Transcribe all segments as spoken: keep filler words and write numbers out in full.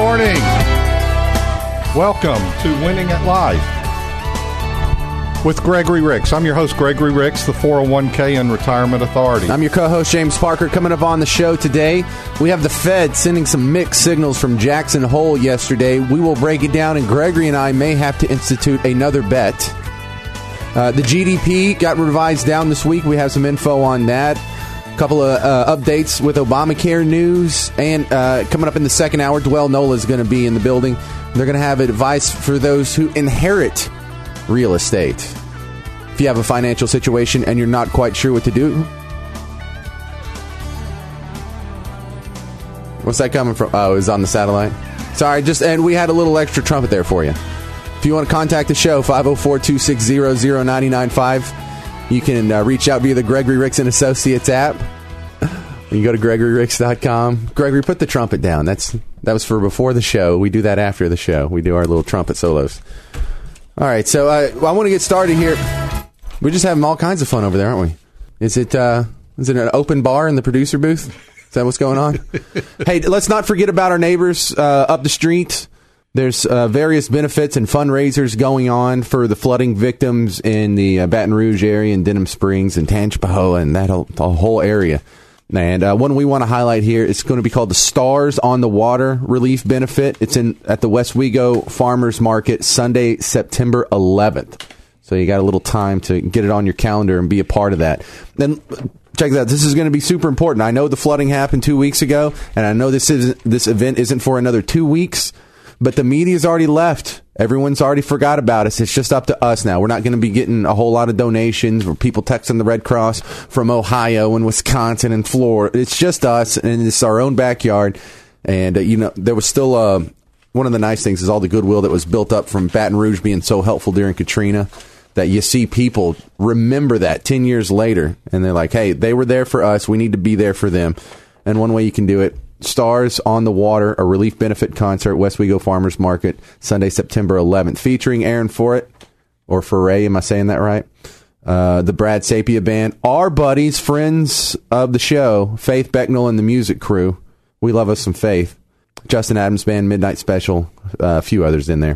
morning. Welcome to Winning at Life with Gregory Ricks. I'm your host, Gregory Ricks, the four oh one k and Retirement Authority. I'm your co-host, James Parker. Coming up on the show today, we have the Fed sending some mixed signals from Jackson Hole yesterday. We will break it down, and Gregory and I may have to institute another bet. Uh, the G D P got revised down this week. We have some info on that. A couple of uh, updates with Obamacare news. And uh, coming up in the second hour, Dwell Nola is going to be in the building. They're going to have advice for those who inherit real estate. If you have a financial situation and you're not quite sure what to do. What's that coming from? Oh, it was on the satellite. Sorry, just and we had a little extra trumpet there for you. If you want to contact the show, five oh four, two six zero, zero nine nine five. You can uh, reach out via the Gregory Ricks and Associates app. You can go to gregory ricks dot com. Gregory, put the trumpet down. That's That was for before the show. We do that after the show. We do our little trumpet solos. All right, so uh, I want to get started here. We're just having all kinds of fun over there, aren't we? Is it uh, is it an open bar in the producer booth? Is that what's going on? Hey, let's not forget about our neighbors uh, up the street. There's uh, various benefits and fundraisers going on for the flooding victims in the uh, Baton Rouge area and Denham Springs and Tangipahoa and that whole, the whole area. And uh, one we want to highlight here is going to be called the Stars on the Water Relief Benefit. It's in at the Westwego Farmers Market Sunday, September eleventh. So you got a little time to get it on your calendar and be a part of that. Then check that out. This is going to be super important. I know the flooding happened two weeks ago, and I know this is this event isn't for another two weeks. But the media's already left. Everyone's already forgot about us. It's just up to us now. We're not going to be getting a whole lot of donations or people texting the Red Cross from Ohio and Wisconsin and Florida. It's just us, and it's our own backyard. And, uh, you know, there was still uh, one of the nice things is all the goodwill that was built up from Baton Rouge being so helpful during Katrina, that you see people remember that ten years later. And they're like, hey, they were there for us. We need to be there for them. And one way you can do it, Stars on the Water, a relief benefit concert, Westwego Farmers Market, Sunday, September eleventh, featuring Aaron Forett, or Foray, am I saying that right? Uh, the Brad Sapia Band, our buddies, friends of the show, Faith Becknell and the music crew. We love us some Faith. Justin Adams Band, Midnight Special, uh, a few others in there.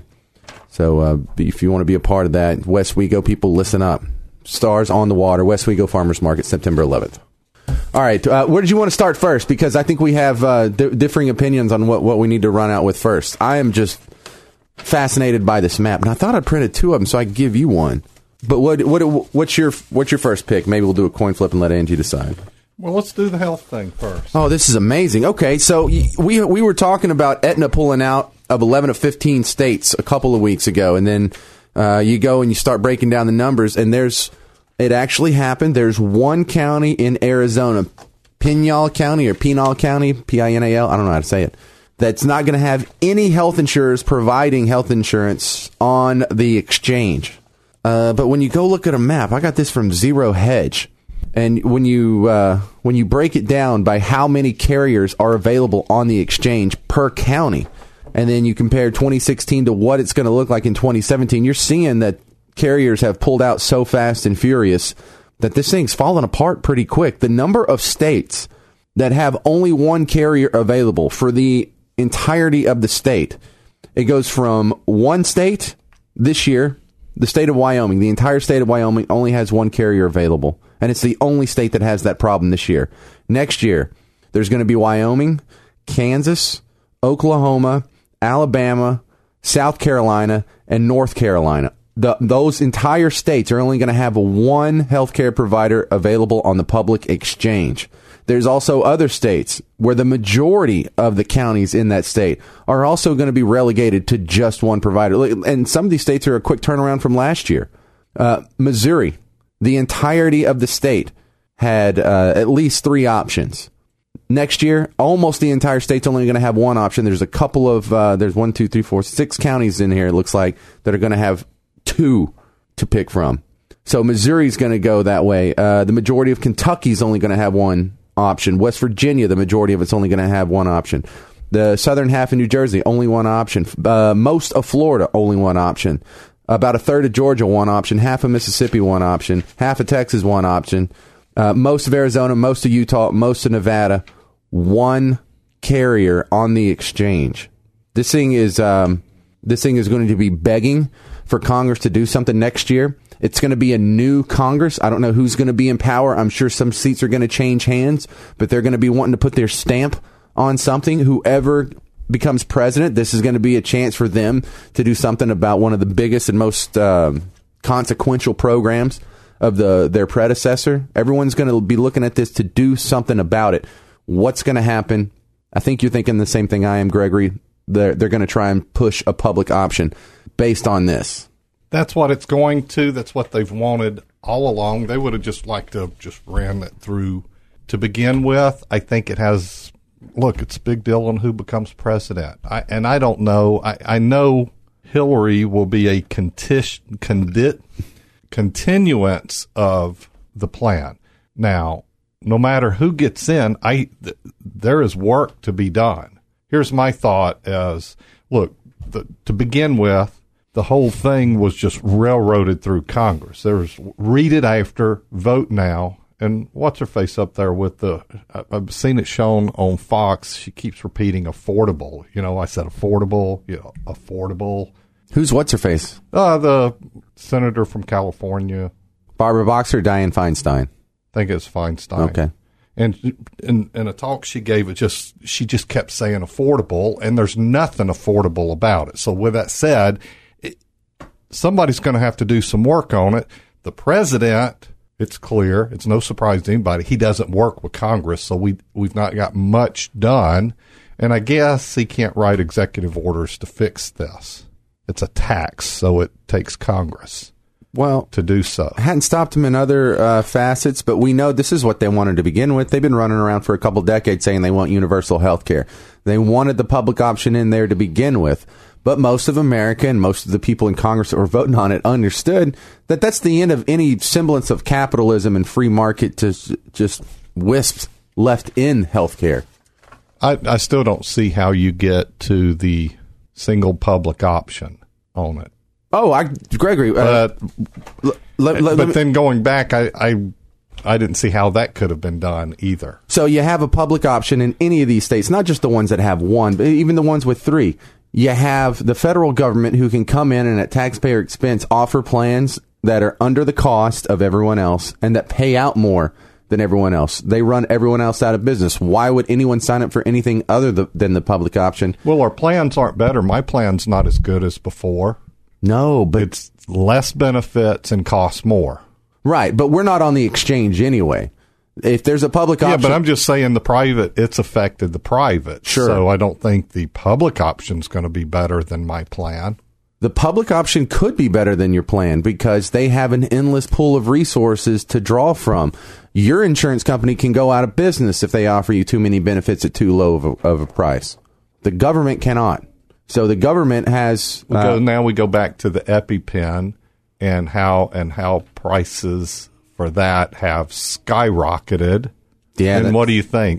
So uh, if you want to be a part of that, Westwego people, listen up. Stars on the Water, Westwego Farmers Market, September eleventh. All right, uh, where did you want to start first? Because I think we have uh, di- differing opinions on what, what we need to run out with first. I am just fascinated by this map, and I thought I printed two of them so I could give you one. But what what what's your what's your first pick? Maybe we'll do a coin flip and let Angie decide. Well, let's do the health thing first. Oh, this is amazing. Okay, so we we were talking about Aetna pulling out of eleven of fifteen states a couple of weeks ago, and then uh, you go and you start breaking down the numbers, and there's it actually happened. There's one county in Arizona, Pinal County or Pinal County, P I N A L, I don't know how to say it, that's not going to have any health insurers providing health insurance on the exchange. Uh, but when you go look at a map, I got this from Zero Hedge, and when you uh, when you break it down by how many carriers are available on the exchange per county, and then you compare twenty sixteen to what it's going to look like in twenty seventeen, you're seeing that carriers have pulled out so fast and furious that this thing's fallen apart pretty quick. The number of states that have only one carrier available for the entirety of the state, it goes from one state this year, the state of Wyoming, the entire state of Wyoming only has one carrier available, and it's the only state that has that problem this year. Next year, there's going to be Wyoming, Kansas, Oklahoma, Alabama, South Carolina, and North Carolina. The, those entire states are only going to have one healthcare provider available on the public exchange. There's also other states where the majority of the counties in that state are also going to be relegated to just one provider. And some of these states are a quick turnaround from last year. Uh, Missouri, the entirety of the state had uh, at least three options. Next year, almost the entire state's only going to have one option. There's a couple of, uh, there's one, two, three, four, six counties in here, it looks like, that are going to have two to pick from. So Missouri's going to go that way. Uh, the majority of Kentucky's only going to have one option. West Virginia, the majority of it's only going to have one option. The southern half of New Jersey, only one option. Uh, most of Florida, only one option. About a third of Georgia, one option. Half of Mississippi, one option. Half of Texas, one option. Uh, most of Arizona, most of Utah, most of Nevada, one carrier on the exchange. This thing is um, this thing is going to be begging for Congress to do something next year. It's going to be a new Congress. I don't know who's going to be in power. I'm sure some seats are going to change hands, but they're going to be wanting to put their stamp on something. Whoever becomes president, this is going to be a chance for them to do something about one of the biggest and most um, consequential programs of the their predecessor. Everyone's going to be looking at this to do something about it. What's going to happen? I think you're thinking the same thing I am, Gregory. They're, they're going to try and push a public option based on this. That's what it's going to. That's what they've wanted all along. They would have just liked to have just ran it through to begin with. I think it has, look, it's a big deal on who becomes president. I, and I don't know. I, I know Hillary will be a contis, condi, continuance of the plan. Now, no matter who gets in, I th- there is work to be done. Here's my thought as, look, the, to begin with, the whole thing was just railroaded through Congress. There was read it after, vote now, and what's her face up there with the, I've seen it shown on Fox. She keeps repeating affordable. You know, I said affordable, you know, affordable. Who's what's her face? Uh, the senator from California. Barbara Boxer or Dianne Feinstein? I think it's Feinstein. Okay. And in, in a talk she gave, it just she just kept saying affordable, and there's nothing affordable about it. So with that said, it, somebody's going to have to do some work on it. The president, it's clear, it's no surprise to anybody, he doesn't work with Congress, so we we've not got much done. And I guess he can't write executive orders to fix this. It's a tax, so it takes Congress. Well, to do so. Hadn't stopped them in other uh, facets, but we know this is what they wanted to begin with. They've been running around for a couple decades saying they want universal health care. They wanted the public option in there to begin with, but most of America and most of the people in Congress that were voting on it understood that that's the end of any semblance of capitalism and free market to just wisps left in health care. I, I still don't see how you get to the single public option on it. Oh, I, Gregory. Uh, but l- l- l- but then going back, I, I I didn't see how that could have been done either. So you have a public option in any of these states, not just the ones that have one, but even the ones with three. You have the federal government who can come in and at taxpayer expense offer plans that are under the cost of everyone else and that pay out more than everyone else. They run everyone else out of business. Why would anyone sign up for anything other th- than the public option? Well, our plans aren't better. My plan's not as good as before. No, but it's less benefits and costs more. Right, but we're not on the exchange anyway. If there's a public option... Yeah, but I'm just saying the private, it's affected the private. Sure. So I don't think the public option's going to be better than my plan. The public option could be better than your plan because they have an endless pool of resources to draw from. Your insurance company can go out of business if they offer you too many benefits at too low of a, of a price. The government cannot. So the government has... We go, uh, now we go back to the EpiPen and how and how prices for that have skyrocketed. Yeah. And what do you think?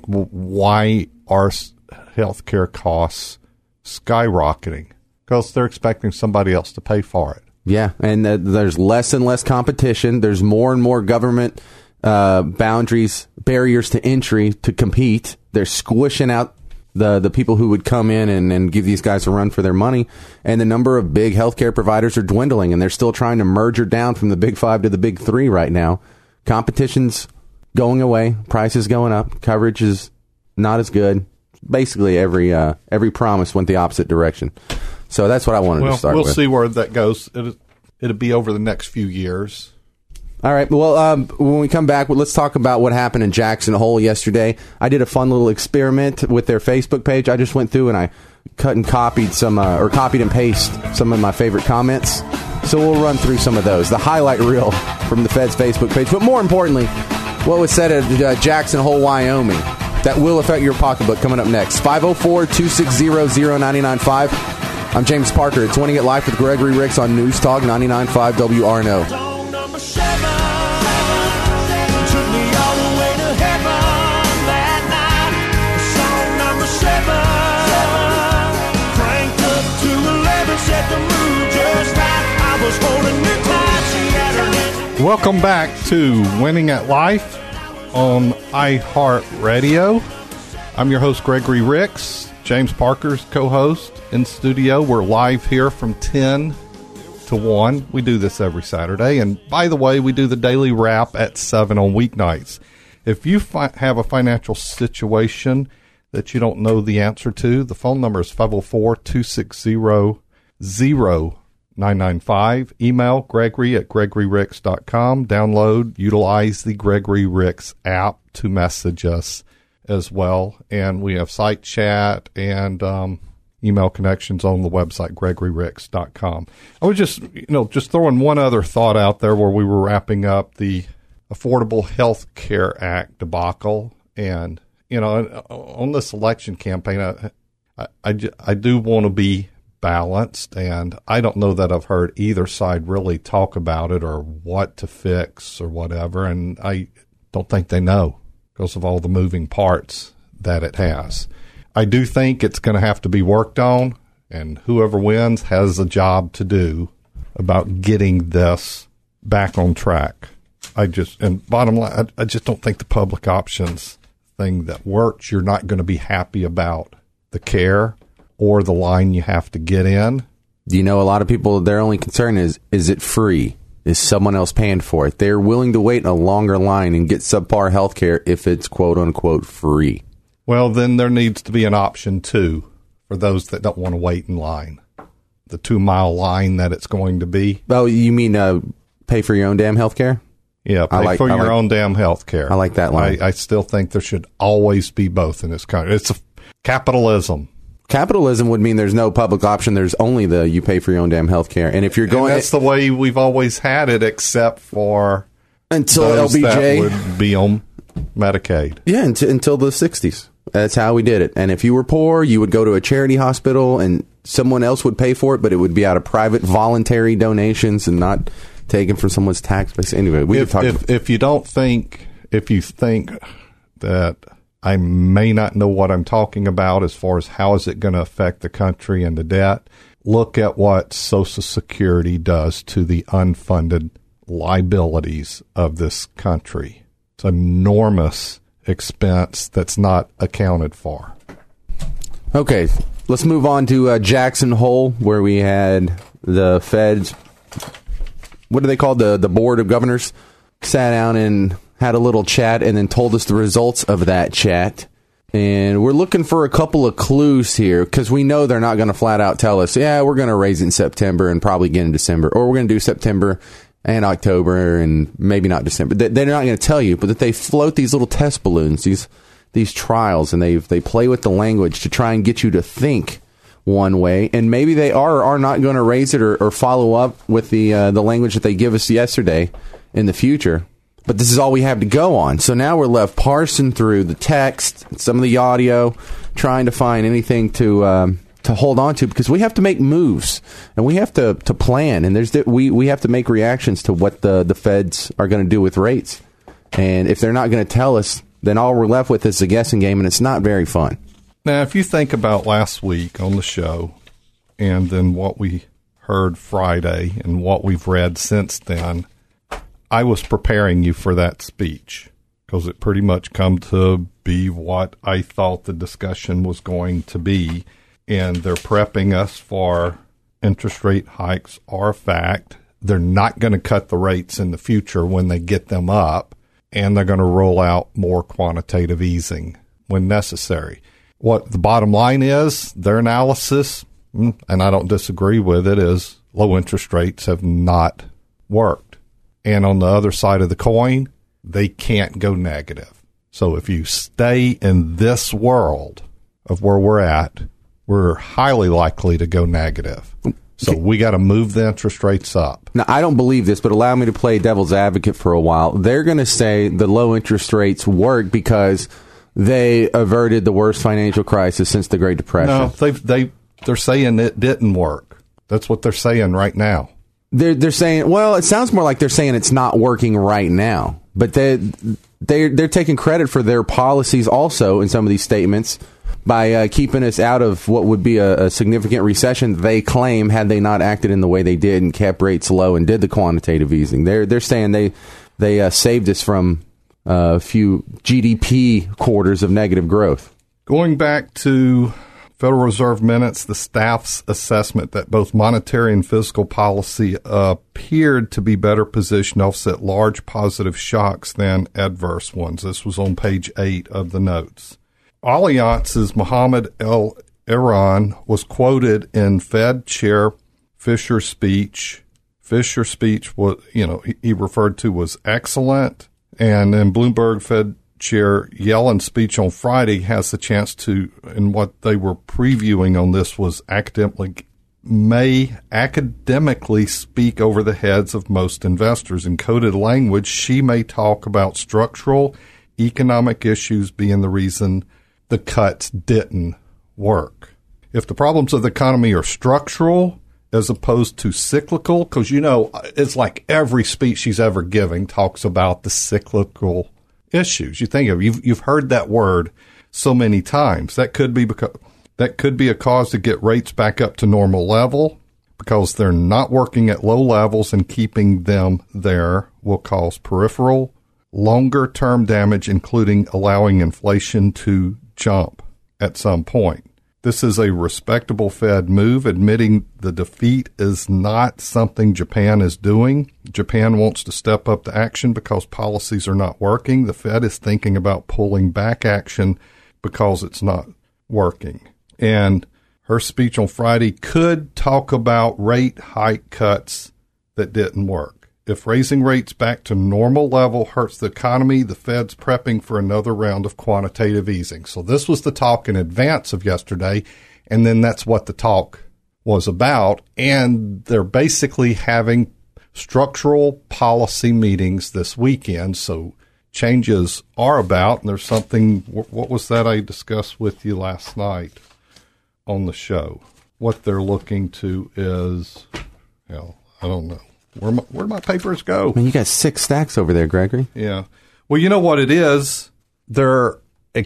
Why are healthcare costs skyrocketing? Because they're expecting somebody else to pay for it. Yeah, and uh, there's less and less competition. There's more and more government uh, boundaries, barriers to entry to compete. They're squishing out the the people who would come in and, and give these guys a run for their money. And the number of big healthcare providers are dwindling, and they're still trying to merge down from the big five to the big three right now. Competition's going away. Prices going up. Coverage is not as good. Basically, every uh, every promise went the opposite direction. So that's what I wanted well, to start we'll with. We'll see where that goes. It'll, it'll be over the next few years. All right. Well, um, when we come back, let's talk about what happened in Jackson Hole yesterday. I did a fun little experiment with their Facebook page. I just went through and I cut and copied some, uh, or copied and pasted some of my favorite comments. So we'll run through some of those. The highlight reel from the Fed's Facebook page. But more importantly, what was said at uh, Jackson Hole, Wyoming. That will affect your pocketbook coming up next. five oh four, two six zero, zero nine nine five. I'm James Parker. It's Winning It Life with Gregory Ricks on News Talk ninety-nine point five W R N O. Welcome back to Winning at Life on iHeartRadio. I'm your host, Gregory Ricks. James Parker's co-host in studio. We're live here from ten to one. We do this every Saturday. And by the way, we do the daily wrap at seven on weeknights. If you fi- have a financial situation that you don't know the answer to, the phone number is five oh four, two six zero, zero nine nine five. Email Gregory at gregory ricks dot com. Download, utilize the Gregory Ricks app to message us as well. And we have site chat and um, email connections on the website, gregory ricks dot com. I was just, you know, just throwing one other thought out there where we were wrapping up the Affordable Health Care Act debacle. And, you know, on this election campaign, I, I, I, I do want to be balanced, and I don't know that I've heard either side really talk about it or what to fix or whatever, and I don't think they know because of all the moving parts that it has. I do think it's going to have to be worked on, and whoever wins has a job to do about getting this back on track. I just, and bottom line, I, I just don't think the public options thing that works. You're not going to be happy about the care or the line you have to get in. Do you know a lot of people, their only concern is, is it free? Is someone else paying for it? They're willing to wait in a longer line and get subpar health care if it's quote-unquote free. Well, then there needs to be an option, too, for those that don't want to wait in line. The two-mile line that it's going to be. Oh, you mean uh, pay for your own damn health care? Yeah, pay like, for I your like, own damn health care. I like that line. I, I still think there should always be both in this country. It's a, capitalism. Capitalism would mean there's no public option. There's only the you pay for your own damn health care. And if you're going... And that's the way we've always had it, except for until those L B J that would be on Medicaid. Yeah, until, until the sixties. That's how we did it. And if you were poor, you would go to a charity hospital and someone else would pay for it, but it would be out of private voluntary donations and not taken from someone's tax base. Anyway, we if, could talk if, about- if you don't think, if you think that I may not know what I'm talking about as far as how is it going to affect the country and the debt, look at what Social Security does to the unfunded liabilities of this country. It's an enormous expense that's not accounted for. Okay, let's move on to uh, Jackson Hole, where we had the Feds, what are they called, the, the Board of Governors, sat down and had a little chat and then told us the results of that chat. And we're looking for a couple of clues here because we know they're not going to flat out tell us, yeah, we're going to raise it in September and probably again in December, or we're going to do September and October and maybe not December. They're not going to tell you, but that they float these little test balloons, these these trials, and they they play with the language to try and get you to think one way, and maybe they are or are not going to raise it or, or follow up with the uh, the language that they give us yesterday in the future. But this is all we have to go on. So now we're left parsing through the text, some of the audio, trying to find anything to um, to hold on to because we have to make moves and we have to, to plan. And there's the, we we have to make reactions to what the, the feds are going to do with rates. And if they're not going to tell us, then all we're left with is a guessing game, and it's not very fun. Now, if you think about last week on the show and then what we heard Friday and what we've read since then, I was preparing you for that speech because it pretty much come to be what I thought the discussion was going to be. And they're prepping us for interest rate hikes are a fact. They're not going to cut the rates in the future when they get them up, and they're going to roll out more quantitative easing when necessary. What the bottom line is, their analysis, and I don't disagree with it, is low interest rates have not worked. And on the other side of the coin, they can't go negative. So if you stay in this world of where we're at, we're highly likely to go negative. So we got to move the interest rates up. Now, I don't believe this, but allow me to play devil's advocate for a while. They're going to say the low interest rates work because they averted the worst financial crisis since the Great Depression. No, they they they're saying it didn't work. That's what they're saying right now. They're they're saying, well, it sounds more like they're saying it's not working right now, but they they they're taking credit for their policies also in some of these statements by uh, keeping us out of what would be a, a significant recession. They claim had they not acted in the way they did and kept rates low and did the quantitative easing. They're they're saying they they uh, saved us from uh, a few G D P quarters of negative growth. Going back to Federal Reserve minutes, the staff's assessment that both monetary and fiscal policy appeared to be better positioned to offset large positive shocks than adverse ones. This was on page eight of the notes. Allianz's Mohamed El-Erian was quoted in Fed Chair Fisher's speech. Fisher's speech was, you know, he, he referred to was excellent. And in Bloomberg Fed Chair Yellen's speech on Friday has the chance to, and what they were previewing on this was academically, may academically speak over the heads of most investors. In coded language, she may talk about structural economic issues being the reason the cuts didn't work. If the problems of the economy are structural as opposed to cyclical, because, you know, it's like every speech she's ever giving talks about the cyclical issues. You think of you've you've heard that word so many times. That could be because that could be a cause to get rates back up to normal level, because they're not working at low levels, and keeping them there will cause peripheral, longer term damage, including allowing inflation to jump at some point. This is a respectable Fed move, admitting the defeat is not something Japan is doing. Japan wants to step up to action because policies are not working. The Fed is thinking about pulling back action because it's not working. And her speech on Friday could talk about rate hike cuts that didn't work. If raising rates back to normal level hurts the economy, the Fed's prepping for another round of quantitative easing. So this was the talk in advance of yesterday, and then that's what the talk was about. And they're basically having structural policy meetings this weekend. So changes are about, and there's something, what was that I discussed with you last night on the show? What they're looking to is, hell, I don't know. Where my, where'd my papers go? Man, you got six stacks over there, Gregory. Yeah. Well, you know what it is? They're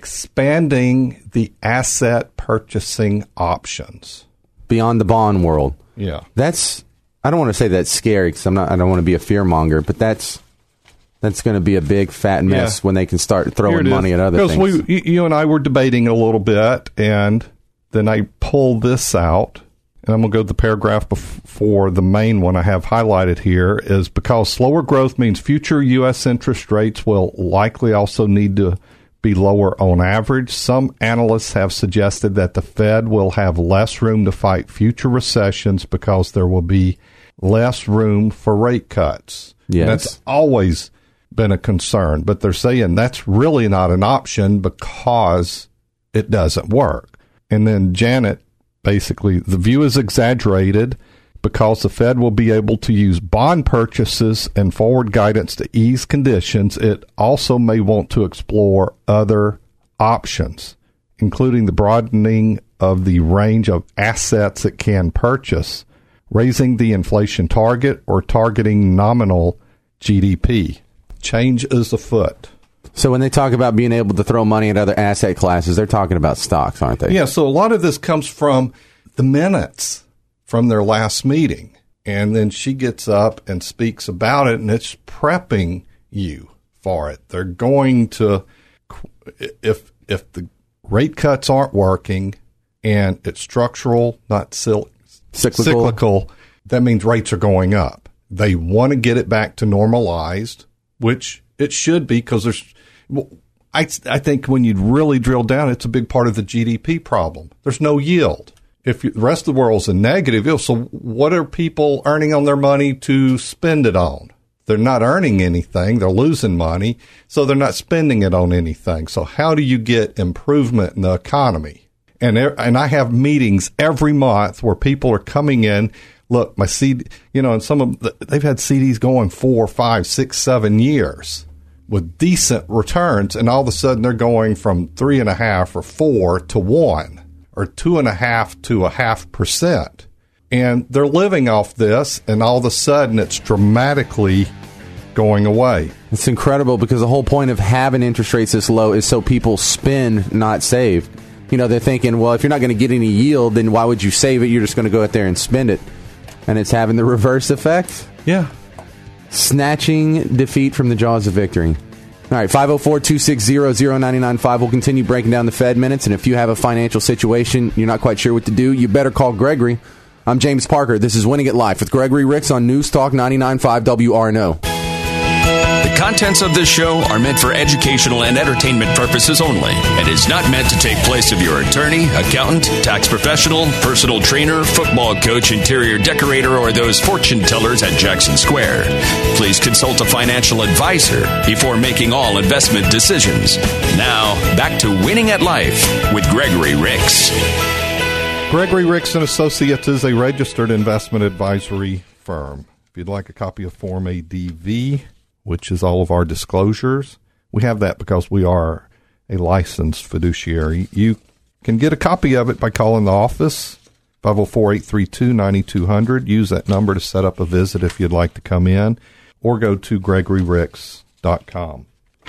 expanding the asset purchasing options beyond the bond world. Yeah. That's, I don't want to say that's scary, because I'm not, I don't want to be a fear monger, but that's, that's going to be a big fat mess yeah. when they can start throwing money at other because things. Because we, you and I were debating a little bit, and then I pulled this out. And I'm going to go to the paragraph before the main one I have highlighted here, is because slower growth means future U S interest rates will likely also need to be lower on average. Some analysts have suggested that the Fed will have less room to fight future recessions because there will be less room for rate cuts. Yes. And that's always been a concern, but they're saying that's really not an option because it doesn't work. And then Janet, basically, the view is exaggerated because the Fed will be able to use bond purchases and forward guidance to ease conditions. It also may want to explore other options, including the broadening of the range of assets it can purchase, raising the inflation target, or targeting nominal G D P. Change is afoot. So when they talk about being able to throw money at other asset classes, they're talking about stocks, aren't they? Yeah, so a lot of this comes from the minutes from their last meeting. And then she gets up and speaks about it, and it's prepping you for it. They're going to, if if the rate cuts aren't working and it's structural, not cyclical, cyclical, that means rates are going up. They want to get it back to normalized, which it should be, because there's, I, I think when you really drill down, it's a big part of the G D P problem. There's no yield. If you, the rest of the world's a negative yield, so what are people earning on their money to spend it on? They're not earning anything. They're losing money, so they're not spending it on anything. So how do you get improvement in the economy? And and I have meetings every month where people are coming in. Look, my C D, you know, and some of the, they've had C Ds going four, five, six, seven years with decent returns, and all of a sudden they're going from three and a half or four to one, or two and a half to a half percent, and they're living off this, and all of a sudden it's dramatically going away. It's incredible, because the whole point of having interest rates this low is so people spend, not save. You know, they're thinking, well, if you're not going to get any yield, then why would you save it? You're just going to go out there and spend it. And it's having the reverse effect. Yeah. Snatching defeat from the jaws of victory. All right, five oh four, two six zero, zero nine nine five. We'll continue breaking down the Fed minutes, and if you have a financial situation you're not quite sure what to do, you better call Gregory. I'm James Parker. This is Winning It Live with Gregory Ricks on News Talk ninety-nine point five W R N O. The contents of this show are meant for educational and entertainment purposes only and is not meant to take place of your attorney, accountant, tax professional, personal trainer, football coach, interior decorator, or those fortune tellers at Jackson Square. Please consult a financial advisor before making all investment decisions. Now, back to Winning at Life with Gregory Ricks. Gregory Ricks and Associates is a registered investment advisory firm. If you'd like a copy of Form A D V, which is all of our disclosures, we have that because we are a licensed fiduciary. You can get a copy of it by calling the office, five oh four, eight three two, nine two zero zero. Use that number to set up a visit if you'd like to come in, or go to gregory ricks dot com.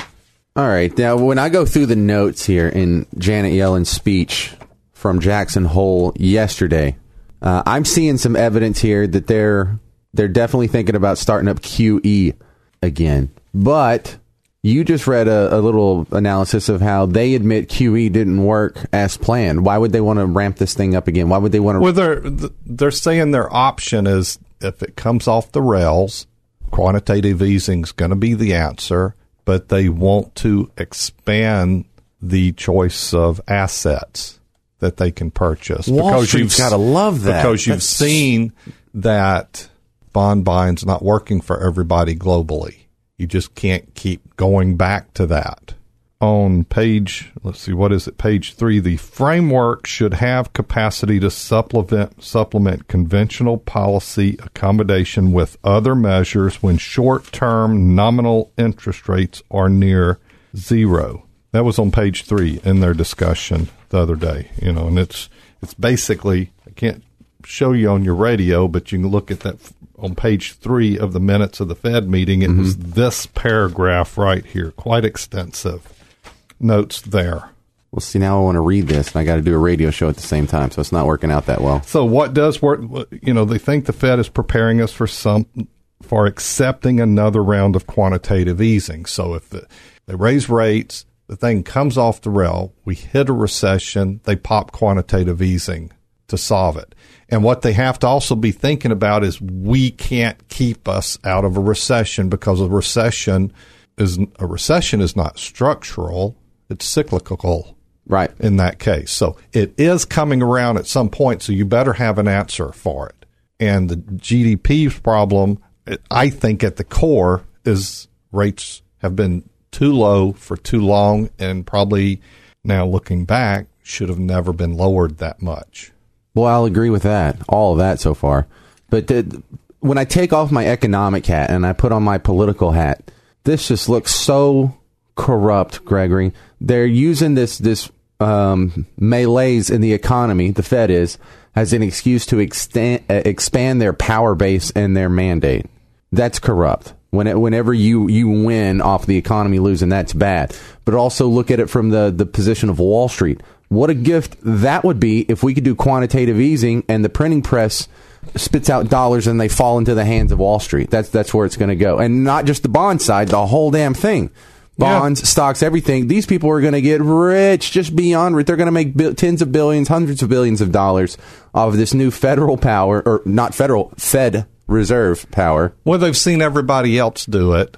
All right. Now, when I go through the notes here in Janet Yellen's speech from Jackson Hole yesterday, uh, I'm seeing some evidence here that they're they're definitely thinking about starting up Q E again. But you just read a, a little analysis of how they admit Q E didn't work as planned. Why would they want to ramp this thing up again? Why would they want to? Well, they're they're saying their option is if it comes off the rails, quantitative easing is going to be the answer, but they want to expand the choice of assets that they can purchase. Wall because Street's you've got to love that. Because you've That's... seen that bond buying's not working for everybody globally. You just can't keep going back to that. On page, let's see, what is it? Page three, the framework should have capacity to supplement supplement conventional policy accommodation with other measures when short-term nominal interest rates are near zero. That was on page three in their discussion the other day, you know, and it's it's basically, I can't show you on your radio, but you can look at that on page three of the minutes of the Fed meeting. It mm-hmm. was this paragraph right here, quite extensive notes there. Well, see, now I want to read this, and I got to do a radio show at the same time, so it's not working out that well. So what does work? You know, they think the Fed is preparing us for some for accepting another round of quantitative easing. So if the, they raise rates, the thing comes off the rail, we hit a recession, they pop quantitative easing to solve it. And what they have to also be thinking about is we can't keep us out of a recession because a recession is a recession is not structural, it's cyclical. Right. In that case. So it is coming around at some point, so you better have an answer for it. And the G D P problem, I think at the core, is rates have been too low for too long, and probably now looking back, should have never been lowered that much. Well, I'll agree with that, all of that so far. But the, when I take off my economic hat and I put on my political hat, this just looks so corrupt, Gregory. They're using this this um, malaise in the economy, the Fed is, as an excuse to extend, uh, expand their power base and their mandate. That's corrupt. When it, whenever you, you win off the economy losing, that's bad. But also look at it from the, the position of Wall Street. What a gift that would be if we could do quantitative easing and the printing press spits out dollars and they fall into the hands of Wall Street. That's that's where it's going to go. And not just the bond side, the whole damn thing. Bonds, yeah. Stocks, everything. These people are going to get rich just beyond. They're going to make bi- tens of billions, hundreds of billions of dollars off of this new federal power, or not federal, Fed Reserve power. Well, they've seen everybody else do it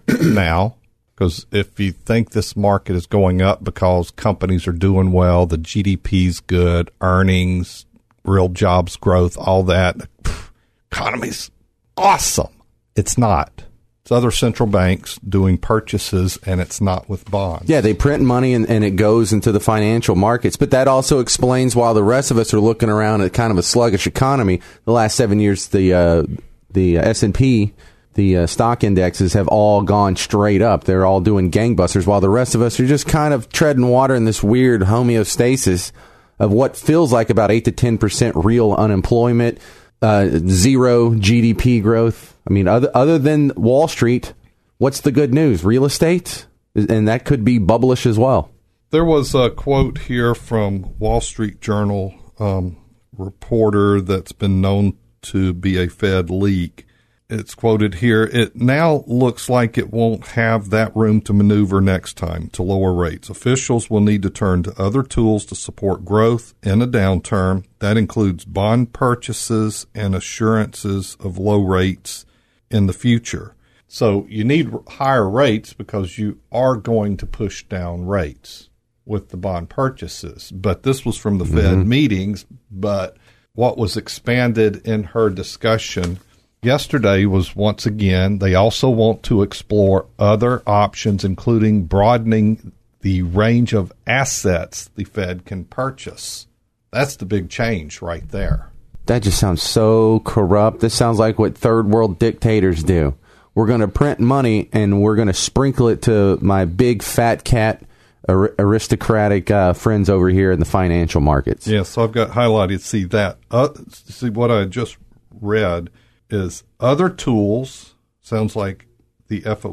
now. Because if you think this market is going up because companies are doing well, the G D P's good, earnings, real jobs growth, all that, pff, economy's awesome. It's not. It's other central banks doing purchases, and it's not with bonds. Yeah, they print money, and, and it goes into the financial markets. But that also explains why the rest of us are looking around at kind of a sluggish economy. The last seven years, the uh, the S and P, the uh, stock indexes have all gone straight up. They're all doing gangbusters, while the rest of us are just kind of treading water in this weird homeostasis of what feels like about eight to ten percent real unemployment, uh, zero G D P growth. I mean, other other than Wall Street, what's the good news? Real estate? And that could be bubblish as well. There was a quote here from Wall Street Journal um, reporter that's been known to be a Fed leak. it's quoted here, it now looks like it won't have that room to maneuver next time to lower rates. Officials will need to turn to other tools to support growth in a downturn. That includes bond purchases and assurances of low rates in the future. So you need higher rates because you are going to push down rates with the bond purchases. But this was from the mm-hmm. Fed meetings, but what was expanded in her discussion yesterday was, once again, they also want to explore other options, including broadening the range of assets the Fed can purchase. That's the big change right there. That just sounds so corrupt. This sounds like what third world dictators do. We're going to print money and we're going to sprinkle it to my big fat cat aristocratic uh, friends over here in the financial markets. Yeah, so I've got highlighted, see that. Uh, see what I just read is other tools, sounds like the F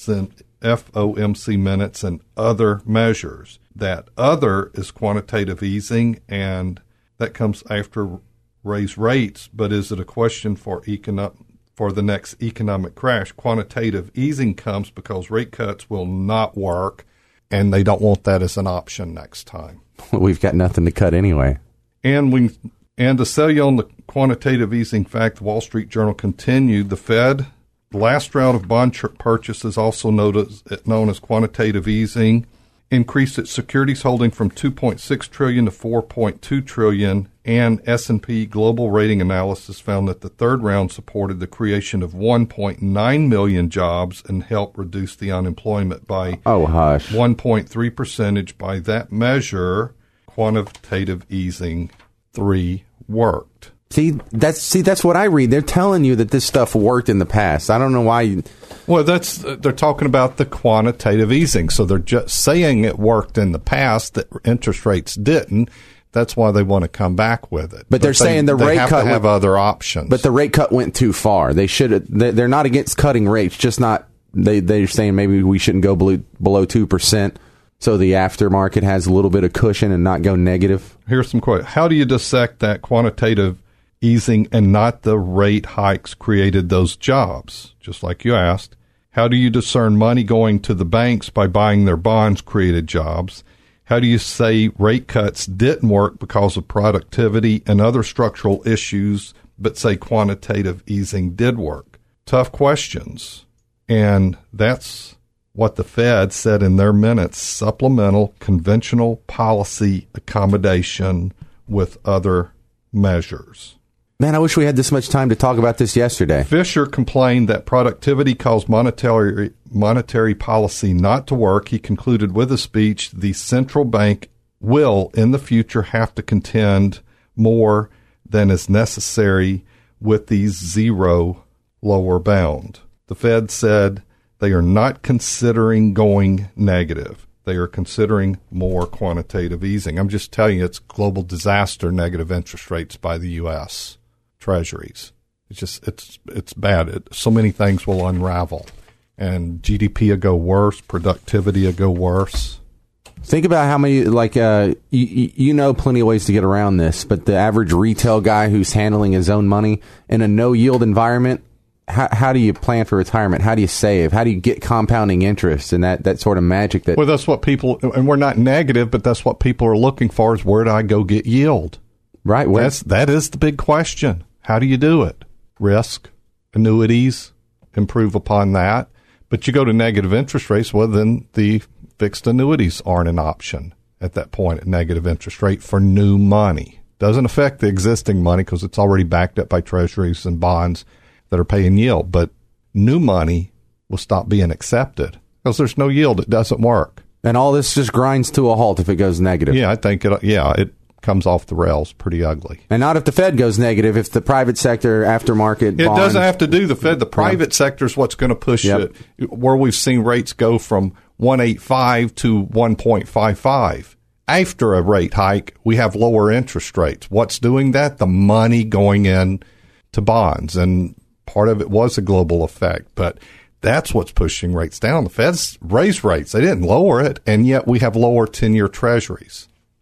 O M C minutes and other measures. That other is quantitative easing, and that comes after raise rates, but is it a question for economic for the next economic crash? Quantitative easing comes because rate cuts will not work, and they don't want that as an option next time. We've got nothing to cut anyway. And we and to sell you on the quantitative easing fact, the Wall Street Journal continued, the Fed, the last round of bond ch- purchases, also noticed, known as quantitative easing, increased its securities holding from two point six trillion dollars to four point two trillion dollars, and S and P Global Rating Analysis found that the third round supported the creation of one point nine million jobs and helped reduce the unemployment by oh, hush. one point three percentage. By that measure, quantitative easing three worked. See, that's see that's what I read. They're telling you that this stuff worked in the past. I don't know why you... Well, that's they're talking about the quantitative easing. So they're just saying it worked in the past, that interest rates didn't. That's why they want to come back with it. But, but they're they, saying the they rate have cut to have went, other options. But the rate cut went too far. They should. They're not against cutting rates, just not. They they're saying maybe we shouldn't go below below two percent. So the aftermarket has a little bit of cushion and not go negative. Here's some quote. How do you dissect that quantitative easing and not the rate hikes created those jobs? Just like you asked. How do you discern money going to the banks by buying their bonds created jobs? How do you say rate cuts didn't work because of productivity and other structural issues, but say quantitative easing did work? Tough questions. And that's what the Fed said in their minutes, supplemental conventional policy accommodation with other measures. Man, I wish we had this much time to talk about this yesterday. Fisher complained that productivity caused monetary monetary policy not to work. He concluded with a speech, the central bank will in the future have to contend more than is necessary with these zero lower bound. The Fed said they are not considering going negative. They are considering more quantitative easing. I'm just telling you, it's global disaster, negative interest rates by the U S Treasuries. It's just, it's it's bad. It, so many things will unravel. And G D P will go worse, productivity will go worse. Think about how many, like, uh, you, you know plenty of ways to get around this, but the average retail guy who's handling his own money in a no-yield environment, how, how do you plan for retirement? How do you save? How do you get compounding interest and that, that sort of magic? That Well, that's what people, and we're not negative, but that's what people are looking for is where do I go get yield? Right. Where, that's, that is the big question. How do you do it? Risk, annuities, improve upon that. But you go to negative interest rates, well, then the fixed annuities aren't an option at that point at negative interest rate for new money. Doesn't affect the existing money because it's already backed up by treasuries and bonds that are paying yield. But new money will stop being accepted because there's no yield. It doesn't work. And all this just grinds to a halt if it goes negative. Yeah, I think it, yeah, it comes off the rails pretty ugly. And not if the Fed goes negative, if the private sector aftermarket It bonds, doesn't have to do the Fed. The private yeah. sector is what's going to push yep. it, where we've seen rates go from one point eight five to one point five five. After a rate hike, we have lower interest rates. What's doing that? The money going in to bonds. And part of it was a global effect. But that's what's pushing rates down. The Fed's raised rates. They didn't lower it, and yet we have lower ten-year treasuries.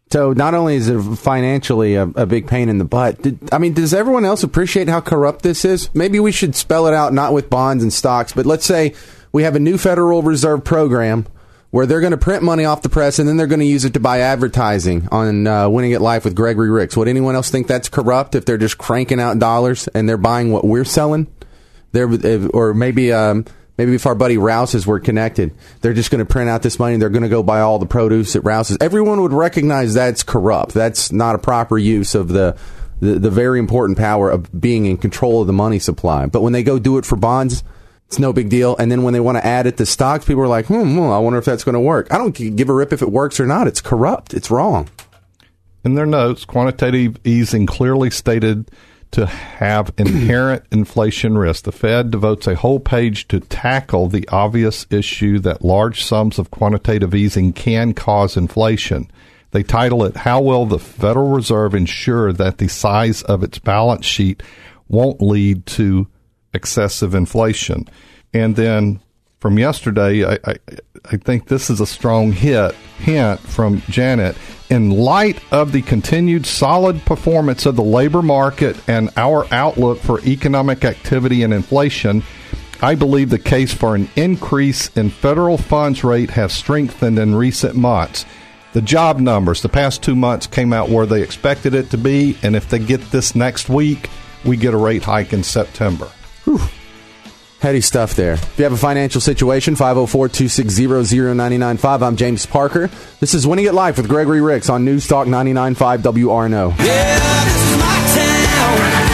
So not only is it financially a, a big pain in the butt, did, I mean, does everyone else appreciate how corrupt this is? Maybe we should spell it out, not with bonds and stocks, but let's say we have a new Federal Reserve program where they're going to print money off the press and then they're going to use it to buy advertising on uh, Winning at Life with Gregory Ricks. Would anyone else think that's corrupt if they're just cranking out dollars and they're buying what we're selling? They're, or maybe... Um, Maybe if our buddy Rouse's were connected, they're just going to print out this money and they're going to go buy all the produce at Rouse's. Everyone would recognize that's corrupt. That's not a proper use of the, the, the very important power of being in control of the money supply. But when they go do it for bonds, it's no big deal. And then when they want to add it to stocks, people are like, hmm, well, I wonder if that's going to work. I don't give a rip if it works or not. It's corrupt. It's wrong. In their notes, quantitative easing clearly stated to have inherent inflation risk. The Fed devotes a whole page to tackle the obvious issue that large sums of quantitative easing can cause inflation. They title it, How Will the Federal Reserve Ensure That the Size of Its Balance Sheet Won't Lead to Excessive Inflation? And then from yesterday, I, I, I think this is a strong hit hint from Janet. In light of the continued solid performance of the labor market and our outlook for economic activity and inflation, I believe the case for an increase in federal funds rate has strengthened in recent months. The job numbers the past two months came out where they expected it to be, and if they get this next week, we get a rate hike in September. Whew. Heady stuff there. If you have a financial situation, five oh four, two six zero, zero nine nine five. I'm James Parker. This is Winning at Life with Gregory Ricks on News Talk ninety-nine point five W R N O. Yeah, this is my town.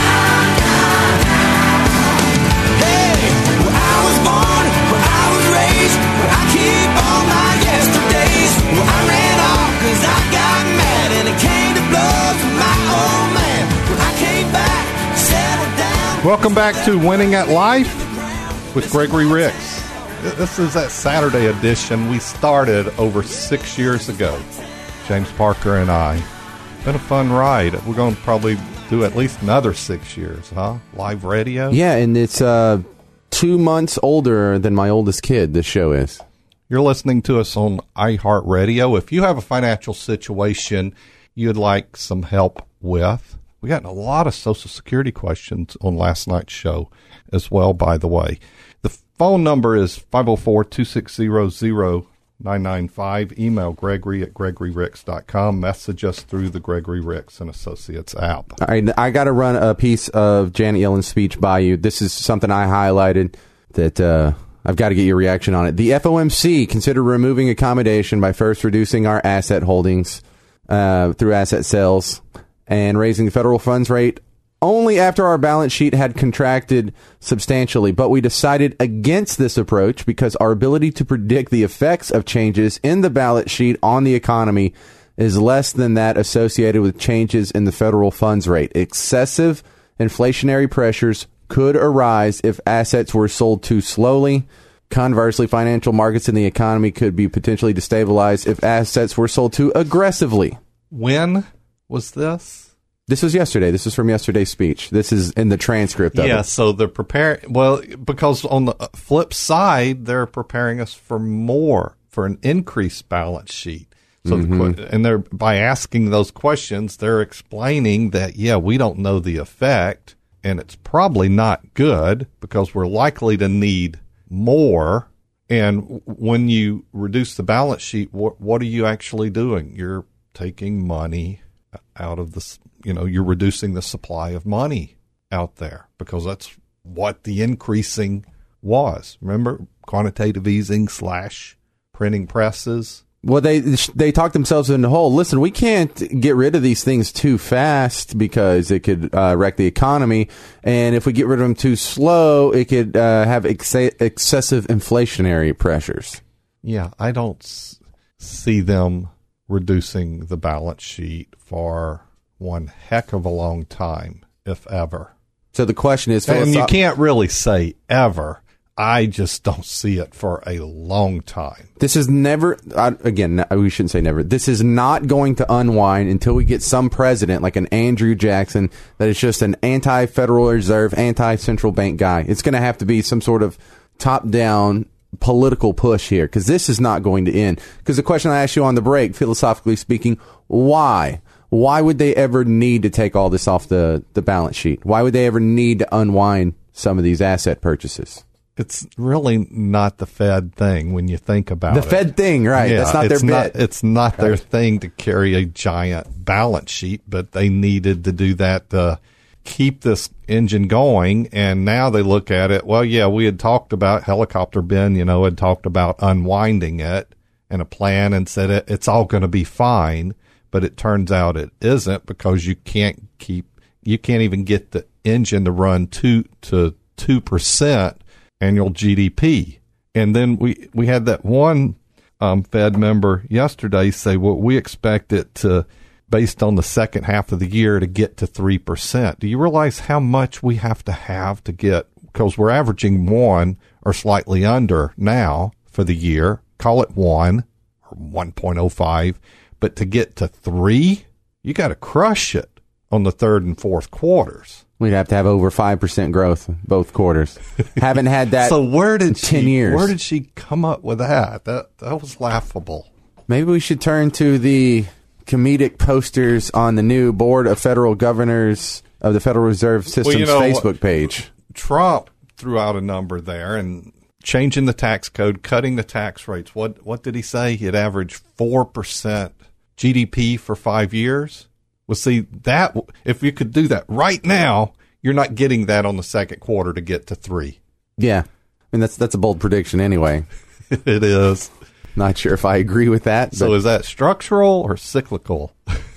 Hey, where I was born, where I was raised, where I keep all my yesterdays. Where I ran off cause I got mad and it came to blows with my old man. Where I came back, settled down. Welcome back to Winning at Life with Gregory Ricks. This is that Saturday edition we started over six years ago. James Parker and I. Been a fun ride. We're going to probably do at least another six years, huh? Live radio? Yeah, and it's uh, two months older than my oldest kid, this show is. You're listening to us on iHeartRadio. If you have a financial situation you'd like some help with, we got a lot of Social Security questions on last night's show as well, by the way. The phone number is five oh four, two six zero, zero nine nine five. Email Gregory at gregory ricks dot com. Message us through the Gregory Ricks and Associates app. All right, I got to run a piece of Janet Yellen's speech by you. This is something I highlighted that uh, I've got to get your reaction on it. The F O M C considered removing accommodation by first reducing our asset holdings uh, through asset sales and raising the federal funds rate only after our balance sheet had contracted substantially. But we decided against this approach because our ability to predict the effects of changes in the balance sheet on the economy is less than that associated with changes in the federal funds rate. Excessive inflationary pressures could arise if assets were sold too slowly. Conversely, financial markets and the economy could be potentially destabilized if assets were sold too aggressively. When was this? This was yesterday. This was from yesterday's speech. This is in the transcript of yeah, it. so they're preparing, well, because on the flip side, they're preparing us for more, for an increased balance sheet. So, Mm-hmm. the, and they're, by asking those questions, they're explaining that, yeah, we don't know the effect, and it's probably not good because we're likely to need more. And when you reduce the balance sheet, what, what are you actually doing? You're taking money out of the, you know, you're reducing the supply of money out there because that's what the increasing was. Remember, quantitative easing slash printing presses. Well, they they talked themselves into the hole. Listen, we can't get rid of these things too fast because it could uh, wreck the economy. And if we get rid of them too slow, it could uh, have ex- excessive inflationary pressures. Yeah, I don't s- see them reducing the balance sheet for one heck of a long time, if ever. So the question is, and you can't really say ever. I just don't see it for a long time. This is never, uh, again, we shouldn't say never. This is not going to unwind until we get some president like an Andrew Jackson that is just an anti-Federal Reserve, anti-central bank guy. It's going to have to be some sort of top-down political push here, because this is not going to end. Because the question I asked you on the break, philosophically speaking, why? Why would they ever need to take all this off the, the balance sheet? Why would they ever need to unwind some of these asset purchases? It's really not the Fed thing when you think about the it. The Fed thing, right. Yeah, That's not it's their not, bit. It's not right. their thing to carry a giant balance sheet, but they needed to do that to keep this engine going. And now they look at it, well, yeah, we had talked about Helicopter Ben, you know, had talked about unwinding it and a plan and said it, it's all going to be fine. But it turns out it isn't, because you can't keep, you can't even get the engine to run two to two percent annual G D P. And then we, we had that one um, Fed member yesterday say, well, we expect it to, based on the second half of the year, to get to three percent. Do you realize how much we have to have to get? Because we're averaging one or slightly under now for the year. Call it one or one point oh five. But to get to three, you got to crush it on the third and fourth quarters. We'd have to have over five percent growth both quarters. Haven't had that so where did in ten she, years. Where did she come up with that? That that was laughable. Maybe we should turn to the comedic posters on the new Board of Federal Governors of the Federal Reserve System's well, you know, Facebook page. Trump threw out a number there and changing the tax code, cutting the tax rates. What what did he say? He'd average four percent G D P for five years. Well, see, that if you could do that right now, you're not getting that on the second quarter to get to three. Yeah. I mean, that's that's a bold prediction anyway. It is. Not sure if I agree with that. So is that structural or cyclical?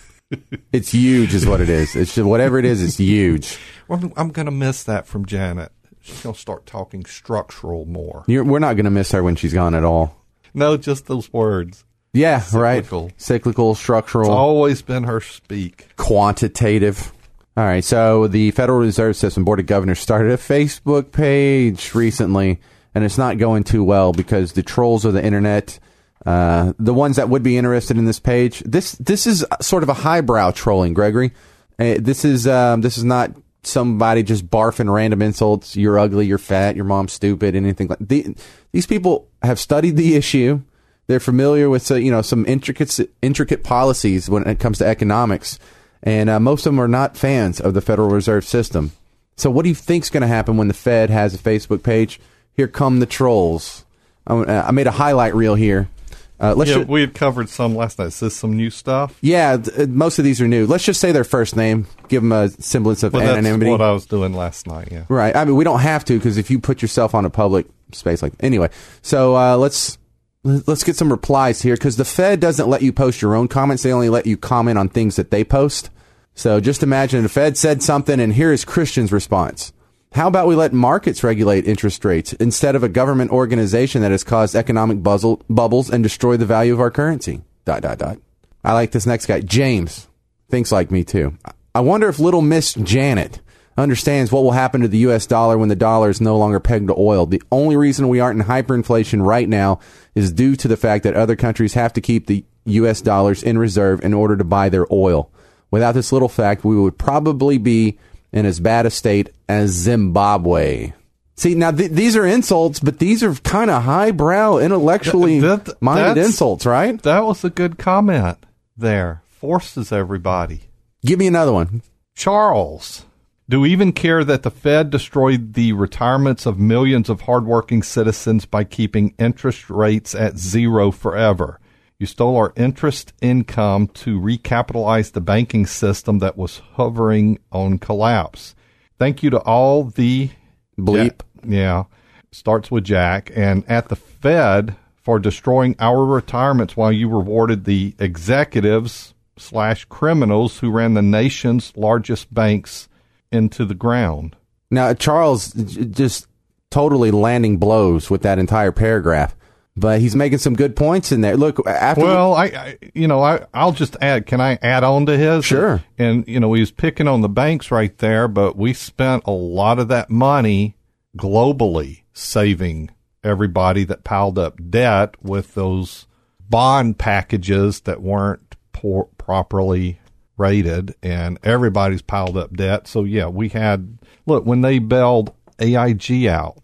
It's huge is what it is. It's just, whatever it is, it's huge. Well, I'm going to miss that from Janet. She's going to start talking structural more. You're, we're not going to miss her when she's gone at all. No, just those words. Yeah, Cyclical. right. Cyclical, structural. It's always been her speak. Quantitative. All right, so the Federal Reserve System Board of Governors started a Facebook page recently, and it's not going too well because the trolls of the internet, uh, the ones that would be interested in this page, this this is sort of a highbrow trolling, Gregory. Uh, this is um, this is not somebody just barfing random insults. You're ugly, you're fat, your mom's stupid, anything like the, these people have studied the issue. They're familiar with uh, you know some intricate intricate policies when it comes to economics, and uh, most of them are not fans of the Federal Reserve System. So what do you think's going to happen when the Fed has a Facebook page? Here come the trolls. I, I made a highlight reel here. Uh, let's yeah, ju- we had covered some last night. Is this some new stuff? yeah, th- most of these are new. Let's just say their first name, give them a semblance of Well, that's anonymity. what I was doing last night, yeah. Right. I mean, we don't have to, because if you put yourself on a public space like anyway. So uh, let's let's get some replies here, because the Fed doesn't let you post your own comments. They only let you comment on things that they post. So just imagine the Fed said something, and here is Christian's response. How about we let markets regulate interest rates instead of a government organization that has caused economic buzzle, bubbles and destroyed the value of our currency? Dot, dot, dot. I like this next guy. James thinks like me, too. I wonder if little Miss Janet understands what will happen to the U S dollar when the dollar is no longer pegged to oil. The only reason we aren't in hyperinflation right now is due to the fact that other countries have to keep the U S dollars in reserve in order to buy their oil. Without this little fact, we would probably be in as bad a state as Zimbabwe. See, now th- these are insults, but these are kind of highbrow, intellectually That- that- minded that's- insults, right? That was a good comment there. Forces everybody. Give me another one. Charles, do we even care that the Fed destroyed the retirements of millions of hardworking citizens by keeping interest rates at zero forever? You stole our interest income to recapitalize the banking system that was hovering on collapse. Thank you to all the... Bleep. Yeah, starts with Jack. And at the Fed for destroying our retirements while you rewarded the executives slash criminals who ran the nation's largest banks into the ground. Now, Charles j- just totally landing blows with that entire paragraph. But he's making some good points in there. Look, after well, I, I, you know, I, I'll just add. Can I add on to his? Sure. And you know, he was picking on the banks right there, but we spent a lot of that money globally saving everybody that piled up debt with those bond packages that weren't por- properly rated, and everybody's piled up debt. So yeah, we had look when they bailed A I G out.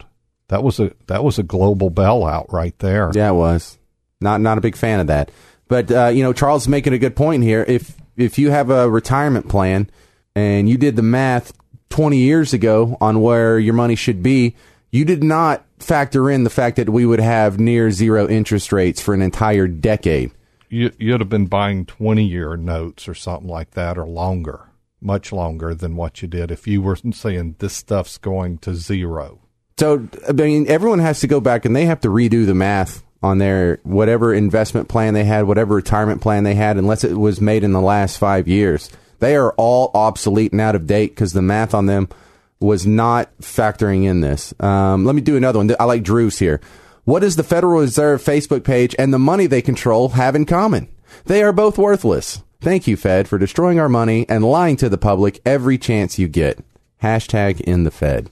That was a that was a global bailout right there. Yeah, it was. Not not a big fan of that. But uh, you know, Charles is making a good point here. If if you have a retirement plan and you did the math twenty years ago on where your money should be, you did not factor in the fact that we would have near zero interest rates for an entire decade. You, you'd have been buying twenty-year notes or something like that, or longer, much longer than what you did if you were saying this stuff's going to zero. So, I mean, everyone has to go back and they have to redo the math on their whatever investment plan they had, whatever retirement plan they had, unless it was made in the last five years. They are all obsolete and out of date because the math on them was not factoring in this. Um, let me do another one. I like Drew's here. What does the Federal Reserve Facebook page and the money they control have in common? They are both worthless. Thank you, Fed, for destroying our money and lying to the public every chance you get. Hashtag in the Fed.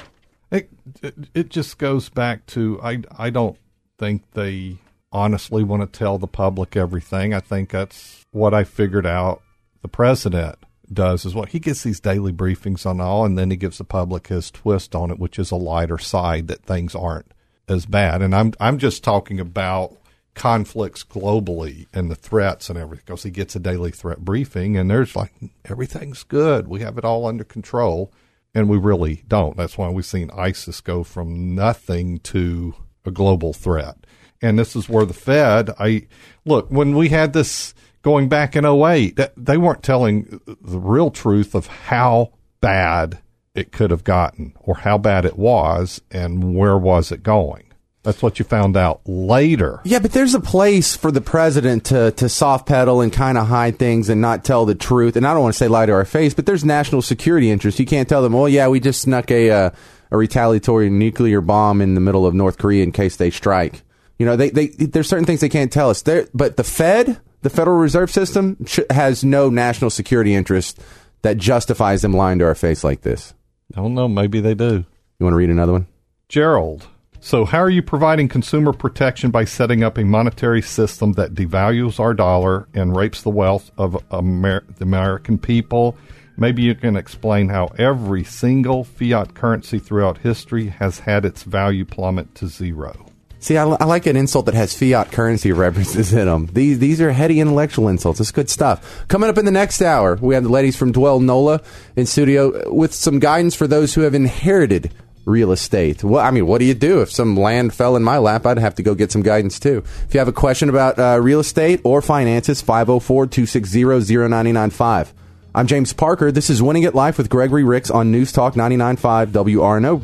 It, it, it just goes back to, I, I don't think they honestly want to tell the public everything. I think that's what I figured out the president does is what he gets these daily briefings on all, and then he gives the public his twist on it, which is a lighter side that things aren't as bad. And I'm I'm just talking about conflicts globally and the threats and everything, because he gets a daily threat briefing and there's like, everything's good, we have it all under control, and we really don't. That's why we've seen ISIS go from nothing to a global threat. And this is where the Fed, I look, when we had this going back in oh eight, that, they weren't telling the real truth of how bad it could have gotten or how bad it was and where was it going. That's what you found out later. Yeah, but there's a place for the president to, to soft pedal and kind of hide things and not tell the truth. And I don't want to say lie to our face, but there's national security interests. You can't tell them, well, yeah, we just snuck a uh, a retaliatory nuclear bomb in the middle of North Korea in case they strike. You know, they, they there's certain things they can't tell us. They're, but the Fed, the Federal Reserve System, sh- has no national security interest that justifies them lying to our face like this. I don't know. Maybe they do. You want to read another one? Gerald. So how are you providing consumer protection by setting up a monetary system that devalues our dollar and rapes the wealth of Amer- the American people? Maybe you can explain how every single fiat currency throughout history has had its value plummet to zero. See, I, I like an insult that has fiat currency references in them. These these are heady intellectual insults. It's good stuff. Coming up in the next hour, we have the ladies from Dwell Nola in studio with some guidance for those who have inherited real estate. Well, I mean, what do you do if some land fell in my lap? I'd have to go get some guidance, too. If you have a question about uh, real estate or finances, five oh four, two six zero, zero nine nine five. I'm James Parker. This is Winning It Life with Gregory Ricks on News Talk ninety-nine point five W R N O.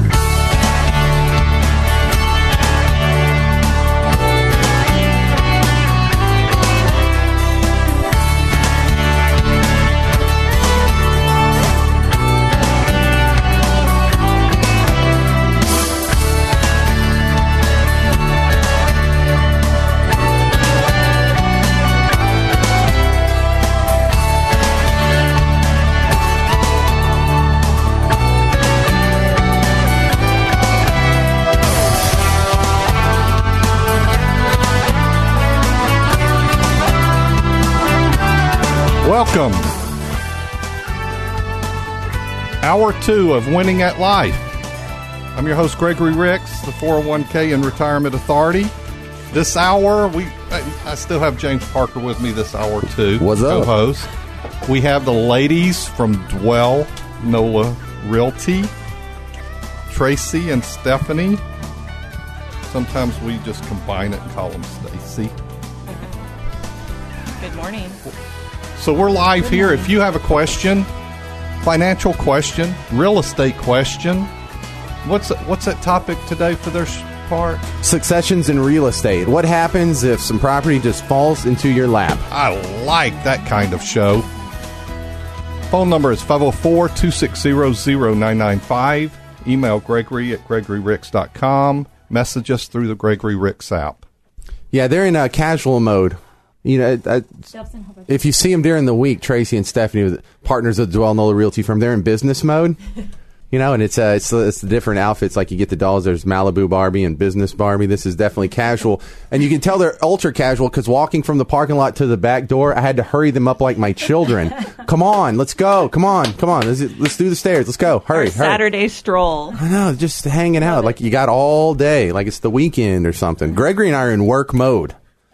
Welcome. Hour two of Winning at Life. I'm your host, Gregory Ricks, the four oh one k and Retirement Authority. This hour, we I still have James Parker with me this hour too. What's up? Co-host. We have the ladies from Dwell Nola Realty, Tracy and Stephanie. Sometimes we just combine it and call them Stacy. Good morning. So we're live here. If you have a question, financial question, real estate question, what's what's that topic today for their part? Successions in real estate. What happens if some property just falls into your lap? I like that kind of show. Phone number is five oh four, two six zero, zero nine nine five. Email Gregory at gregory ricks dot com. Message us through the Gregory Ricks app. Yeah, they're in a casual mode. You know, I, if you see them during the week, Tracy and Stephanie, partners of the Dwell Nola Realty firm, they're in business mode. You know, and it's uh, it's it's the different outfits. Like you get the dolls. There's Malibu Barbie and Business Barbie. This is definitely casual, and you can tell they're ultra casual because walking from the parking lot to the back door, I had to hurry them up like my children. Come on, let's go. Come on, come on. Let's, let's do the stairs. Let's go. Hurry, Our hurry. Saturday stroll. I know, just hanging out like you got all day, like it's the weekend or something. Gregory and I are in work mode.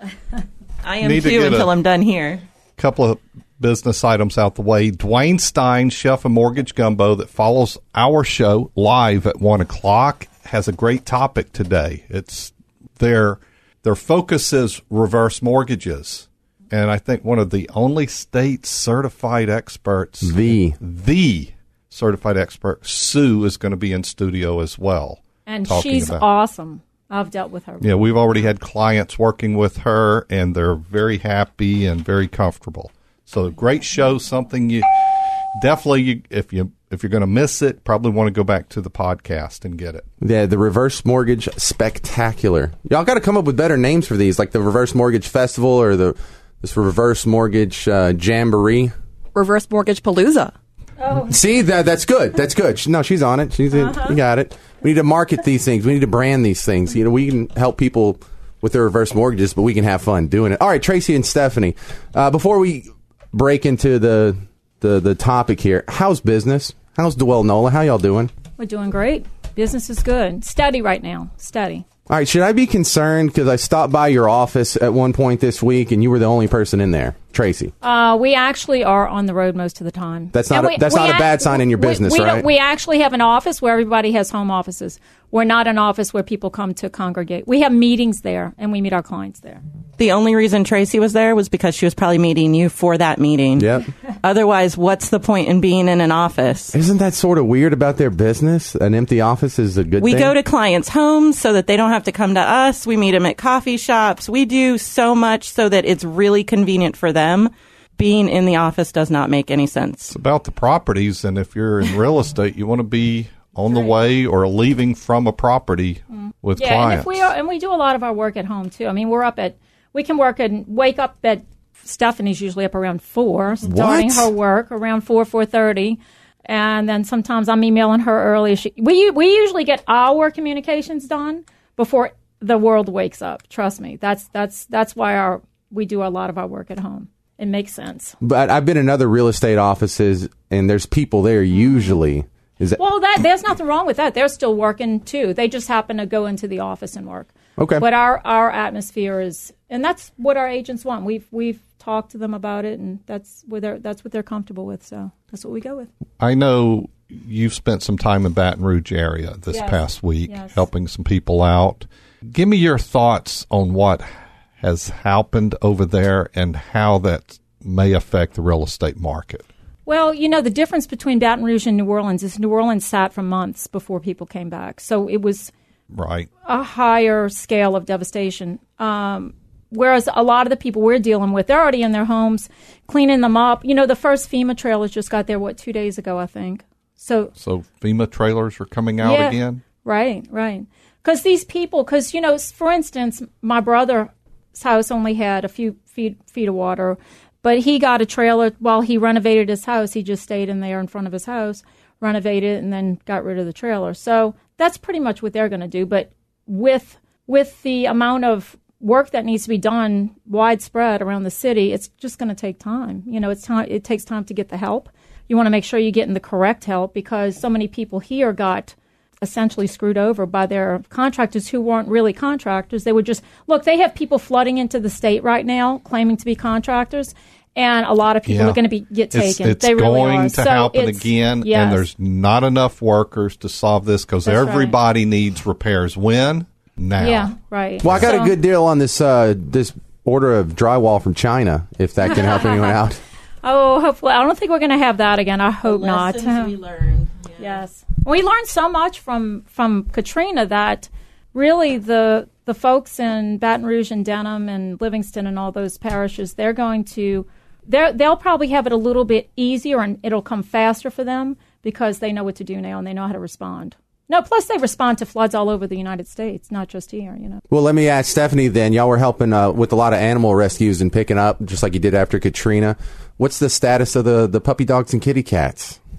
I am Need to too get until a- I'm done here. Couple of business items out the way. Dwayne Stein, Chef of Mortgage Gumbo, that follows our show live at one o'clock, has a great topic today. It's their their focus is reverse mortgages, and I think one of the only state certified experts, The the certified expert, Sue, is going to be in studio as well. And talking she's about- awesome. I've dealt with her. Yeah, we've already had clients working with her, and they're very happy and very comfortable. So, great show. Something you definitely, you, if you if you're going to miss it, probably want to go back to the podcast and get it. Yeah, the Reverse Mortgage Spectacular. Y'all got to come up with better names for these, like the Reverse Mortgage Festival or the this Reverse Mortgage uh, Jamboree. Reverse Mortgage Palooza. See, that that's good. That's good. She- No, she's on it. She's Uh-huh. you got it. We need to market these things. We need to brand these things. You know, we can help people with their reverse mortgages, but we can have fun doing it. All right, Tracy and Stephanie. Uh, before we break into the, the the topic here, how's business? How's Dwell Nola? How y'all doing? We're doing great. Business is good. Steady right now. Steady. All right, should I be concerned because I stopped by your office at one point this week and you were the only person in there, Tracy? Uh, we actually are on the road most of the time. That's not And a- that's not a act- bad sign in your we- business, we, don't- right? We actually have an office where everybody has home offices. We're not an office where people come to congregate. We have meetings there, and we meet our clients there. The only reason Tracy was there was because she was probably meeting you for that meeting. Yep. Otherwise, what's the point in being in an office? Isn't that sort of weird about their business? An empty office is a good We thing? go to clients' homes so that they don't have to come to us. We meet them at coffee shops. We do so much so that it's really convenient for them. Being in the office does not make any sense. It's about the properties, and if you're in real estate, you want to be on the way or leaving from a property with Yeah, clients. and if we are, and we do a lot of our work at home too. I mean, we're up at we can work and wake up at Stephanie's usually up around four, starting What? her work around four four thirty, and then sometimes I'm emailing her early. She, we we usually get our communications done before the world wakes up. Trust me, that's that's that's why our we do a lot of our work at home. It makes sense. But I've been in other real estate offices, and there's people there usually. Is that Well, that there's nothing wrong with that. They're still working too. They just happen to go into the office and work. Okay. But our, our atmosphere is, and that's what our agents want. We've we've talked to them about it, and that's what they're that's what they're comfortable with. So that's what we go with. I know you've spent some time in Baton Rouge area this Yes. past week, Yes. helping some people out. Give me your thoughts on what has happened over there and how that may affect the real estate market. Well, you know, the difference between Baton Rouge and New Orleans is New Orleans sat for months before people came back. So it was Right. a higher scale of devastation. Um, whereas a lot of the people we're dealing with, they're already in their homes, cleaning them up. You know, the first FEMA trailers just got there, what, two days ago, I think. So, So FEMA trailers are coming out yeah, again? Right, right. Because these people, because, you know, s- for instance, my brother's house only had a few feet, feet of water, but he got a trailer while he renovated his house. He just stayed in there in front of his house, renovated, and then got rid of the trailer. So that's pretty much what they're going to do. But with with the amount of work that needs to be done widespread around the city, it's just going to take time. You know, it's time. It takes time to get the help. You want to make sure you're getting the correct help because so many people here got essentially screwed over by their contractors who weren't really contractors. They would just look. They have people flooding into the state right now claiming to be contractors. And a lot of people Yeah. are going to be get It's, taken. it's they really going are. to So happen it's- again, yes. and there's not enough workers to solve this because That's right. everybody needs repairs. When? Now. Yeah, right. Well, I got So- a good deal on this uh, this order of drywall from China. If that can help anyone out. Oh, hopefully. I don't think we're going to have that again. I hope not. learned. Yes. We learned so much from, from Katrina that really the the folks in Baton Rouge and Denham and Livingston and all those parishes, they're going to, they're, they'll probably have it a little bit easier and it'll come faster for them because they know what to do now and they know how to respond. No, plus they respond to floods all over the United States, not just here, you know. Well, let me ask Stephanie then. Y'all were helping uh, with a lot of animal rescues and picking up, just like you did after Katrina. What's the status of the, the puppy dogs and kitty cats?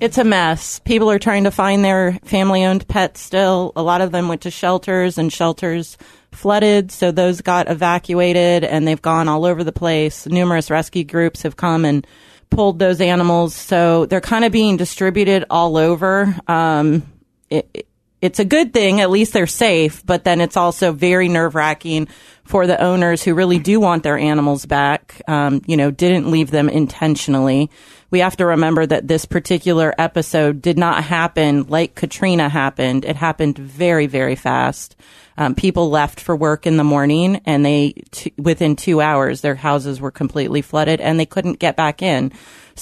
It's a mess. People are trying to find their family-owned pets still. A lot of them went to shelters, and shelters flooded, so those got evacuated, and they've gone all over the place. Numerous rescue groups have come and pulled those animals, so they're kind of being distributed all over. Um, it, it's a good thing. At least they're safe, but then it's also very nerve-wracking for the owners who really do want their animals back, um, you know, didn't leave them intentionally. We have to remember that this particular episode did not happen like Katrina happened. It happened very, very fast. Um, people left for work in the morning, and they, t- within two hours, their houses were completely flooded, and they couldn't get back in.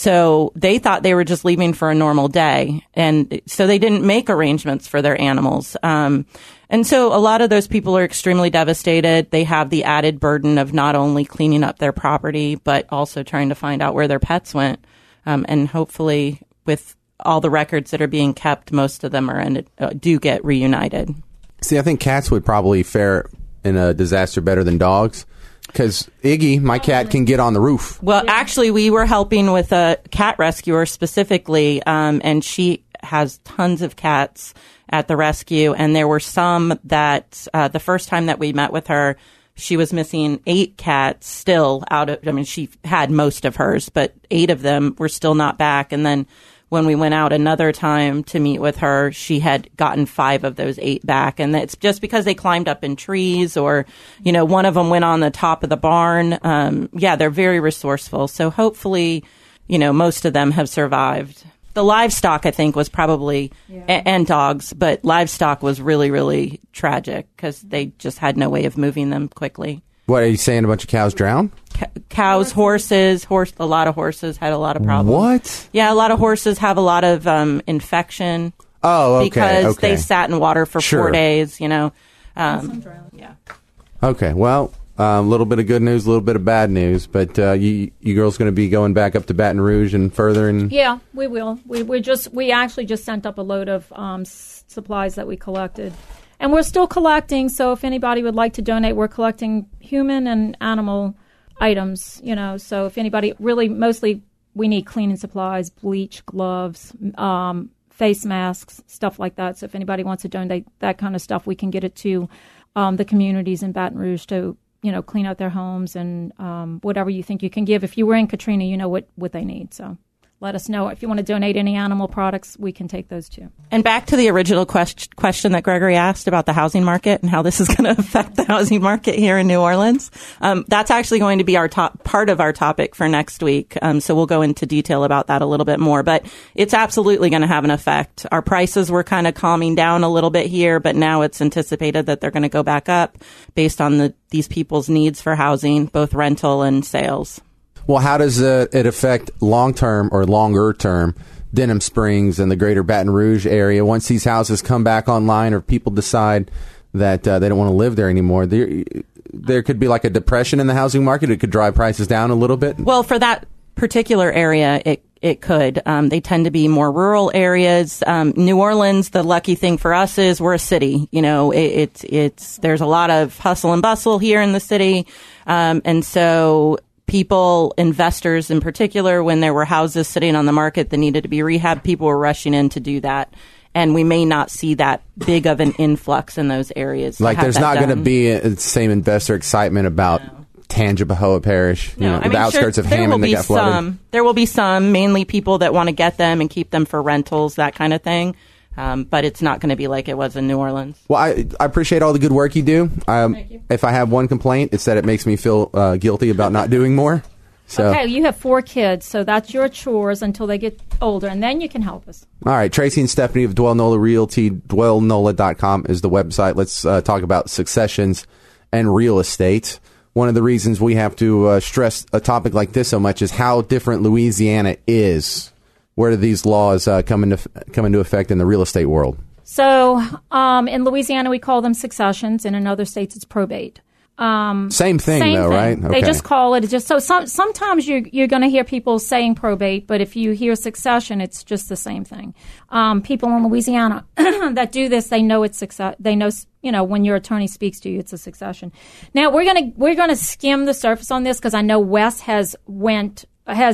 So they thought they were just leaving for a normal day, and so they didn't make arrangements for their animals. Um, and so a lot of those people are extremely devastated. They have the added burden of not only cleaning up their property, but also trying to find out where their pets went. Um, and hopefully, with all the records that are being kept, most of them are in, uh, do get reunited. See, I think cats would probably fare in a disaster better than dogs, because Iggy, my cat, can get on the roof. Well, yeah. Actually, we were helping with a cat rescuer specifically, um, and she has tons of cats at the rescue, and there were some that uh, the first time that we met with her, she was missing eight cats still out of, I mean, she had most of hers, but eight of them were still not back. And then when we went out another time to meet with her, she had gotten five of those eight back. And it's just because they climbed up in trees, or, you know, one of them went on the top of the barn. Um, yeah, they're very resourceful. So hopefully, you know, most of them have survived. The livestock, I think, was probably, yeah. a- and dogs, but livestock was really, really tragic because they just had no way of moving them quickly. What, are you saying a bunch of cows drowned? C- cows, horses, horse. A lot of horses had a lot of problems. What? Yeah, a lot of horses have a lot of um, infection. Oh, okay. Because okay. they sat in water for sure. four days, you know. Um, yeah. Okay, well, a um, little bit of good news, a little bit of bad news, but uh, you you girls going to be going back up to Baton Rouge and further? And yeah, we will. We we just we actually just sent up a load of um, s- supplies that we collected, and we're still collecting. So if anybody would like to donate, we're collecting human and animal items. You know, so if anybody really, mostly we need cleaning supplies, bleach, gloves, um, face masks, stuff like that. So if anybody wants to donate that kind of stuff, we can get it to um, the communities in Baton Rouge to, you know, clean out their homes and um, whatever you think you can give. If you were in Katrina, you know what, what they need. So let us know. If you want to donate any animal products, we can take those too. And back to the original quest- question that Gregory asked about the housing market and how this is going to affect the housing market here in New Orleans. Um, that's actually going to be our top part of our topic for next week. Um, so we'll go into detail about that a little bit more. But it's absolutely going to have an effect. Our prices were kind of calming down a little bit here, but now it's anticipated that they're going to go back up based on the these people's needs for housing, both rental and sales. Well, how does uh, it affect long-term or longer-term Denham Springs and the greater Baton Rouge area once these houses come back online, or people decide that uh, they don't want to live there anymore? There, there could be like a depression in the housing market. It could drive prices down a little bit. Well, for that particular area, it it could. Um, they tend to be more rural areas. Um, New Orleans, the lucky thing for us is we're a city. You know, it, it's it's there's a lot of hustle and bustle here in the city, um, and so. People, investors in particular, when there were houses sitting on the market that needed to be rehabbed, people were rushing in to do that. And we may not see that big of an influx in those areas. Like there's not going to be the same investor excitement about no. Tangipahoa Parish, you no, know, I mean, the outskirts sure, of Hammond that got flooded. Some, there will be some, mainly people that want to get them and keep them for rentals, that kind of thing. Um, but it's not going to be like it was in New Orleans. Well, I, I appreciate all the good work you do. Um, Thank you. If I have one complaint, it's that it makes me feel uh, guilty about not doing more. So. Okay, you have four kids, so that's your chores until they get older, and then you can help us. All right, Tracy and Stephanie of Dwell Nola Realty, dwell nola dot com is the website. Let's uh, talk about successions and real estate. One of the reasons we have to uh, stress a topic like this so much is how different Louisiana is. Where do these laws uh, come into come into effect in the real estate world? So um, in Louisiana, we call them successions, and in other states, it's probate. Um, same thing, same though, thing. right? They okay. just call it just so. Some, sometimes you're you're going to hear people saying probate, but if you hear succession, it's just the same thing. Um, people in Louisiana that do this, they know it's success. They know, you know, when your attorney speaks to you, it's a succession. Now we're gonna we're gonna skim the surface on this because I know Wes has went has.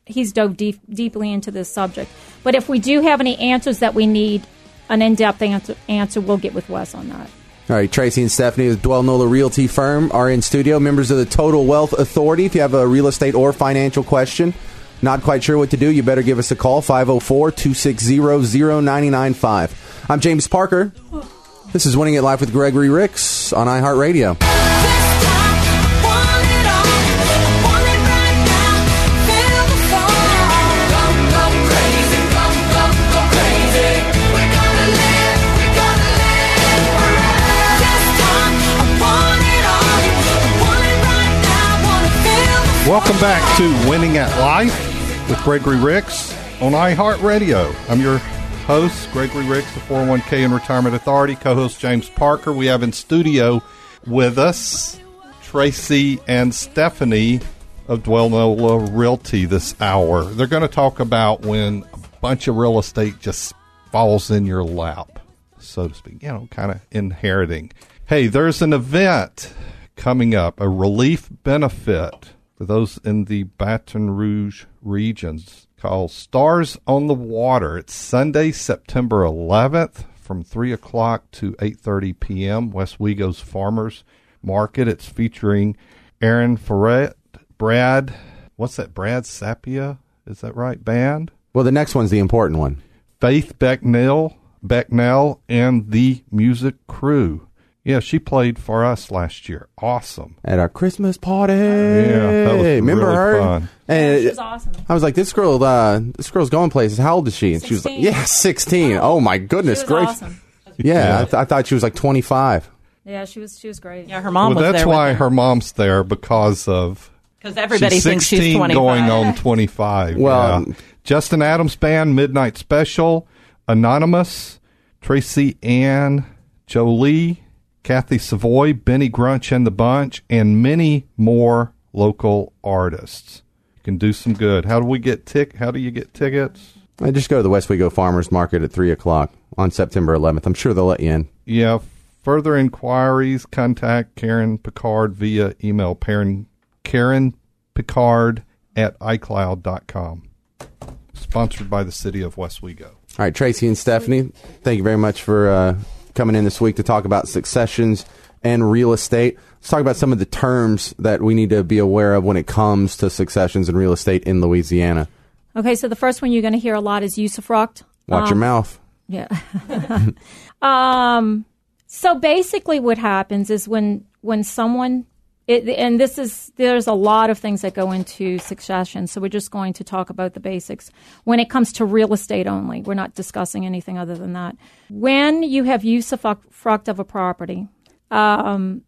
he's dove deep, deeply into this subject. But if we do have any answers that we need, an in-depth answer, answer we'll get with Wes on that. All right, Tracy and Stephanie with Dwell Nola Realty Firm are in studio, members of the Total Wealth Authority. If you have a real estate or financial question, not quite sure what to do, you better give us a call, five oh four, two six zero, zero nine nine five. I'm James Parker. This is Winning It Live with Gregory Ricks on iHeartRadio. Welcome back to Winning at Life with Gregory Ricks on iHeartRadio. I'm your host, Gregory Ricks, the four oh one k and Retirement Authority, co-host James Parker. We have in studio with us Tracy and Stephanie of Dwell Nola Realty this hour. They're going to talk about when a bunch of real estate just falls in your lap, so to speak, you know, kind of inheriting. Hey, there's an event coming up, a relief benefit for those in the Baton Rouge regions called Stars on the Water. It's Sunday, September eleventh from three o'clock to eight thirty p.m. Westwego's Farmers Market. It's featuring Aaron Ferret, Brad, what's that, Brad Sapia? Is that right, band? Well, the next one's the important one. Faith Becknell, Becknell and the Music Crew. Yeah, she played for us last year. Awesome. At our Christmas party. Yeah, that was Remember really her? fun. And She was awesome. I was like, this girl, uh, this girl's going places. How old is she? And she was like, sixteen. yeah, sixteen. Oh, my goodness She was gracious. awesome. Yeah, Yeah. I, th- I thought she was like twenty-five. Yeah, she was she was great. Yeah, her mom Well, was that's there why with her mom's there, because of because everybody she's thinks she's sixteen twenty-five. going on twenty-five. Well- yeah. Justin Adams Band, Midnight Special, Anonymous, Tracy Ann Jolie, Kathy Savoy, Benny Grunch and the Bunch, and many more local artists. You can do some good. How do we get tic? How do you get tickets? I just go to the Westwego Farmers Market at three o'clock on September eleventh. I'm sure they'll let you in. Yeah. Further inquiries, contact Karen Picard via email, Karen, Karen Picard at iCloud dot com. Sponsored by the city of Westwego. All right, Tracy and Stephanie, thank you very much for uh, coming in this week to talk about successions and real estate. Let's talk about some of the terms that we need to be aware of when it comes to successions and real estate in Louisiana. Okay, so the first one you're going to hear a lot is usufruct. Watch Um, your mouth. Yeah. um. So basically, what happens is when when someone, it, and this is there's a lot of things that go into succession. So we're just going to talk about the basics. When it comes to real estate only, we're not discussing anything other than that. When you have usufruct of a property, um,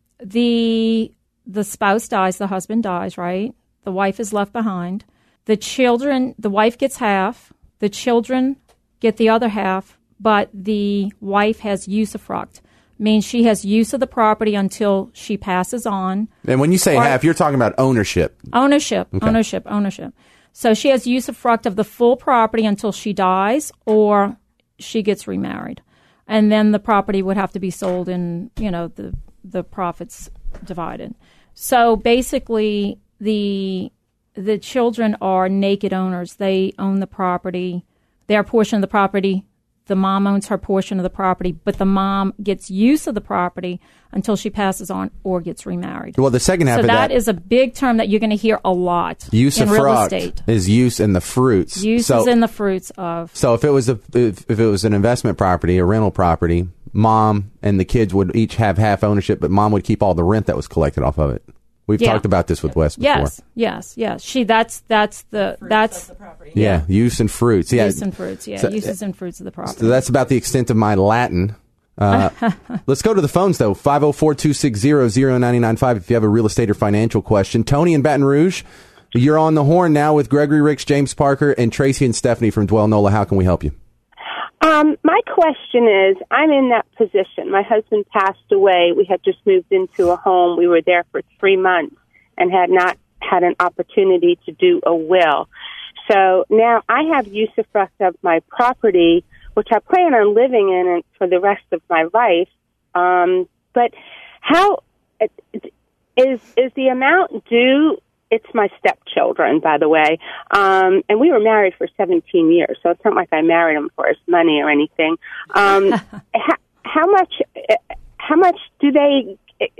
the the spouse dies, the husband dies, right? The wife is left behind. The children, the wife gets half. The children get the other half, but the wife has usufruct. Means she has use of the property until she passes on. And when you say Or- half, you're talking about ownership. Ownership, ownership, ownership. So she has usufruct of the full property until she dies or she gets remarried. And then the property would have to be sold and, you know, the the profits divided. So basically the the children are naked owners. They own the property, their portion of the property. The mom owns her portion of the property, but the mom gets use of the property until she passes on or gets remarried. Well, the second half So of that that is a big term that you're going to hear a lot in real usufruct estate. is use in the fruits. Use so, is in the fruits of. so if it was a if, if it was an investment property, a rental property, mom and the kids would each have half ownership, but mom would keep all the rent that was collected off of it. We've Yeah. talked about this with Wes before. Yes, yes, yes. She that's that's the that's Yeah, use and fruits. Yeah, use and fruits. Yeah, So- uses and fruits of the property. So that's about the extent of my Latin. Uh, let's go to the phones, though. five oh four, two six zero, zero nine nine five if you have a real estate or financial question. Tony in Baton Rouge, you're on the horn now with Gregory Ricks, James Parker, and Tracy and Stephanie from Dwell Nola. How can we help you? Um, my question is, I'm in that position. My husband passed away. We had just moved into a home. We were there for three months and had not had an opportunity to do a will. So now I have usufruct of my property, which I plan on living in it for the rest of my life. Um, but how is is the amount due it's my stepchildren, by the way. Um, and we were married for seventeen years, so it's not like I married him for his money or anything. Um, how, how much, how much do they,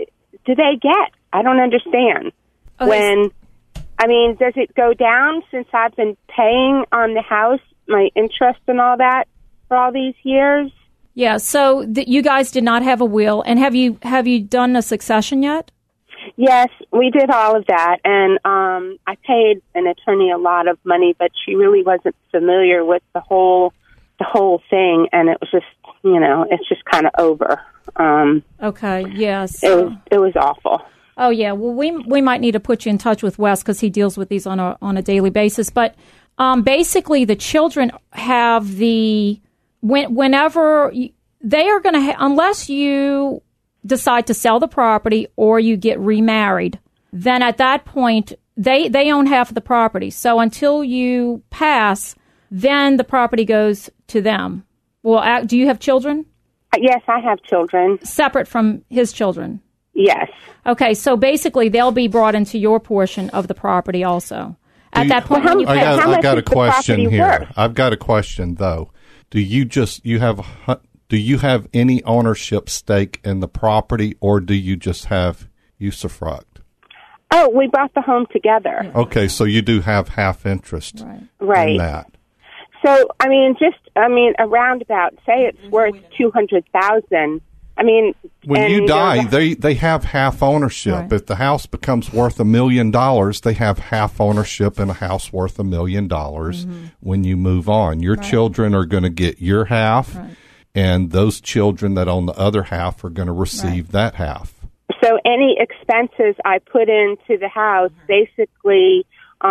do they get? I don't understand. Oh, when, I mean, does it go down since I've been paying on the house, my interest and all that for all these years? Yeah, so th- you guys did not have a will, and have you have you done a succession yet? Yes, we did all of that, and um, I paid an attorney a lot of money, but she really wasn't familiar with the whole the whole thing, and it was just, you know, it's just kind of over. Um, okay, yes. It was it was awful. Oh yeah, well we we might need to put you in touch with Wes because he deals with these on a on a daily basis. But um, basically, the children have the when whenever you, they are going to ha- unless you decide to sell the property or you get remarried, then at that point they they own half of the property. So until you pass, then the property goes to them. Well, uh, do you have children? Yes, I have children. Separate from his children? Yes. Okay, so basically they'll be brought into your portion of the property also. At you, that point, well, when you I pay, got, how I much got a is the question property here. worth? I've got a question though. Do you just you have do you have any ownership stake in the property, or do you just have usufruct? Oh, we bought the home together. Okay, so you do have half interest Right. Right. in that. So, I mean, just, I mean, a roundabout, say it's worth two hundred thousand dollars. I mean, When and you die, there's they, they have half ownership. Right. If the house becomes worth a million dollars, they have half ownership in a house worth a million dollars when you move on. Your children are going to get your half, Right. and those children that own the other half are going to receive Right. that half. So any expenses I put into the house, basically,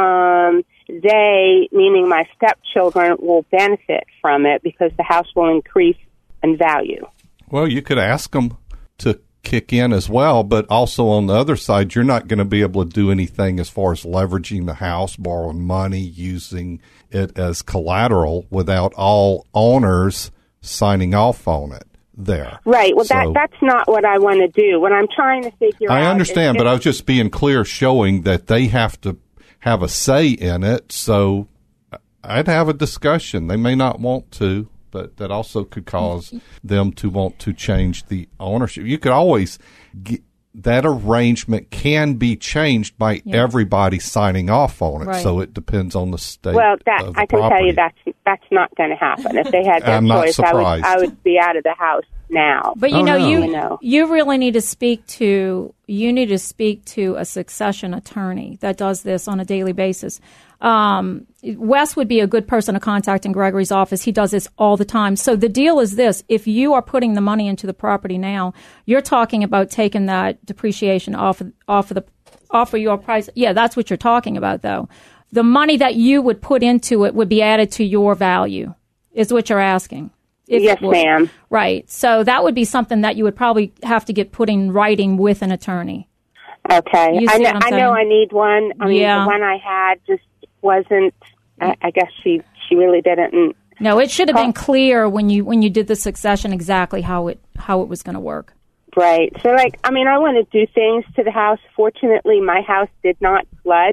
um, they, meaning my stepchildren, will benefit from it because the house will increase in value. Well, you could ask them to kick in as well, but also on the other side, you're not going to be able to do anything as far as leveraging the house, borrowing money, using it as collateral without all owners signing off on it there. Right. Well, So- that that's not what I want to do. What I'm trying to figure out. I is understand, just- but I was just being clear, showing that they have to have a say in it. So I'd have a discussion. They may not want to, but that also could cause them to want to change the ownership. You could always get, that arrangement can be changed by Yeah. everybody signing off on it. Right. So it depends on the state. Well, that of the I can property. tell you that's that's not going to happen. If they had their I'm not choice, I would surprised. I would be out of the house now. But you Oh, know, no. you You know. you really need to speak to you need to speak to a succession attorney that does this on a daily basis. Um, Wes would be a good person to contact in Gregory's office. He does this all the time. So the deal is this: if you are putting the money into the property now, you're talking about taking that depreciation off of, off of the off of your price. Yeah, that's what you're talking about, though. The money that you would put into it would be added to your value, is what you're asking. If Yes, it would. ma'am. Right. So that would be something that you would probably have to get put in writing with an attorney. Okay. You I see know, what I'm I know saying? I need one. I mean, Yeah. the one I had just wasn't, I, I guess she, she really didn't. No, it should have been clear when you when you did the succession exactly how it how it was going to work. Right. So, like, I mean, I want to do things to the house. Fortunately, my house did not flood,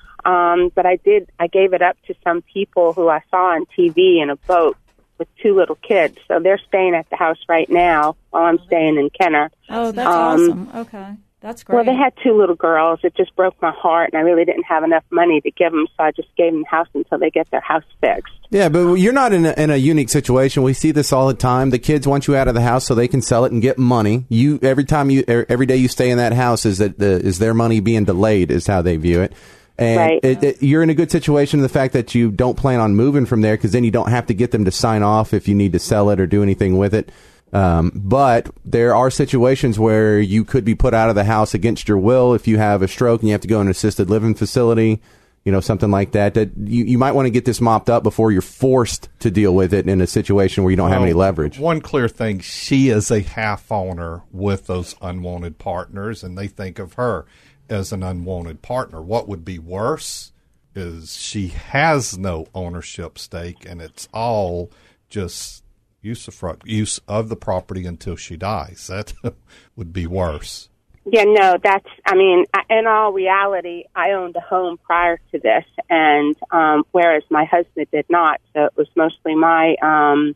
um, but I did, I gave it up to some people who I saw on T V in a boat with two little kids. So they're staying at the house right now while I'm staying in Kenner. Oh, that's Um, awesome. Okay, that's great. Well, they had two little girls. It just broke my heart, and I really didn't have enough money to give them, so I just gave them the house until they get their house fixed. Yeah, but you're not in a, in a unique situation. We see this all the time. The kids want you out of the house so they can sell it and get money. You every time you every day you stay in that house is that the, is their money being delayed is how they view it. And Right. it, it, you're in a good situation in the fact that you don't plan on moving from there because then you don't have to get them to sign off if you need to sell it or do anything with it. Um, but there are situations where you could be put out of the house against your will if you have a stroke and you have to go in an assisted living facility, you know, something like that. That you, you might want to get this mopped up before you're forced to deal with it in a situation where you don't have any Well, leverage. One clear thing, she is a half owner with those unwanted partners, and they think of her as an unwanted partner. What would be worse is she has no ownership stake, and it's all just usufruct, use of the property until she dies. That would be worse. Yeah, no, that's, I mean, I- in all reality, I owned a home prior to this, and um, whereas my husband did not, so it was mostly my, um,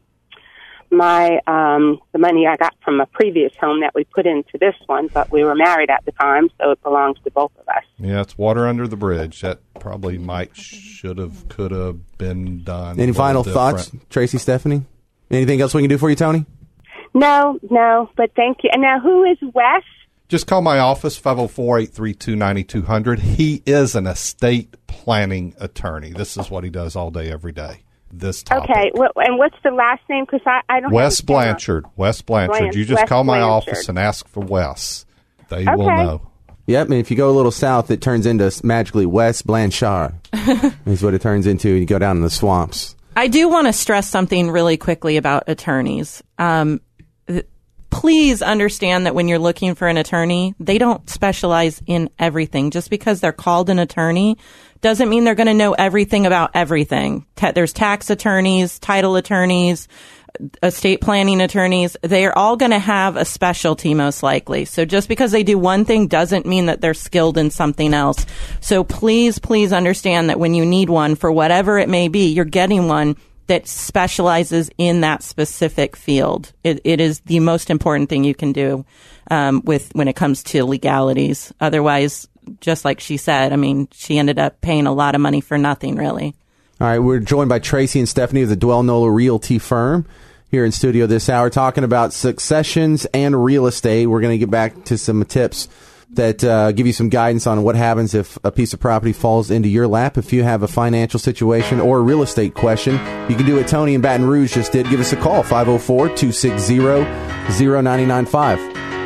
my, um, the money I got from a previous home that we put into this one, but we were married at the time, so it belongs to both of us. Yeah, it's water under the bridge. That probably might, should have, could have been done. Any final different. thoughts, Tracy, Stephanie? Anything else we can do for you, Tony? No, no, but thank you. And now, who is Wes? Just call my office, five oh four, eight three two, nine two zero zero. He is an estate planning attorney. This is what he does all day, every day. This topic. Okay, well, and what's the last name? Because I, I don't Wes have Blanchard. Wes Blanchard. Blanch- you just Wes call my Blanchard. office and ask for Wes. They Okay. will know. Yep, and if you go a little south, it turns into magically West Blanchard. Is what it turns into. You go down in the swamps. I do want to stress something really quickly about attorneys. Um, th- please understand that when you're looking for an attorney, they don't specialize in everything. Just because they're called an attorney doesn't mean they're going to know everything about everything. Ta- there's tax attorneys, title attorneys, estate planning attorneys. They're all going to have a specialty most likely. So just because they do one thing doesn't mean that they're skilled in something else. So please, please understand that when you need one for whatever it may be, you're getting one that specializes in that specific field. It, it is the most important thing you can do um, with when it comes to legalities. Otherwise, just like she said, I mean, she ended up paying a lot of money for nothing, really. All right, we're joined by Tracy and Stephanie of the Dwell Nola Realty firm here in studio this hour, talking about successions and real estate. We're going to get back to some tips that uh, give you some guidance on what happens if a piece of property falls into your lap. If you have a financial situation or a real estate question, you can do what Tony in Baton Rouge just did. Give us a call, five oh four, two six zero, zero nine nine five.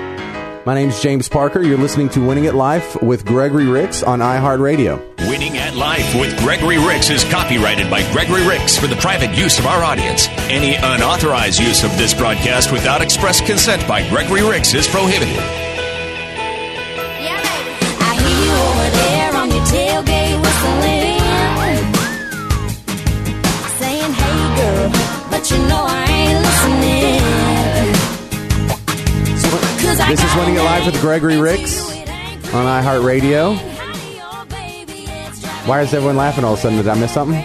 My name's James Parker. You're listening to Winning at Life with Gregory Ricks on iHeartRadio. Winning at Life with Gregory Ricks is copyrighted by Gregory Ricks for the private use of our audience. Any unauthorized use of this broadcast without express consent by Gregory Ricks is prohibited. I hear you over there on your tailgate whistling, saying, hey girl, but you know I ain't listening. This is Winning at Life with Gregory Ricks on iHeartRadio. Why is everyone laughing all of a sudden? Did I miss something?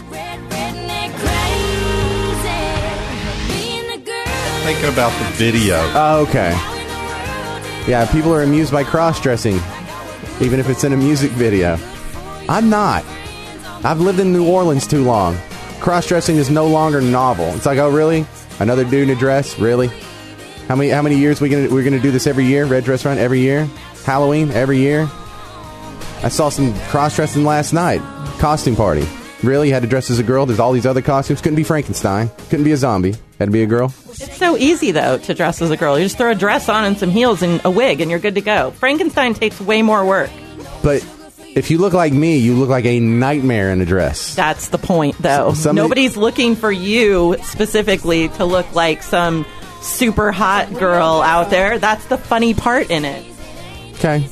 Thinking about the video. Oh, okay. Yeah, people are amused by cross-dressing, even if it's in a music video. I'm not. I've lived in New Orleans too long. Cross-dressing is no longer novel. It's like, oh, really? Another dude in a dress? Really? How many how many years we gonna we're gonna do this every year? Red Dress Run every year? Halloween every year? I saw some cross-dressing last night. Costume party. Really? You had to dress as a girl? There's all these other costumes. Couldn't be Frankenstein. Couldn't be a zombie. Had to be a girl. It's so easy, though, to dress as a girl. You just throw a dress on and some heels and a wig, and you're good to go. Frankenstein takes way more work. But if you look like me, you look like a nightmare in a dress. That's the point, though. Somebody- Nobody's looking for you specifically to look like some super hot girl out there. That's the funny part in it. Okay.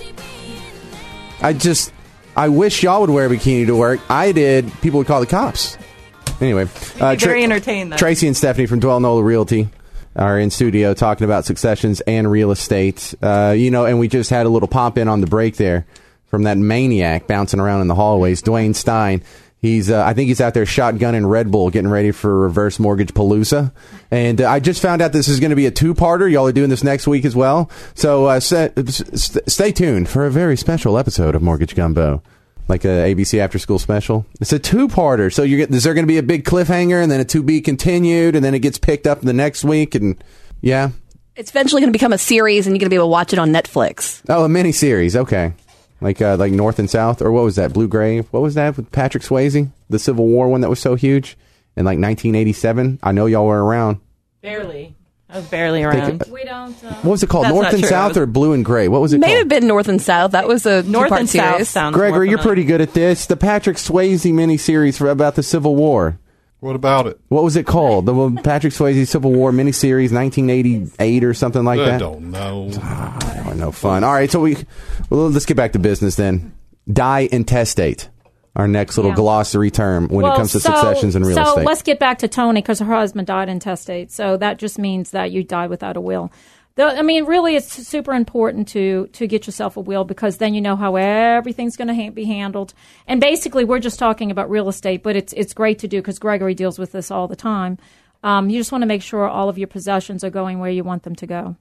I just, I wish y'all would wear a bikini to work. I did. People would call the cops. Anyway. Uh, You'd be very entertained, though. Tracy and Stephanie from Dwell Nola Realty are in studio talking about successions and real estate. Uh, you know, and we just had a little pop in on the break there from that maniac bouncing around in the hallways, Dwayne Stein. He's, uh, I think he's out there shotgunning Red Bull, getting ready for Reverse Mortgage Palooza. And uh, I just found out this is going to be a two-parter. Y'all are doing this next week as well. So uh, set, st- stay tuned for a very special episode of Mortgage Gumbo, like a A B C After School special. It's a two-parter. So you're, is there going to be a big cliffhanger and then a to-be continued, and then it gets picked up the next week? And yeah, It's eventually going to become a series, and you're going to be able to watch it on Netflix. oh, a mini-series. Okay. Like uh, like North and South, or what was that? Blue Grave? What was that with Patrick Swayze? The Civil War one that was so huge in like nineteen eighty-seven. I know y'all were around. Barely. I was barely around. Think- We don't. Uh, What was it called? That's North not and true. South I was- or Blue and Gray? What was it May called? have been North and South. That was a North two-part and South series. sounds Gregory, more you're familiar. pretty good at this. The Patrick Swayze miniseries for about the Civil War. What about it? What was it called? The one- Patrick Swayze Civil War miniseries, nineteen eighty-eight or something like I that. don't know. Oh, no fun. All right, so we well, let's get back to business then. Die intestate. Our next little Yeah. glossary term when well, it comes to so, successions and real so estate. let's get back to Tony because her husband died intestate. So that just means that you died without a will. The, I mean, really, it's super important to to get yourself a will because then you know how everything's going to ha- be handled. And basically, we're just talking about real estate, but it's it's great to do because Gregory deals with this all the time. Um, you just want to make sure all of your possessions are going where you want them to go.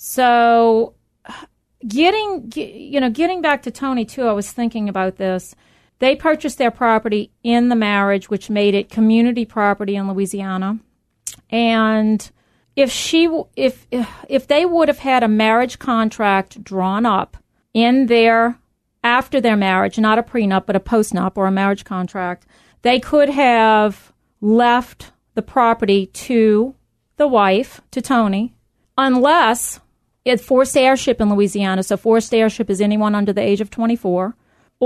So, getting you know, getting back to Tony too, I was thinking about this. They purchased their property in the marriage, which made it community property in Louisiana, and If she, if if they would have had a marriage contract drawn up in their after their marriage, not a prenup but a postnup or a marriage contract, they could have left the property to the wife, to Tony, unless it's forced heirship in Louisiana. So forced heirship is anyone under the age of twenty-four,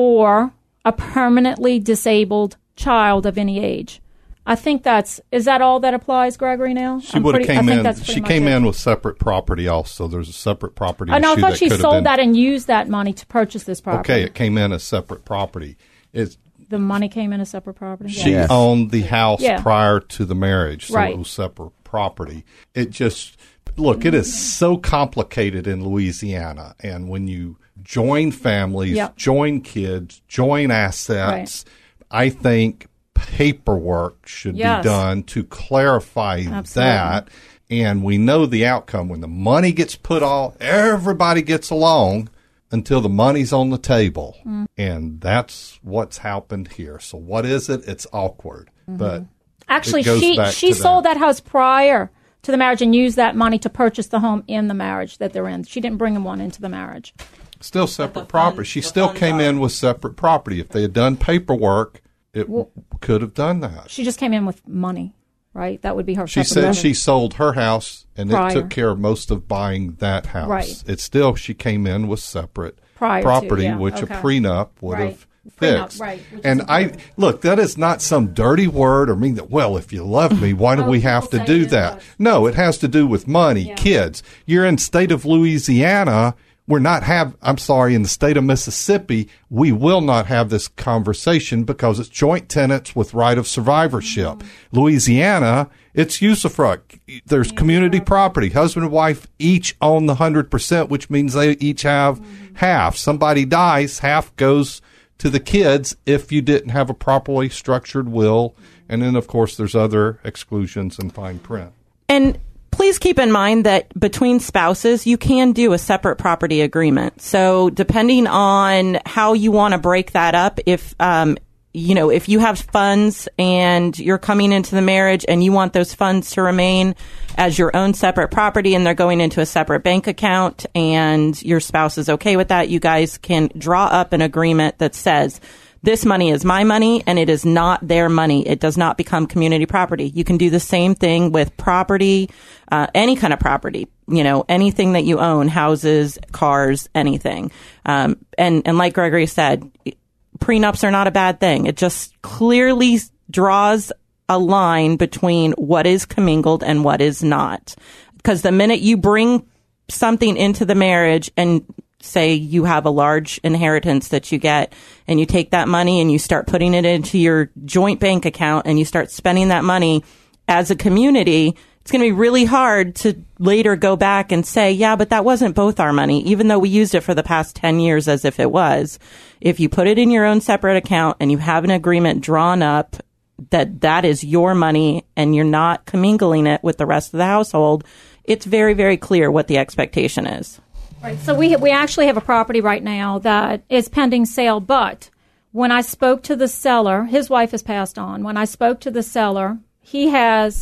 or a permanently disabled child of any age. I think that's, is that all that applies, Gregory, now? She would have came in, she came in with separate property also. There's a separate property I know, I issue thought that she could have sold been, that and used that money to purchase this property. Okay, it came in as separate property. It's, the money came in as separate property? She Yes. owned the house Yeah. prior to the marriage, so Right. it was separate property. It just, look, it is so complicated in Louisiana, and when you join families, Yep. join kids, join assets, I think paperwork should Yes. be done to clarify Absolutely. that, and we know the outcome. When the money gets put all, everybody gets along until the money's on the table, Mm. and that's what's happened here. So what is it? It's awkward, but Actually, it goes she back she to sold that. that house prior to the marriage and used that money to purchase the home in the marriage that they're in. She didn't bring one into the marriage. Still separate the property. funds- She the still funds came are- in with separate property. If they had done paperwork, it Well- could have done that. She just came in with money, right? That would be her She separate said money. she sold her house, and Prior. it took care of most of buying that house. Right. It's still, she came in with separate Prior to, property, yeah, which okay. a prenup would Right. have Prenup, fixed. right, which And is I important. look, that is not some dirty word or mean that, well, if you love me, why do Oh, we have to people say do it, that? but- No, it has to do with money, Yeah. kids. You're in state of Louisiana. We're not have, I'm sorry, in the state of Mississippi, we will not have this conversation because it's joint tenants with right of survivorship. Mm-hmm. Louisiana, it's usufruct. There's community property. Husband and wife each own the one hundred percent, which means they each have Mm-hmm. half. Somebody dies, half goes to the kids if you didn't have a properly structured will. And then, of course, there's other exclusions in fine print. And please keep in mind that between spouses, you can do a separate property agreement. So depending on how you want to break that up, if, um, you know, if you have funds and you're coming into the marriage and you want those funds to remain as your own separate property and they're going into a separate bank account and your spouse is okay with that, you guys can draw up an agreement that says, this money is my money and it is not their money. It does not become community property. You can do the same thing with property, uh, any kind of property, you know, anything that you own, houses, cars, anything. Um, and, and like Gregory said, prenups are not a bad thing. It just clearly draws a line between what is commingled and what is not. Because the minute you bring something into the marriage and say you have a large inheritance that you get and you take that money and you start putting it into your joint bank account and you start spending that money as a community, it's going to be really hard to later go back and say, yeah, but that wasn't both our money, even though we used it for the past ten years as if it was. If you put it in your own separate account and you have an agreement drawn up that that is your money and you're not commingling it with the rest of the household, it's very, very clear what the expectation is. Right. So we we actually have a property right now that is pending sale, but when I spoke to the seller, his wife has passed on. When I spoke to the seller, he has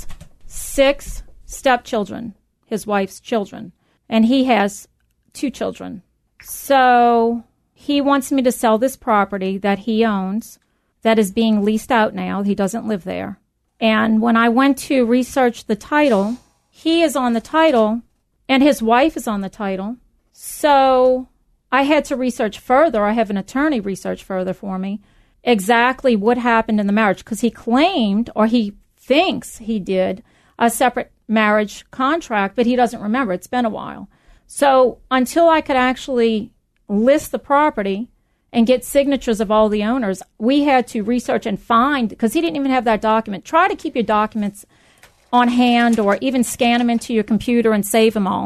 six stepchildren, his wife's children, and he has two children. So he wants me to sell this property that he owns that is being leased out now. He doesn't live there. And when I went to research the title, he is on the title and his wife is on the title. So I had to research further. I have an attorney research further for me exactly what happened in the marriage, because he claimed, or he thinks he did, a separate marriage contract, but he doesn't remember. It's been a while. So until I could actually list the property and get signatures of all the owners, we had to research and find, because he didn't even have that document. Try to keep your documents on hand or even scan them into your computer and save them all.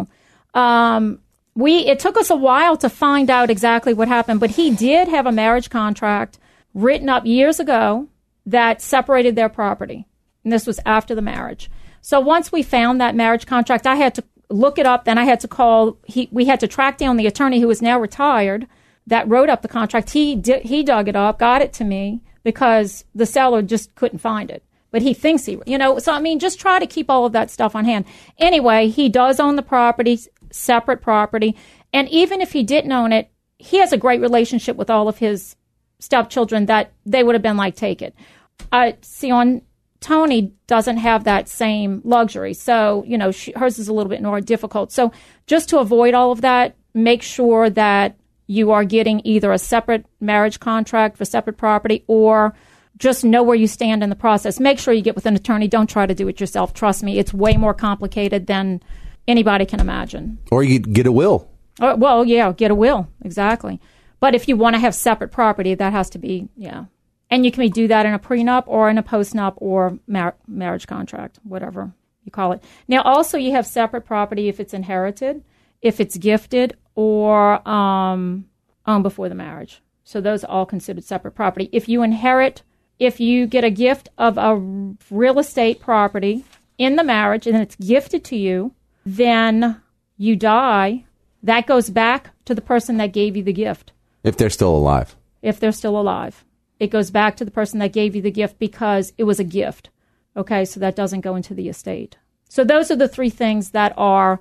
Um, we it took us a while to find out exactly what happened, but he did have a marriage contract written up years ago that separated their property. And this was after the marriage. So once we found that marriage contract, I had to look it up. Then I had to call, he, we had to track down the attorney who is now retired that wrote up the contract. He di- he dug it up, got it to me because the seller just couldn't find it. But he thinks he, you know, so I mean, just try to keep all of that stuff on hand. Anyway, he does own the property, separate property. And even if he didn't own it, he has a great relationship with all of his stepchildren that they would have been like, take it. Uh, see, on Tony doesn't have that same luxury. So, you know, she, hers is a little bit more difficult. So just to avoid all of that, make sure that you are getting either a separate marriage contract for separate property or just know where you stand in the process. Make sure you get with an attorney. Don't try to do it yourself. Trust me, it's way more complicated than anybody can imagine. Or you get a will. Or, well, yeah, get a will. Exactly. But if you want to have separate property, that has to be, yeah. And you can do that in a prenup or in a postnup or mar- marriage contract, whatever you call it. Now, also, you have separate property if it's inherited, if it's gifted, or um, owned before the marriage. So those are all considered separate property. If you inherit, if you get a gift of a real estate property in the marriage and it's gifted to you, then you die, that goes back to the person that gave you the gift. If they're still alive. If they're still alive. It goes back to the person that gave you the gift because it was a gift. Okay, so that doesn't go into the estate. So those are the three things that are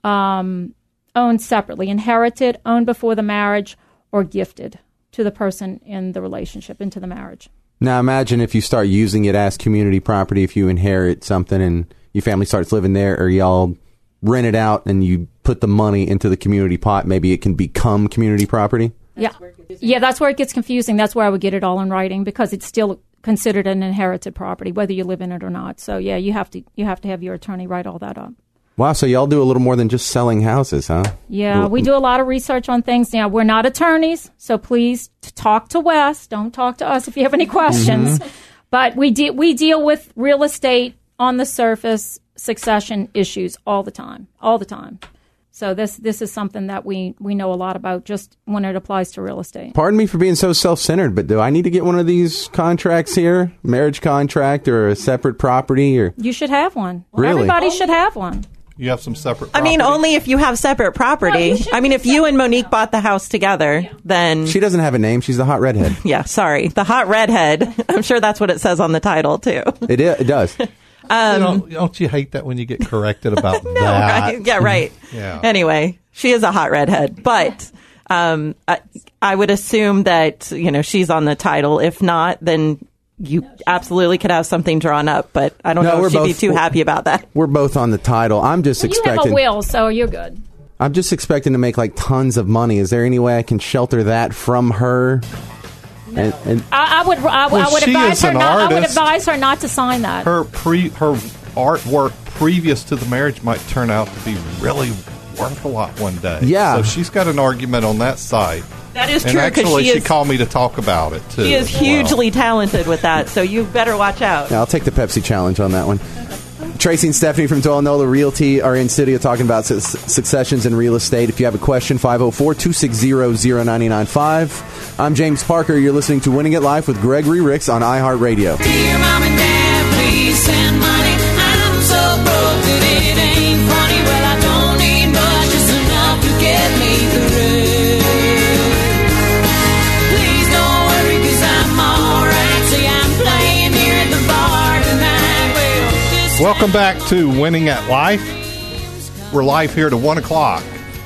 um, owned separately: inherited, owned before the marriage, or gifted to the person in the relationship, into the marriage. Now imagine if you start using it as community property, if you inherit something and your family starts living there, or y'all rent it out and you put the money into the community pot, maybe it can become community property? Yeah, yeah, that's where it gets confusing. That's where I would get it all in writing because it's still considered an inherited property, whether you live in it or not. So yeah, you have to you have to have your attorney write all that up. Wow, so y'all do a little more than just selling houses, huh? Yeah, we do a lot of research on things. Now, we're not attorneys, so please talk to Wes. Don't talk to us if you have any questions. Mm-hmm. But we de- we deal with real estate on the surface succession issues all the time, all the time. So this this is something that we, we know a lot about just when it applies to real estate. Pardon me for being so self-centered, but do I need to get one of these contracts here? Marriage contract or a separate property? Or You should have one. Really? Everybody should have one. You have some separate property? I mean, only if you have separate property. Well, I mean, if you and Monique bought the house together, yeah. then... She doesn't have a name. She's the hot redhead. Yeah, sorry. The hot redhead. I'm sure that's what it says on the title, too. It, is, it does. Um, you know, don't you hate that when you get corrected about no, that? Right? Yeah, right. Yeah. Anyway, she is a hot redhead, but um, I, I would assume that, you know, she's on the title. If not, then you no, absolutely could have something drawn up, but I don't no, know if she'd both, be too happy about that. We're both on the title. I'm just well, expecting... You have a will, so you're good. I'm just expecting to make like tons of money. Is there any way I can shelter that from her? No. And, and I, I would. I, well, I would she advise is her an not. artist. I would advise her not to sign that. Her pre her artwork previous to the marriage might turn out to be really worth a lot one day. Yeah. So she's got an argument on that side. That is and true. Actually, she, she is, called me to talk about it too. She is hugely well. talented with that, so you better watch out. Yeah, I'll take the Pepsi challenge on that one. Tracy and Stephanie from Doyle Nola Realty are in studio talking about su- successions in real estate. If you have a question, five oh four, two six zero, zero nine nine five. I'm James Parker. You're listening to Winning at Life with Gregory Ricks on iHeartRadio. Dear Mom and Dad, please send money. I'm so broke that it ain't funny. Well, I don't need much, just enough to get me through. Please don't worry, cause I'm alright. See, I'm playing here at the bar tonight. Well, welcome back to Winning at Life. We're live here to one o'clock.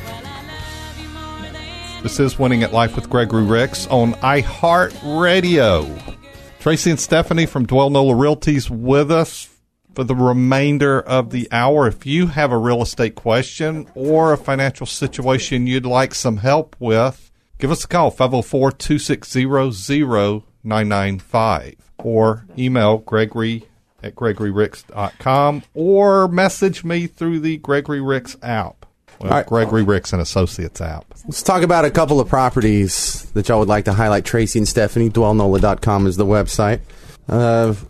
This is Winning at Life with Gregory Ricks on iHeartRadio. Tracy and Stephanie from Doyle Nola Realty's with us for the remainder of the hour. If you have a real estate question or a financial situation you'd like some help with, give us a call, five oh four, two six zero, zero nine nine five, or email Gregory at gregory ricks dot com, or message me through the Gregory Ricks app. Well, right. Gregory Ricks and Associates app. Let's talk about a couple of properties that y'all would like to highlight. Tracy and Stephanie, Doyle Nola dot com is the website. Uh,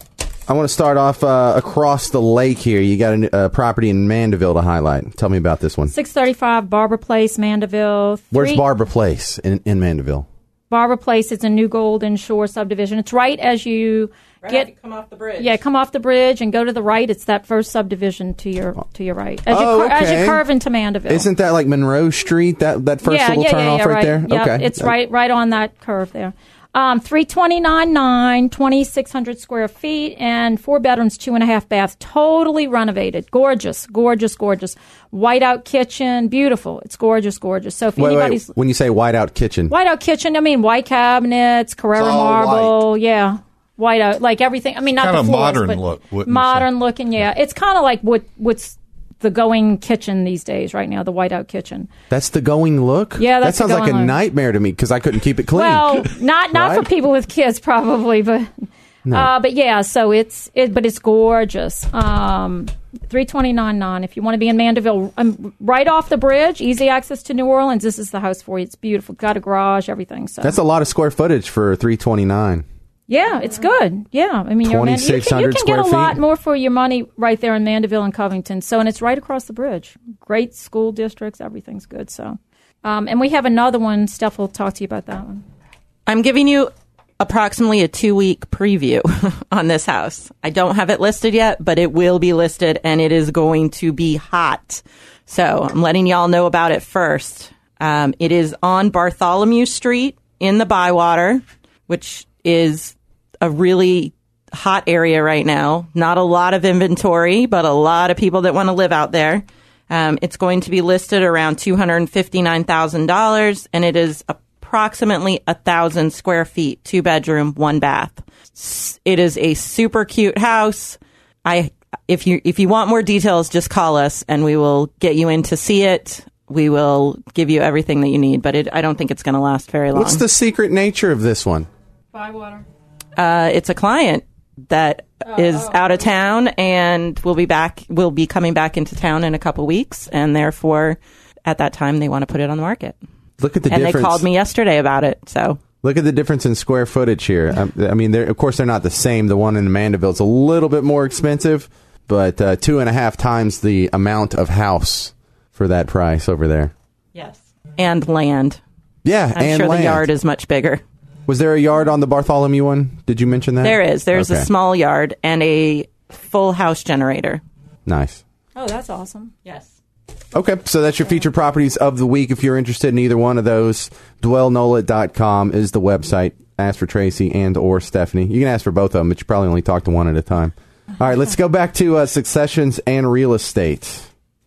I want to start off uh, across the lake here. You got a uh, property in Mandeville to highlight. Tell me about this one. six thirty-five Barber Place, Mandeville. Where's Three- Barber Place in, in Mandeville? Barber Place is a new Golden Shore subdivision. It's right as you Right get after you come off the bridge. Yeah, come off the bridge and go to the right. It's that first subdivision to your to your right as Oh, you cur- as okay. you curve into Mandeville. Isn't that like Monroe Street? That that first yeah, little yeah, turn yeah, off yeah, right, right there. Yeah, Okay, it's right right on that curve there. Um, three twenty nine nine, twenty six hundred square feet, and four bedrooms, two and a half baths, totally renovated, gorgeous, gorgeous, gorgeous. Whiteout kitchen, beautiful. It's gorgeous, gorgeous. So if Wait, anybody's wait. When you say whiteout kitchen, whiteout kitchen, I mean white cabinets, Carrara It's all marble, yeah. Whiteout, like everything. I mean, not Kinda the floors, modern but look, wouldn't you modern looking. Yeah, it's kind of like what what's the going kitchen these days, right now. The whiteout kitchen. that's the going look. Yeah, that's that the sounds like a going look. nightmare to me because I couldn't keep it clean. Well, not not for Right? people with kids, probably, but No. uh, but yeah. So it's it, but it's gorgeous. Um, three twenty nine nine. If you want to be in Mandeville, um, right off the bridge, easy access to New Orleans. This is the house for you. It's beautiful. Got a garage, everything. So That's a lot of square footage for three twenty-nine. yeah, it's good. Yeah, I mean, you're in Man- you can, you twenty-six hundred can get a square lot feet? more for your money right there in Mandeville and Covington. So, and it's right across the bridge. Great school districts. Everything's good. So, um, and we have another one. Steph will talk to you about that one. I'm giving you approximately a two week preview on this house. I don't have it listed yet, but it will be listed and it is going to be hot. So I'm letting y'all know about it first. Um, it is on Bartholomew Street in the Bywater, which is a really hot area right now. Not a lot of inventory, but a lot of people that want to live out there. Um, it's going to be listed around two hundred fifty-nine thousand dollars, and it is approximately a thousand square feet, two bedroom, one bath. S- It is a super cute house. I, if you if you want more details, just call us, and we will get you in to see it. We will give you everything that you need, but it, I don't think it's going to last very long. What's the secret nature of this one? Bywater. Uh, it's a client that is out of town and will be back. Will be coming back into town in a couple weeks, and therefore, at that time, they want to put it on the market. Look at the and difference. they called me yesterday about it. So Look at the difference in square footage here. I, I mean, they're, of course, they're not the same. The one in Mandeville is a little bit more expensive, but uh, two and a half times the amount of house for that price over there. yes, and land. Yeah, I'm and sure land. the yard is much bigger. Was there a yard on the Bartholomew one? Did you mention that? There is. There's Okay. a small yard and a full house generator. Nice. Oh, that's awesome. Yes. Okay, so that's your featured properties of the week. If you're interested in either one of those, dwell nolet dot com is the website. Ask for Tracy and or Stephanie. You can ask for both of them, but you probably only talk to one at a time. All right, let's go back to uh, successions and real estate.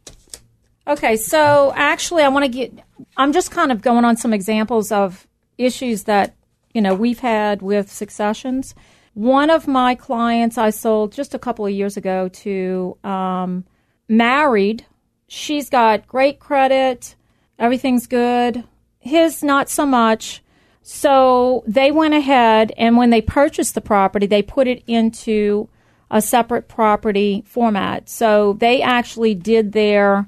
Okay, so actually, I want to get. I'm just kind of going on some examples of issues that you know we've had with successions. One of my clients I sold just a couple of years ago to um, married. She's got great credit. Everything's good. His not so much. So they went ahead and when they purchased the property, they put it into a separate property format. So they actually did their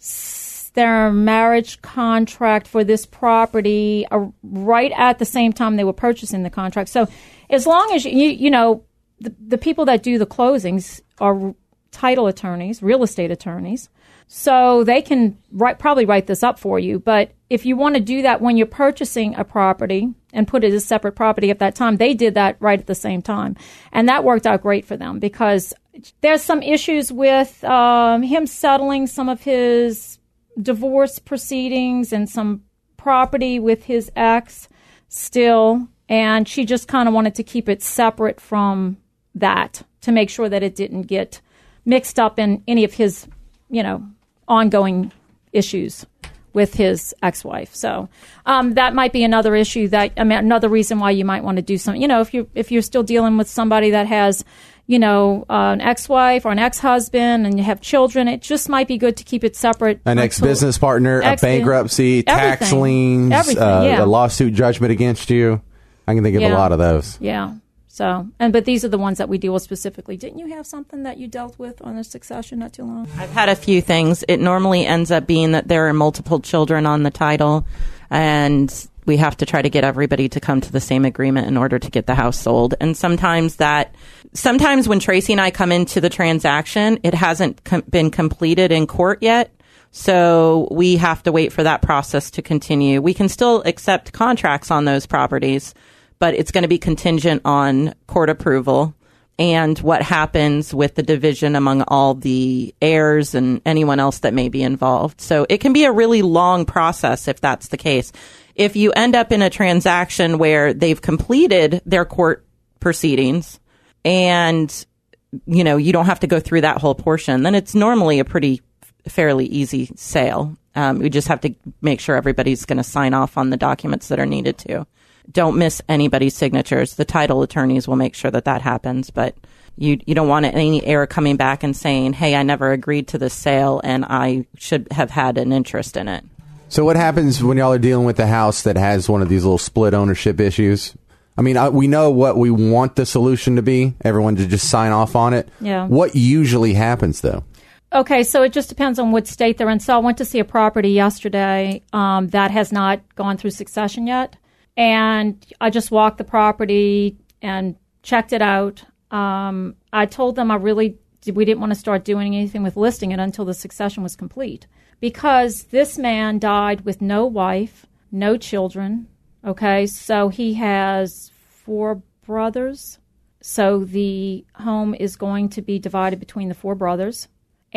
their marriage contract for this property uh, right at the same time they were purchasing the contract. So as long as you, you, you know, the, the people that do the closings are title attorneys, real estate attorneys. So they can write, probably write this up for you. But if you want to do that when you're purchasing a property and put it as a separate property at that time, they did that right at the same time. And that worked out great for them because there's some issues with um, him settling some of his divorce proceedings and some property with his ex still. And she just kind of wanted to keep it separate from that to make sure that it didn't get mixed up in any of his, you know, ongoing issues with his ex-wife. So um, that might be another issue that, I mean, another reason why you might want to do something. You know, if you if you're still dealing with somebody that has, you know, uh, an ex-wife or an ex-husband and you have children, it just might be good to keep it separate. An until- ex-business partner, Ex- a bankruptcy, tax everything. liens, Everything, uh, yeah. a lawsuit judgment against you. I can think of a Yeah. lot of those. Yeah. So, and but these are the ones that we deal with specifically. Didn't you have something that you dealt with on a succession not too long? I've had a few things. It normally ends up being that there are multiple children on the title, and we have to try to get everybody to come to the same agreement in order to get the house sold. And sometimes that, sometimes when Tracy and I come into the transaction, it hasn't com- been completed in court yet. So we have to wait for that process to continue. We can still accept contracts on those properties, but it's going to be contingent on court approval and what happens with the division among all the heirs and anyone else that may be involved. So it can be a really long process if that's the case. If you end up in a transaction where they've completed their court proceedings and, you know, you don't have to go through that whole portion, then it's normally a pretty fairly easy sale. Um, we just have to make sure everybody's going to sign off on the documents that are needed to. Don't miss anybody's signatures. The title attorneys will make sure that that happens, but you you don't want any heir coming back and saying, hey, I never agreed to this sale and I should have had an interest in it. So what happens when y'all are dealing with a house that has one of these little split ownership issues? I mean, I, we know what we want the solution to be, everyone to just sign off on it. Yeah. What usually happens, though? Okay, so it just depends on what state they're in. So I went to see a property yesterday um, that has not gone through succession yet. And I just walked the property and checked it out. Um, I told them I really we didn't want to start doing anything with listing it until the succession was complete. Because this man died with no wife, no children. Okay, so he has four brothers. So the home is going to be divided between the four brothers.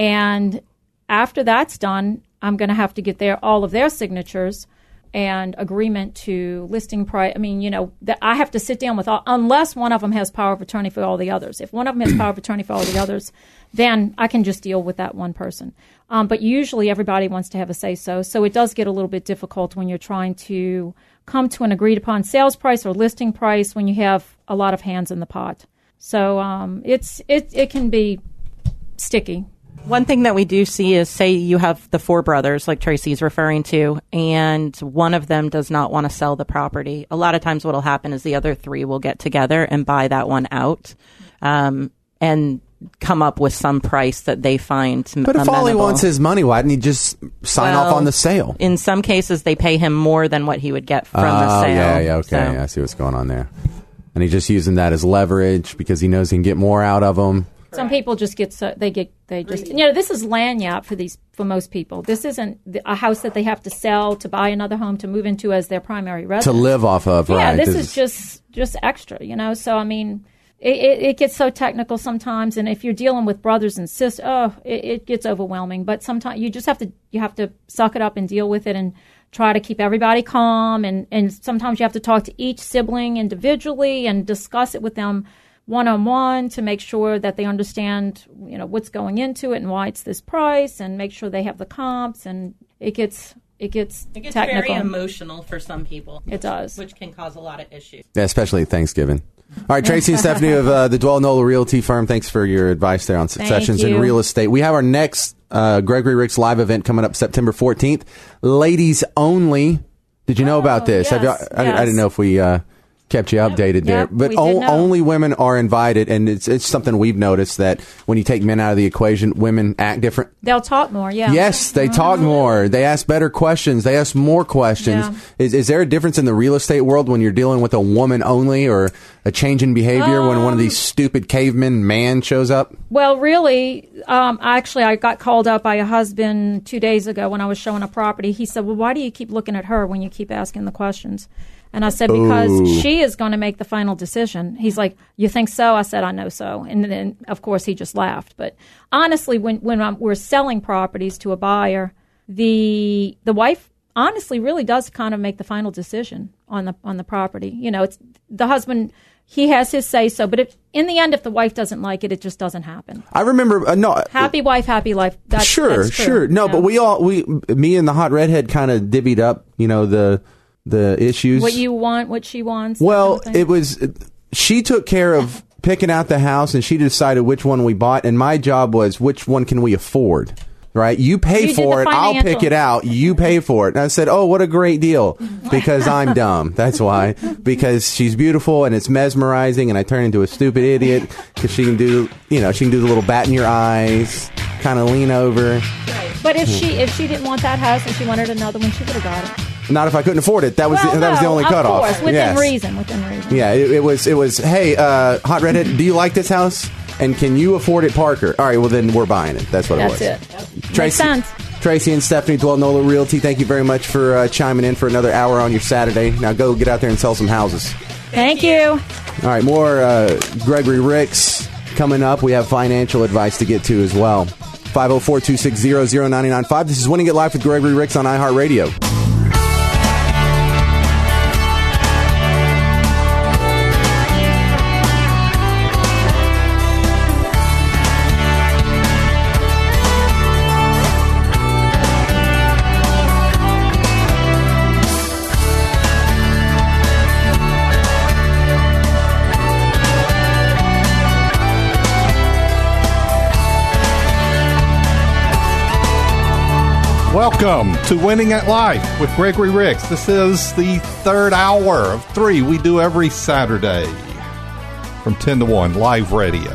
And after that's done, I'm going to have to get their all of their signatures and agreement to listing price. I mean, you know, that I have to sit down with all, unless one of them has power of attorney for all the others. If one of them has power of attorney for all the others, then I can just deal with that one person. Um, but usually everybody wants to have a say-so. So it does get a little bit difficult when you're trying to come to an agreed-upon sales price or listing price when you have a lot of hands in the pot. So um, it's it it can be sticky. One thing that we do see is, say you have the four brothers, like Tracy's referring to, and one of them does not want to sell the property. A lot of times what will happen is the other three will get together and buy that one out um, and come up with some price that they find But if amenable. all he wants is money, why didn't he just sign well, off on the sale? In some cases, they pay him more than what he would get from uh, the sale. Yeah, yeah, okay. So. I see what's going on there. And he's just using that as leverage because he knows he can get more out of them. Some people just get so they get they just you know this is lagniappe for these for most people. This isn't a house that they have to sell to buy another home to move into as their primary residence To live off of, yeah, right? this, this is just just extra, you know. So I mean, it, it, it gets so technical sometimes, and if you're dealing with brothers and sisters, oh, it, it gets overwhelming. But sometimes you just have to you have to suck it up and deal with it and try to keep everybody calm. And and sometimes you have to talk to each sibling individually and discuss it with them one-on-one to make sure that they understand, you know, what's going into it and why it's this price, and make sure they have the comps. And it gets it gets It gets technical. very emotional for some people. It does, which can cause a lot of issues. Yeah, especially Thanksgiving. All right, Tracy and Stephanie of uh, the Dwell Nola Realty Firm, thanks for your advice there on successions in you. real estate. We have our next uh, Gregory Ricks live event coming up September fourteenth. Ladies only. Did you know Oh, about this? yes, Have you, I, I yes. didn't know if we uh, kept you updated there. Yep, But we o- did know. only women are invited, and it's, it's something we've noticed that when you take men out of the equation, women act different. They'll talk more, yeah. Yes, they talk more. They ask better questions. They ask more questions. Yeah. Is is there a difference in the real estate world when you're dealing with a woman only, or a change in behavior when one of these stupid cavemen man shows up? Well, really, um, actually, I got called up by a husband two days ago when I was showing a property. He said, well, why do you keep looking at her when you keep asking the questions? And I said, because Ooh. she is going to make the final decision. He's like, you think so? I said, I know so. And then, of course, he just laughed. But honestly, when, when I'm, we're selling properties to a buyer, the the wife honestly really does kind of make the final decision on the on the property. You know, it's the husband, he has his say so. But if, in the end, if the wife doesn't like it, it just doesn't happen. I remember, uh, no. Happy wife, happy life. That's, sure, that's true. sure. No, Yeah. but we all, we, me and the hot redhead kind of divvied up, you know, the the issues. What you want, what she wants. that Well, kind of thing. it was, she took care of picking out the house, and she decided which one we bought, and my job was which one can we afford, right? You pay You did for the it, I'll pick financial. it out, you pay for it. And I said, oh, what a great deal, because I'm dumb. That's why. Because she's beautiful, and it's mesmerizing, and I turn into a stupid idiot, because she can do, you know, she can do the little bat in your eyes, kind of lean over. But if she if she didn't want that house and she wanted another one, she could have got it. Not if I couldn't afford it. That was well, the, that was the no, only of cutoff. course, within yes. reason. Within reason. Yeah, it, it was. It was. Hey, uh, Hot Redhead, do you like this house? And can you afford it, Parker? All right, well then we're buying it. That's what That's it was. it. Makes Tracy, sense. Tracy and Stephanie, Dwell Nola Realty. Thank you very much for uh, chiming in for another hour on your Saturday. Now go get out there and sell some houses. Thank you. All right, more uh, Gregory Ricks coming up. We have financial advice to get to as well. five oh four, two six zero, zero nine nine five. This is Winning It Live with Gregory Ricks on iHeartRadio. Welcome to Winning at Life with Gregory Ricks. This is the third hour of three we do every Saturday from ten to one, live radio.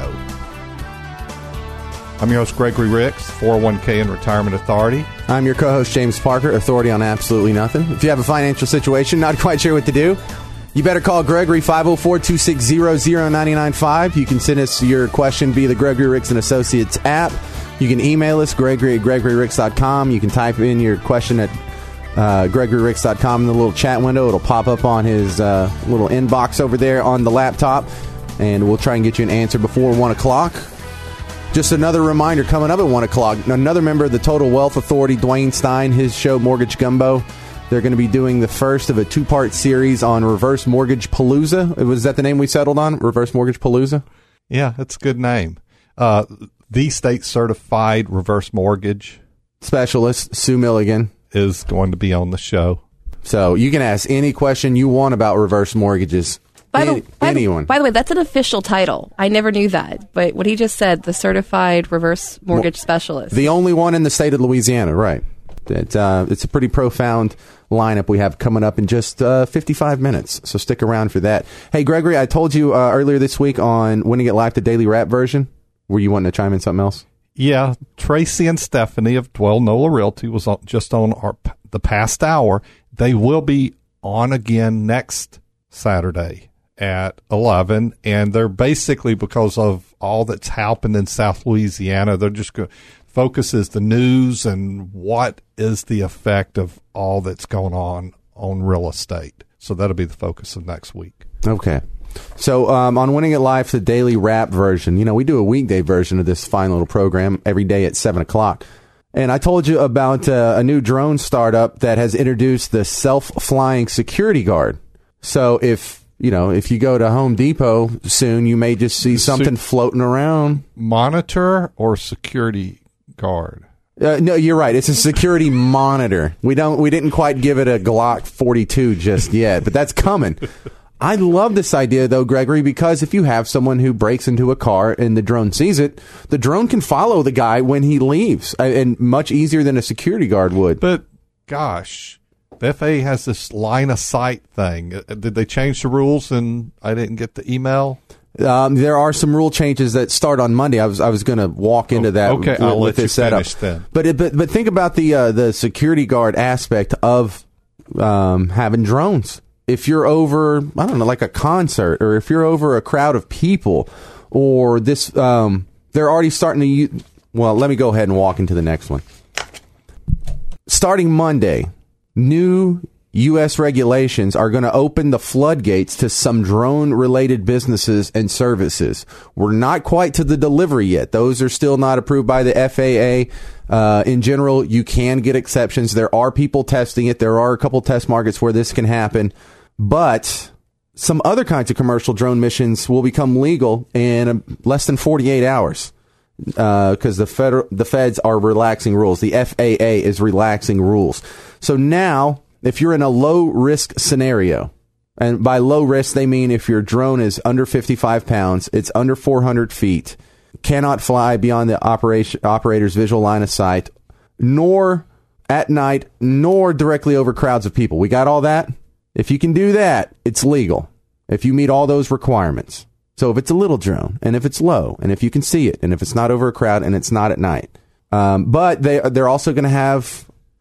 I'm your host, Gregory Ricks, four oh one k and Retirement Authority. I'm your co-host, James Parker, authority on absolutely nothing. If you have a financial situation, not quite sure what to do, you better call Gregory, five oh four, two six zero, zero nine nine five. You can send us your question via the Gregory Ricks and Associates app. You can email us, Gregory at Gregory Ricks dot com. You can type in your question at uh, Gregory Ricks dot com in the little chat window. It'll pop up on his uh, little inbox over there on the laptop, and we'll try and get you an answer before one o'clock. Just another reminder, coming up at one o'clock, another member of the Total Wealth Authority, Dwayne Stein, his show Mortgage Gumbo. They're going to be doing the first of a two-part series on Reverse Mortgage Palooza. Was that the name we settled on? Reverse Mortgage Palooza? Yeah, that's a good name. Uh, the state certified reverse mortgage specialist, Sue Milligan, is going to be on the show. So you can ask any question you want about reverse mortgages. By the, Any, by, anyone. The, by the way, that's an official title. I never knew that. But what he just said, the Certified Reverse Mortgage Specialist. The only one in the state of Louisiana, right. It, uh, it's a pretty profound lineup we have coming up in just uh, fifty-five minutes. So stick around for that. Hey, Gregory, I told you uh, earlier this week on Winning It Live, the Daily Rap version. Were you wanting to chime in something else? Yeah, Tracy and Stephanie of Dwell Nola Realty was on, just on our the past hour. They will be on again next Saturday at eleven, and they're basically, because of all that's happened in South Louisiana, they're just going to focus is the news and what is the effect of all that's going on on real estate. So that'll be the focus of next week. Okay. So um, on Winning It Live, the daily rap version, you know, we do a weekday version of this fine little program every day at seven o'clock. And I told you about uh, a new drone startup that has introduced the self-flying security guard. So if, you know, if you go to Home Depot soon, you may just see something floating around. Monitor or security guard? Uh, no, you're right. It's a security monitor. We don't. We didn't quite give it a Glock forty-two just yet, but that's coming. I love this idea, though, Gregory, because if you have someone who breaks into a car and the drone sees it, the drone can follow the guy when he leaves, and much easier than a security guard would. But, gosh, the F A A has this line of sight thing. Did they change the rules and I didn't get the email? Um, there are some rule changes that start on Monday. I was I was going to walk into that okay, with, I'll with let you this setup. finish then. But it, but but think about the uh, the security guard aspect of um, having drones. If you're over, I don't know, like a concert, or if you're over a crowd of people, or this, um, they're already starting to use, well, let me go ahead and walk into the next one. Starting Monday, new U S regulations are going to open the floodgates to some drone-related businesses and services. We're not quite to the delivery yet. Those are still not approved by the F A A. Uh, in general, you can get exceptions. There are people testing it. There are a couple test markets where this can happen. But some other kinds of commercial drone missions will become legal in less than forty-eight hours. Because uh, the federal, the feds are relaxing rules. The F A A is relaxing rules. So now, if you're in a low-risk scenario, and by low risk, they mean if your drone is under fifty-five pounds, it's under four hundred feet, cannot fly beyond the operation, operator's visual line of sight, nor at night, nor directly over crowds of people. We got all that? If you can do that, it's legal. If you meet all those requirements. So if it's a little drone, and if it's low, and if you can see it, and if it's not over a crowd, and it's not at night. Um, but they, they're also going to have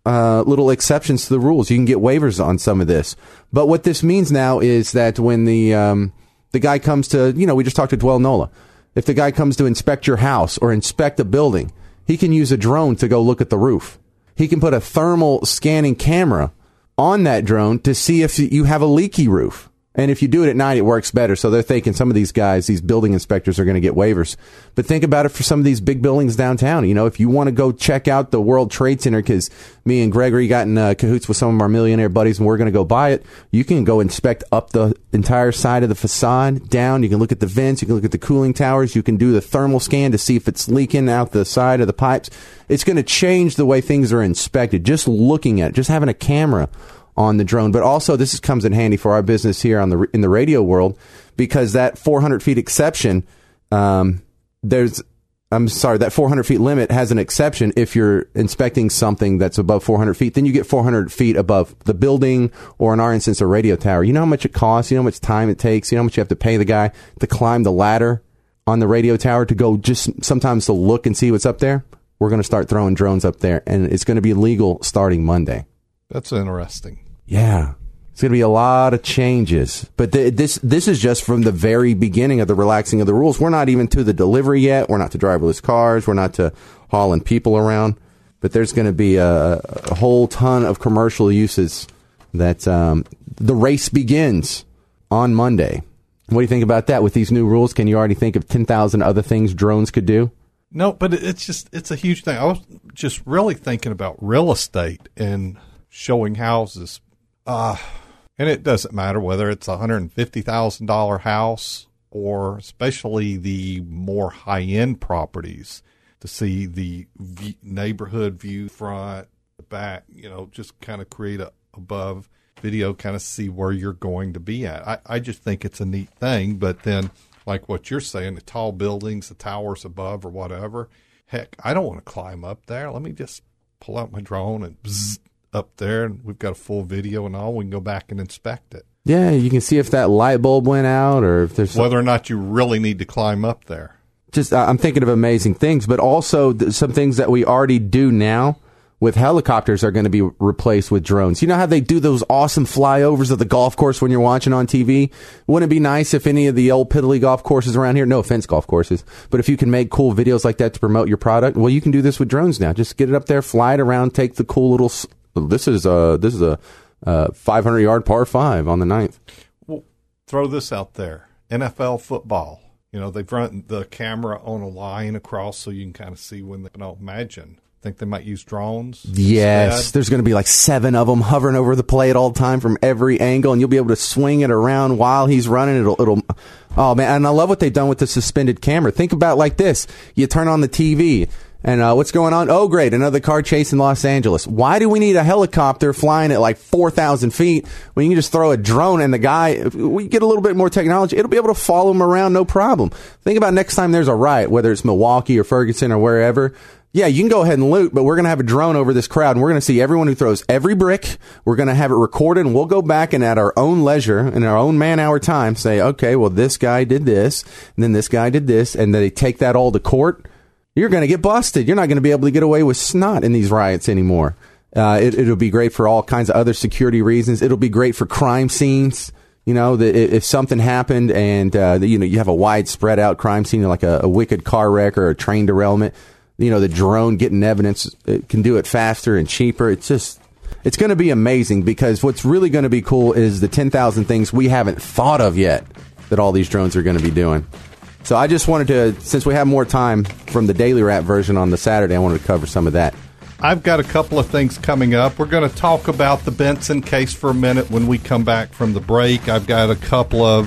uh, little exceptions to the rules. You can get waivers on some of this. But what this means now is that when the um, the guy comes to, you know, we just talked to Dwell Nola. If the guy comes to inspect your house or inspect a building, he can use a drone to go look at the roof. He can put a thermal scanning camera on that drone to see if you have a leaky roof. And if you do it at night, it works better. So they're thinking some of these guys, these building inspectors, are going to get waivers. But think about it for some of these big buildings downtown. You know, if you want to go check out the World Trade Center, because me and Gregory got in uh, cahoots with some of our millionaire buddies and we're going to go buy it, you can go inspect up the entire side of the facade, down. You can look at the vents. You can look at the cooling towers. You can do the thermal scan to see if it's leaking out the side of the pipes. It's going to change the way things are inspected. Just looking at it, just having a camera on the drone. But also this is, comes in handy for our business here on the in the radio world, because that four hundred feet exception, um, there's, I'm sorry, that four hundred feet limit has an exception. If you're inspecting something that's above four hundred feet, then you get four hundred feet above the building, or in our instance, a radio tower. You know how much it costs? You know how much time it takes? You know how much you have to pay the guy to climb the ladder on the radio tower to go just sometimes to look and see what's up there? We're going to start throwing drones up there, and it's going to be legal starting Monday. That's interesting. Yeah. It's going to be a lot of changes. But th- this this is just from the very beginning of the relaxing of the rules. We're not even to the delivery yet. We're not to driverless cars. We're not to hauling people around. But there's going to be a, a whole ton of commercial uses that um, the race begins on Monday. What do you think about that? With these new rules, can you already think of ten thousand other things drones could do? No, but it's just, it's a huge thing. I was just really thinking about real estate and showing houses. Uh, and it doesn't matter whether it's a one hundred fifty thousand dollars house, or especially the more high-end properties, to see the v- neighborhood view, front, the back, you know, just kind of create a above video, kind of see where you're going to be at. I, I just think it's a neat thing. But then, like what you're saying, the tall buildings, the towers above or whatever, heck, I don't want to climb up there. Let me just pull out my drone and bzzz, up there, and we've got a full video and all. We can go back and inspect it. Yeah, you can see if that light bulb went out, or if there's whether or not you really need to climb up there. Just, uh, I'm thinking of amazing things, but also th- some things that we already do now with helicopters are going to be replaced with drones. You know how they do those awesome flyovers of the golf course when you're watching on T V? Wouldn't it be nice if any of the old piddly golf courses around here, no offense golf courses, but if you can make cool videos like that to promote your product, well, you can do this with drones now. Just get it up there, fly it around, take the cool little... This is a this is a uh, five hundred yard par five on the ninth. Well, throw this out there: N F L football. You know, they've run the camera on a line across so you can kind of see when they don't imagine. Think they might use drones? Yes, instead? There's going to be like seven of them hovering over the play at all time from every angle, and you'll be able to swing it around while he's running. It'll it'll. Oh man, and I love what they've done with the suspended camera. Think about it like this: you turn on the T V. And uh, what's going on? Oh, great, another car chase in Los Angeles. Why do we need a helicopter flying at like four thousand feet when you can just throw a drone and the guy, if we get a little bit more technology, it'll be able to follow him around, no problem. Think about next time there's a riot, whether it's Milwaukee or Ferguson or wherever. Yeah, you can go ahead and loot, but we're going to have a drone over this crowd, and we're going to see everyone who throws every brick. We're going to have it recorded, and we'll go back and at our own leisure, in our own man-hour time, say, okay, well, this guy did this, and then this guy did this, and they take that all to court. You're going to get busted. You're not going to be able to get away with snot in these riots anymore. Uh, it, it'll be great for all kinds of other security reasons. It'll be great for crime scenes. You know, that if something happened and, uh, you know, you have a wide spread out crime scene, like a, a wicked car wreck or a train derailment, you know, the drone getting evidence, it can do it faster and cheaper. It's just, it's going to be amazing, because what's really going to be cool is the ten thousand things we haven't thought of yet that all these drones are going to be doing. So I just wanted to, since we have more time from the Daily Wrap version on the Saturday, I wanted to cover some of that. I've got a couple of things coming up. We're going to talk about the Benson case for a minute when we come back from the break. I've got a couple of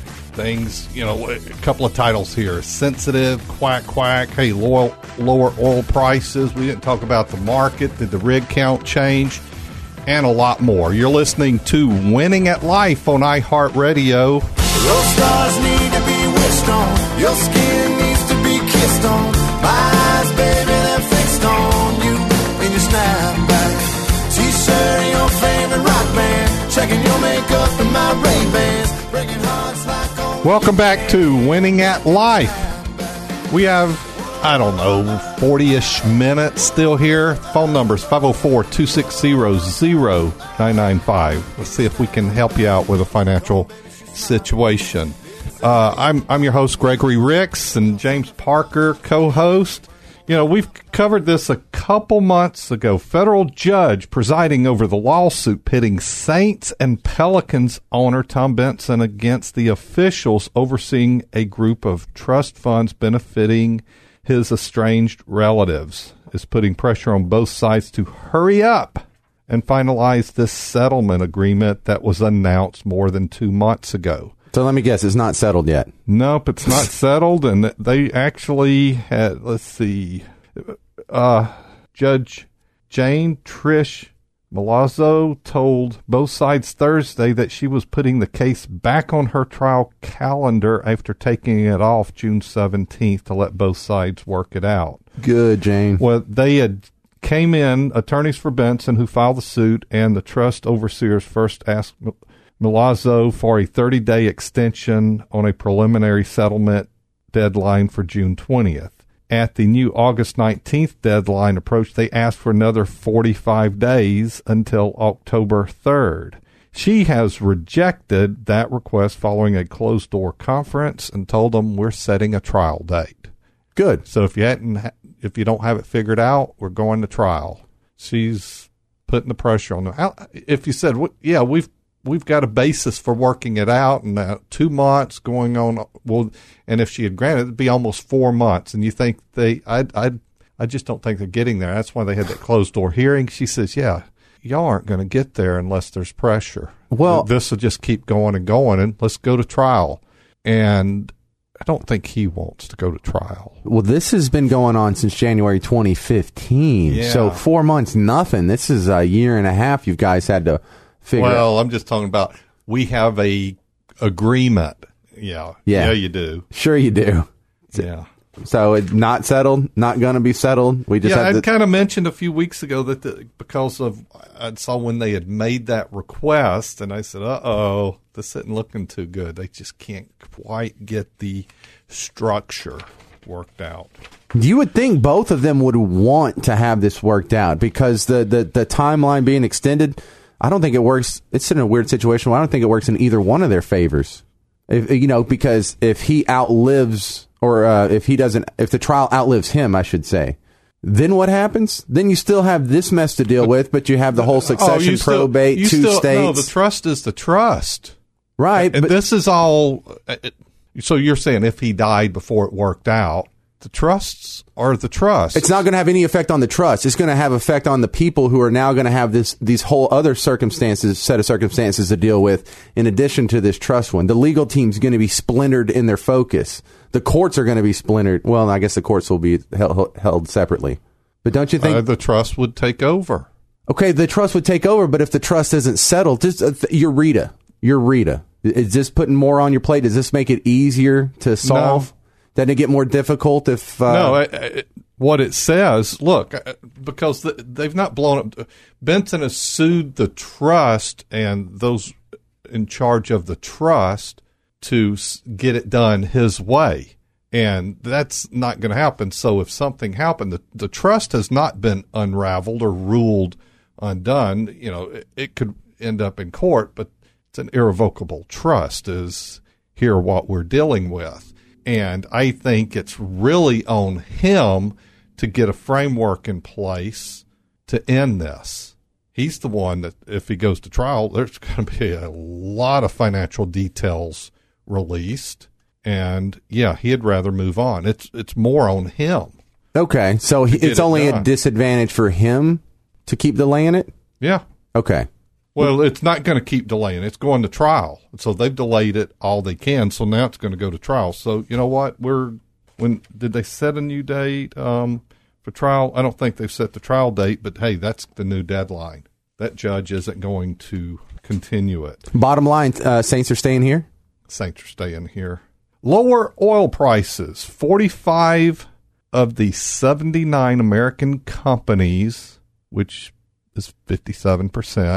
things, you know, a couple of titles here. Sensitive, quack, quack. Hey, lower, lower oil prices. We didn't talk about the market. Did the rig count change? And a lot more. You're listening to Winning at Life on iHeartRadio. Your stars need to be wished on. Your skin needs to be kissed on. My eyes, baby, they're fixed on you in your snapback. T-shirt and your favorite rock band. Checking your makeup and my Ray-Bans. Breaking hearts like on. Welcome back to Winning at Life. We have I don't know, forty-ish minutes still here. Phone number is five oh four, two six zero, zero nine nine five. Let's see if we can help you out with a financial situation. Uh, I'm I'm your host, Gregory Ricks, and James Parker, co-host. You know, we've covered this a couple months ago. Federal judge presiding over the lawsuit pitting Saints and Pelicans owner Tom Benson against the officials overseeing a group of trust funds benefiting his estranged relatives, is putting pressure on both sides to hurry up and finalize this settlement agreement that was announced more than two months ago. So let me guess, it's not settled yet. Nope, it's not settled, and they actually had, let's see, uh, Judge Jane Trish Malazzo told both sides Thursday that she was putting the case back on her trial calendar after taking it off June seventeenth to let both sides work it out. Good, Jane. Well, they had came in, attorneys for Benson, who filed the suit, and the trust overseers first asked Milazzo for a thirty-day extension on a preliminary settlement deadline for June twentieth. At the new August nineteenth deadline approach, they asked for another forty-five days until October third. She has rejected that request following a closed-door conference and told them, we're setting a trial date. Good. So if you hadn't, if you don't have it figured out, we're going to trial. She's putting the pressure on them. If you said, yeah, we've We've got a basis for working it out, and uh, two months going on. Well, and if she had granted, it'd be almost four months. And you think they? I, I, I just don't think they're getting there. That's why they had that closed door hearing. She says, "Yeah, y'all aren't going to get there unless there's pressure. Well, this will just keep going and going, and let's go to trial." And I don't think he wants to go to trial. Well, this has been going on since January twenty fifteen. Yeah. So four months, nothing. This is a year and a half. You guys had to. Well, I'm just talking about we have a agreement. Yeah. Yeah. Yeah, you do. Sure you do. Yeah. So it's not settled, not going to be settled. We just yeah, have I to... kind of mentioned a few weeks ago that the, because of, I saw when they had made that request, and I said, uh-oh, this isn't looking too good. They just can't quite get the structure worked out. You would think both of them would want to have this worked out because the, the, the timeline being extended... I don't think it works. It's in a weird situation where I don't think it works in either one of their favors. If, you know, because if he outlives or uh, if he doesn't, if the trial outlives him, I should say, then what happens? Then you still have this mess to deal with, but you have the whole succession, oh, still, probate, two still, states. No, the trust is the trust. Right. And but, this is all. So you're saying if he died before it worked out, the trusts are the trusts. It's not going to have any effect on the trust. It's going to have effect on the people who are now going to have this these whole other circumstances, set of circumstances to deal with in addition to this trust one. The legal team's going to be splintered in their focus. The courts are going to be splintered. Well, I guess the courts will be held, held separately. But don't you think... Uh, the trust would take over. Okay, the trust would take over, but if the trust isn't settled, just uh, you're Rita. You're Rita. Is this putting more on your plate? Does this make it easier to solve? No. Doesn't it get more difficult if... Uh, no, it, it, what it says, look, because the, they've not blown up... Benson has sued the trust and those in charge of the trust to get it done his way. And that's not going to happen. So if something happened, the, the trust has not been unraveled or ruled undone. You know, it, it could end up in court, but it's an irrevocable trust is here what we're dealing with. And I think it's really on him to get a framework in place to end this. He's the one that, if he goes to trial, there's going to be a lot of financial details released. And, yeah, he'd rather move on. It's it's more on him. Okay, so he, it's only a disadvantage for him to keep delaying it? Yeah. Okay. Well, it's not going to keep delaying. It's going to trial. So they've delayed it all they can. So now it's going to go to trial. So you know what? We're when did they set a new date um, for trial? I don't think they've set the trial date, but hey, that's the new deadline. That judge isn't going to continue it. Bottom line, uh, Saints are staying here? Saints are staying here. Lower oil prices. forty-five of the seventy-nine American companies, which is fifty-seven percent,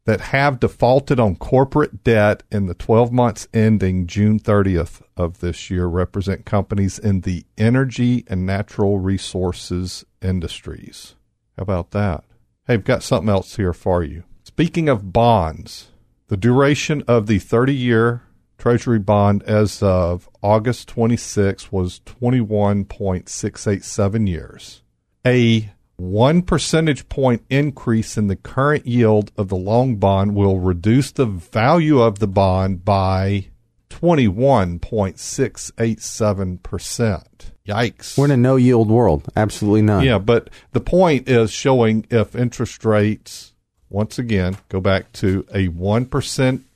that have defaulted on corporate debt in the twelve months ending June thirtieth of this year represent companies in the energy and natural resources industries. How about that? Hey, I've got something else here for you. Speaking of bonds, the duration of the thirty-year Treasury bond as of August twenty-sixth was twenty-one point six eight seven years. A one percentage point increase in the current yield of the long bond will reduce the value of the bond by twenty-one point six eight seven percent. Yikes. We're in a no-yield world. Absolutely not. Yeah, but the point is showing if interest rates, once again, go back to a one percent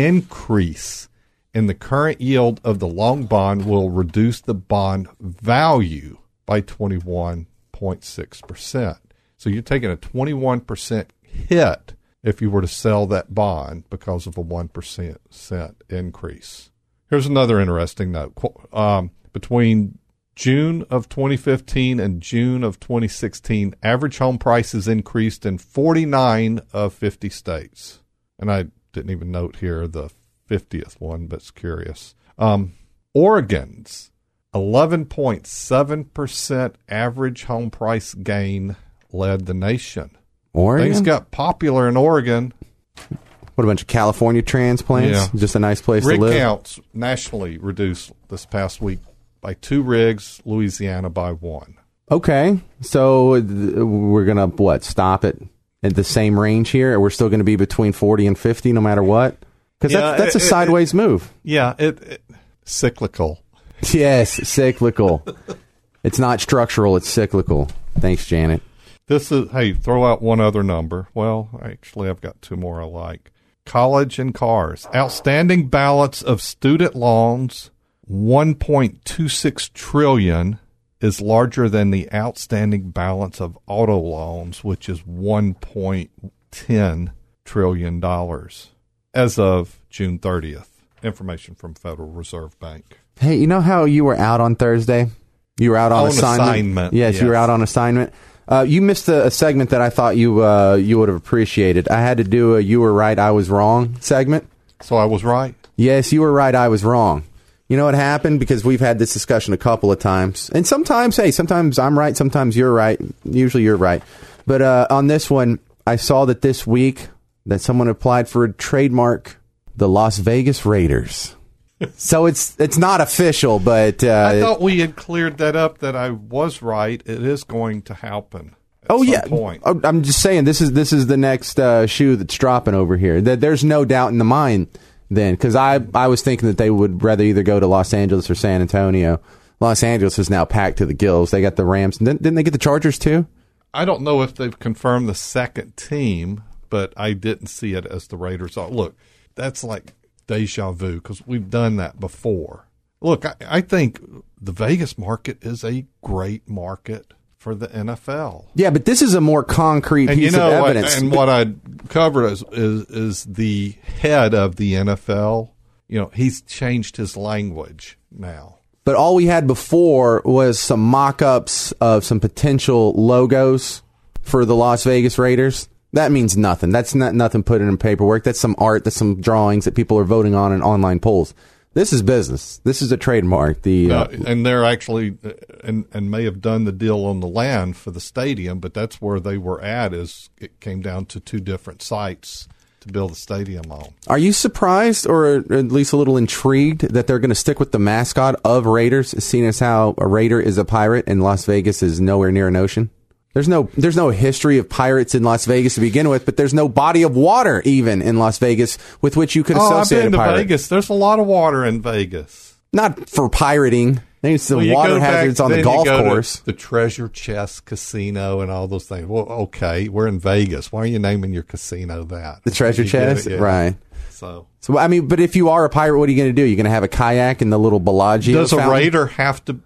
increase in the current yield of the long bond will reduce the bond value by twenty-one point six percent. So you're taking a twenty-one percent hit if you were to sell that bond because of a one percent increase. Here's another interesting note. Um, between June of twenty fifteen and June of twenty sixteen, average home prices increased in forty-nine of fifty states. And I didn't even note here the fiftieth one, but it's curious. Um, Oregon's eleven point seven percent average home price gain led the nation. Oregon? Things got popular in Oregon. What, a bunch of California transplants? Yeah. Just a nice place Rig to live? counts nationally reduced this past week by two rigs, Louisiana by one. Okay. So th- we're going to, what, stop it at the same range here? Or we're still going to be between forty and fifty no matter what? Because Yeah, that's, that's it- a sideways it- move. Yeah, it, it cyclical. Yes, cyclical. It's not structural, it's cyclical. Thanks, Janet. This is, hey, throw out one other number. Well, actually, I've got two more I like. College and cars. Outstanding balance of student loans, one point two six trillion dollars, is larger than the outstanding balance of auto loans, which is one point one zero trillion dollars as of June thirtieth. Information from Federal Reserve Bank. Hey, you know how you were out on Thursday? You were out on, On assignment. assignment, Yes, you were yes. out on assignment. Uh, you missed a, a segment that I thought you uh, you would have appreciated. I had to do a "You were right, I was wrong" segment. So I was right? Yes, you were right, I was wrong. You know what happened? Because we've had this discussion a couple of times. And sometimes, hey, sometimes I'm right, sometimes you're right. Usually you're right. But uh, on this one, I saw that this week that someone applied for a trademark, the Las Vegas Raiders. So it's it's not official, but... Uh, I thought we had cleared that up, that I was right. It is going to happen at oh, some yeah. point. Oh, I'm just saying, this is this is the next uh, shoe that's dropping over here. That There's no doubt in the mind then, because I, I was thinking that they would rather either go to Los Angeles or San Antonio. Los Angeles is now packed to the gills. They got the Rams. Didn't, didn't they get the Chargers too? I don't know if they've confirmed the second team, but I didn't see it as the Raiders. Oh, look, that's like deja vu because we've done that before. Look, I, I think the Vegas market is a great market for the N F L. Yeah, but this is a more concrete And piece you know, of what, evidence. and what I covered is, is is the head of the N F L. You know, he's changed his language now. But all we had before was some mock-ups of some potential logos for the Las Vegas Raiders. That means nothing. That's not nothing put in paperwork. That's some art. That's some drawings that people are voting on in online polls. This is business. This is a trademark. The uh, Uh, and they're actually uh, and and may have done the deal on the land for the stadium, but that's where they were at. Is it came down to two different sites to build the stadium on. Are you surprised or at least a little intrigued that they're going to stick with the mascot of Raiders, seeing as how a Raider is a pirate and Las Vegas is nowhere near an ocean? There's no there's no history of pirates in Las Vegas to begin with, but there's no body of water even in Las Vegas with which you could Oh, I've associate been a to pirate. Vegas. There's a lot of water in Vegas. Not for pirating. There's some Well, you water go back- hazards on the then you golf go to course. the Treasure Chest Casino and all those things. Well, okay, we're in Vegas. Why are you naming your casino that? The Treasure You get it? Chest? Yeah. Right. So, So, I mean, but if you are a pirate, what are you going to do? You're going to have a kayak in the little Bellagio does a fountain? raider have to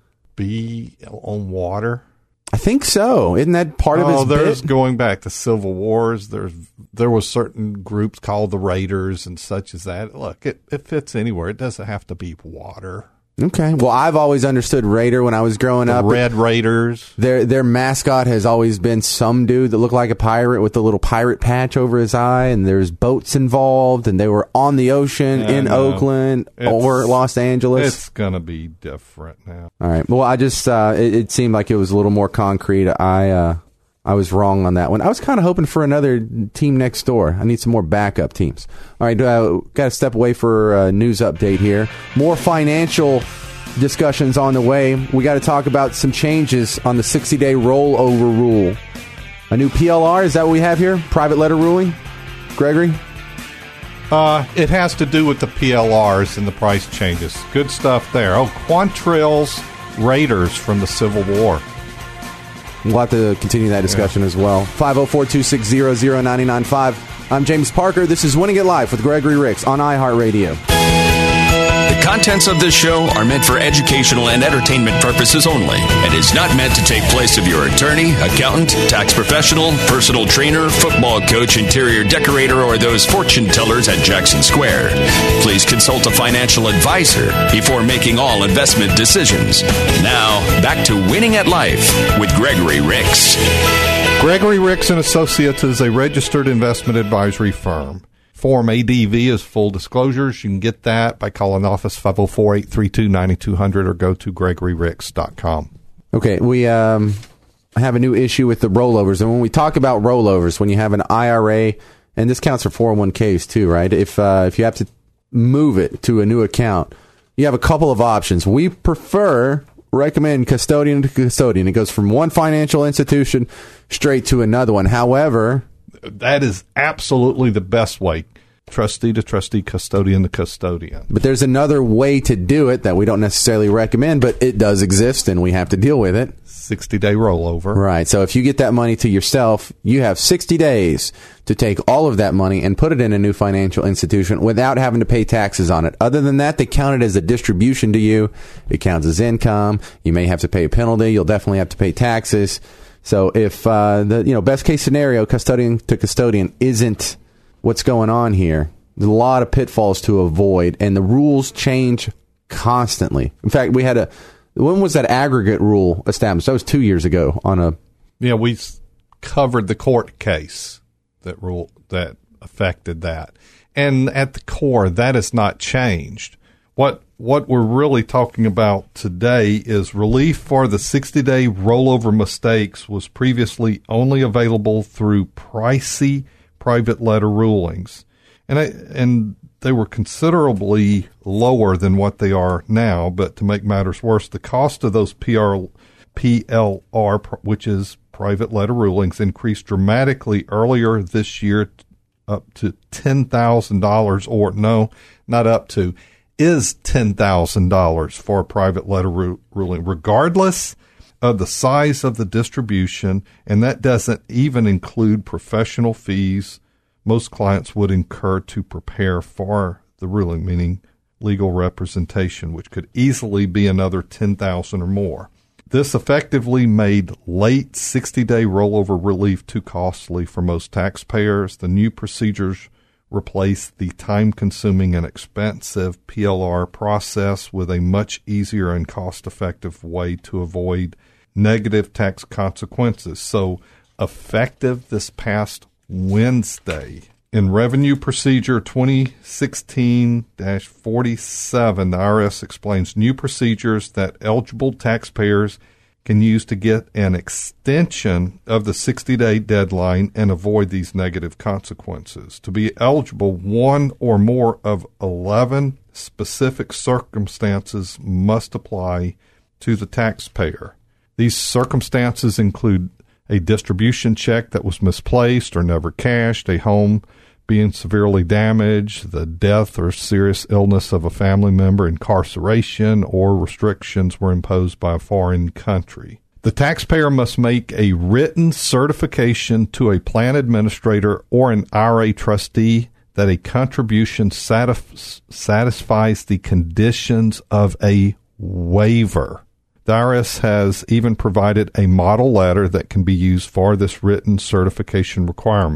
be on water? I think so. Isn't that part of Oh, his there's bit? going back to Civil Wars. There's there was certain groups called the Raiders and such as that. Look, it, it fits anywhere. It doesn't have to be water. Okay. Well, I've always understood Raider when I was growing The up. Red Raiders. Their their mascot has always been some dude that looked like a pirate with a little pirate patch over his eye, and there's boats involved, and they were on the ocean Yeah, in no. Oakland It's- or Los Angeles. It's going to be different now. All right. Well, I just uh, it, it seemed like it was a little more concrete. I uh, I was wrong on that one. I was kind of hoping for another team next door. I need some more backup teams. All right, uh, got to step away for a news update here. More financial discussions on the way. We got to talk about some changes on the sixty-day rollover rule. A new P L R, is that what we have here? Private letter ruling? Gregory? Uh, it has to do with the P L Rs and the price changes. Good stuff there. Oh, Quantrill's Raiders from the Civil War. We'll have to continue that discussion yeah. as well. five oh four, two six zero, zero nine nine five. I'm James Parker. This is Winning It Live with Gregory Ricks on iHeartRadio. The contents of this show are meant for educational and entertainment purposes only and is not meant to take place of your attorney, accountant, tax professional, personal trainer, football coach, interior decorator, or those fortune tellers at Jackson Square. Please consult a financial advisor before making all investment decisions. Now, back to Winning at Life with Gregory Ricks. Gregory Ricks and Associates is a registered investment advisory firm. Form A D V is full disclosures. You can get that by calling office five oh four, eight three two, nine two hundred or go to gregory ricks dot com. Okay, we um, have a new issue with the rollovers. And when we talk about rollovers, when you have an I R A, and this counts for four oh one k's too, right? If uh, if you have to move it to a new account, you have a couple of options. We prefer, recommend custodian to custodian. It goes from one financial institution straight to another one. However, that is absolutely the best way. Trustee to trustee, custodian to custodian. But there's another way to do it that we don't necessarily recommend, but it does exist and we have to deal with it. sixty-day rollover. Right. So if you get that money to yourself, you have sixty days to take all of that money and put it in a new financial institution without having to pay taxes on it. Other than that, they count it as a distribution to you. It counts as income. You may have to pay a penalty. You'll definitely have to pay taxes. So if uh, the you know best case scenario, custodian to custodian isn't what's going on here, there's a lot of pitfalls to avoid, and the rules change constantly. In fact, we had a when was that aggregate rule established? That was two years ago on a yeah. We covered the court case that rule that affected that, and at the core, that has not changed. What what we're really talking about today is relief for the sixty-day rollover mistakes was previously only available through pricey private letter rulings, and I, and they were considerably lower than what they are now. But to make matters worse, the cost of those P R, P L R, which is private letter rulings, increased dramatically earlier this year, up to ten thousand dollars, or no, not up to. is ten thousand dollars for a private letter ru- ruling, regardless of the size of the distribution, and that doesn't even include professional fees most clients would incur to prepare for the ruling, meaning legal representation, which could easily be another ten thousand dollars or more. This effectively made late sixty-day rollover relief too costly for most taxpayers. The new procedures replace the time-consuming and expensive P L R process with a much easier and cost-effective way to avoid negative tax consequences. So, effective this past Wednesday, in Revenue Procedure twenty sixteen dash forty-seven, the I R S explains new procedures that eligible taxpayers can use to get an extension of the sixty-day deadline and avoid these negative consequences. To be eligible, one or more of eleven specific circumstances must apply to the taxpayer. These circumstances include a distribution check that was misplaced or never cashed, a home being severely damaged, the death or serious illness of a family member, incarceration, or restrictions were imposed by a foreign country. The taxpayer must make a written certification to a plan administrator or an I R A trustee that a contribution satisf- satisfies the conditions of a waiver. The I R S has even provided a model letter that can be used for this written certification requirement.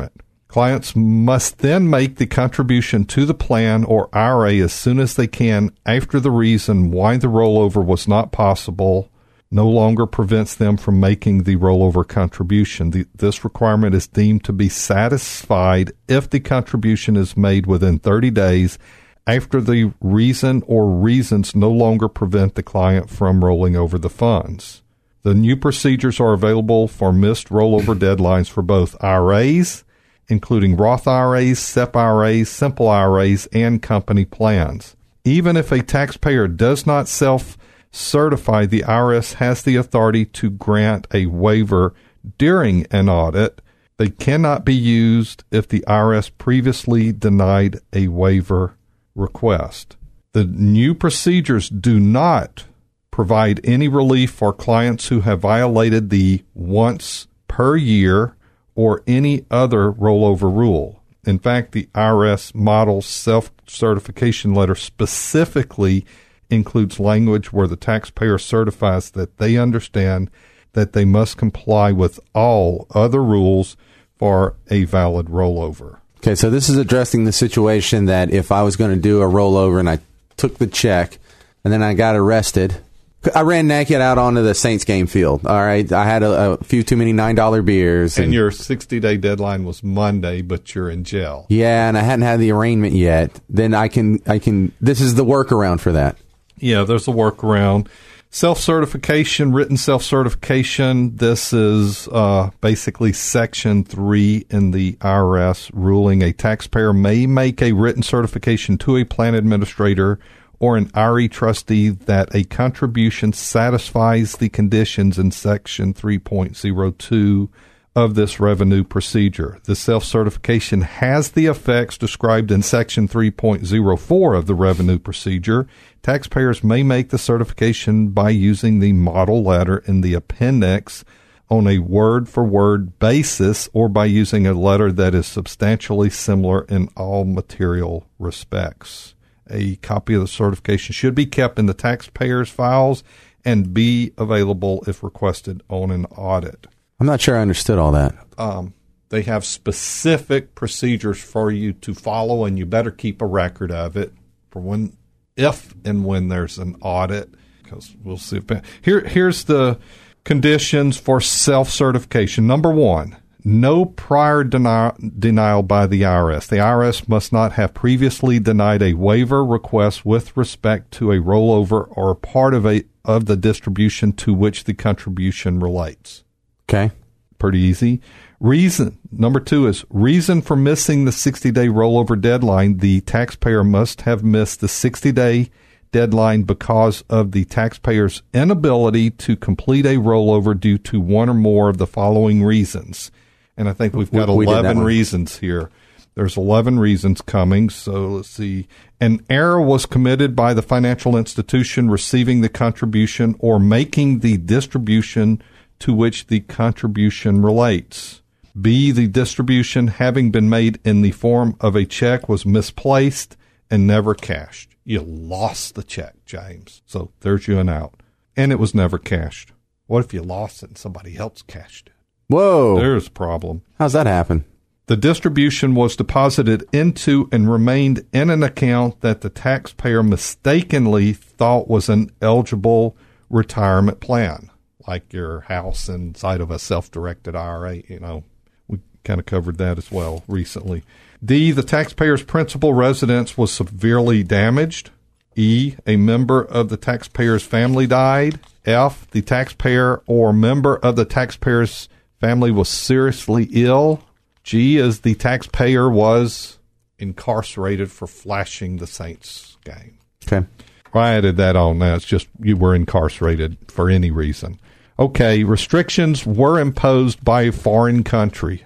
Clients must then make the contribution to the plan or I R A as soon as they can after the reason why the rollover was not possible no longer prevents them from making the rollover contribution. The, this requirement is deemed to be satisfied if the contribution is made within thirty days after the reason or reasons no longer prevent the client from rolling over the funds. The new procedures are available for missed rollover deadlines for both I R As, including Roth I R As, S E P I R As, simple I R As, and company plans. Even if a taxpayer does not self-certify, the I R S has the authority to grant a waiver during an audit. They cannot be used if the I R S previously denied a waiver request. The new procedures do not provide any relief for clients who have violated the once per year or any other rollover rule. In fact, the I R S model self-certification letter specifically includes language where the taxpayer certifies that they understand that they must comply with all other rules for a valid rollover. Okay, so this is addressing the situation that if I was going to do a rollover and I took the check and then I got arrested, I ran naked out onto the Saints game field. All right, I had a, a few too many nine dollar beers. And, and your sixty-day deadline was Monday, but you're in jail. Yeah, and I hadn't had the arraignment yet. Then I can, I can. This is the workaround for that. Yeah, there's a workaround. Self-certification, written self-certification. This is uh, basically Section three in the I R S ruling. A taxpayer may make a written certification to a plan administrator or an I R E trustee that a contribution satisfies the conditions in Section three point oh two of this revenue procedure. The self-certification has the effects described in Section three point oh four of the revenue procedure. Taxpayers may make the certification by using the model letter in the appendix on a word-for-word basis or by using a letter that is substantially similar in all material respects. A copy of the certification should be kept in the taxpayer's files and be available if requested on an audit. I'm not sure I understood all that. Um, they have specific procedures for you to follow, and you better keep a record of it for when, if and when there's an audit, because we'll see. If, here, here's the conditions for self-certification. Number one, no prior deni- denial by the I R S. The I R S must not have previously denied a waiver request with respect to a rollover or part of a of the distribution to which the contribution relates. Okay. Pretty easy. Reason. Number two is reason for missing the sixty-day rollover deadline. The taxpayer must have missed the sixty-day deadline because of the taxpayer's inability to complete a rollover due to one or more of the following reasons. And I think we've got we, we eleven reasons here. There's eleven reasons coming. So let's see. An error was committed by the financial institution receiving the contribution or making the distribution to which the contribution relates. B, the distribution having been made in the form of a check was misplaced and never cashed. You lost the check, James. So there's you an out. And it was never cashed. What if you lost it and somebody else cashed it? Whoa. There's a problem. How's that happen? The distribution was deposited into and remained in an account that the taxpayer mistakenly thought was an eligible retirement plan, like your house inside of a self-directed I R A. You know, we kind of covered that as well recently. D, the taxpayer's principal residence was severely damaged. E, a member of the taxpayer's family died. F, the taxpayer or member of the taxpayer's family was seriously ill. G is the taxpayer was incarcerated for flashing the Saints game. Okay. I added that on. That's just you were incarcerated for any reason. Okay, restrictions were imposed by a foreign country.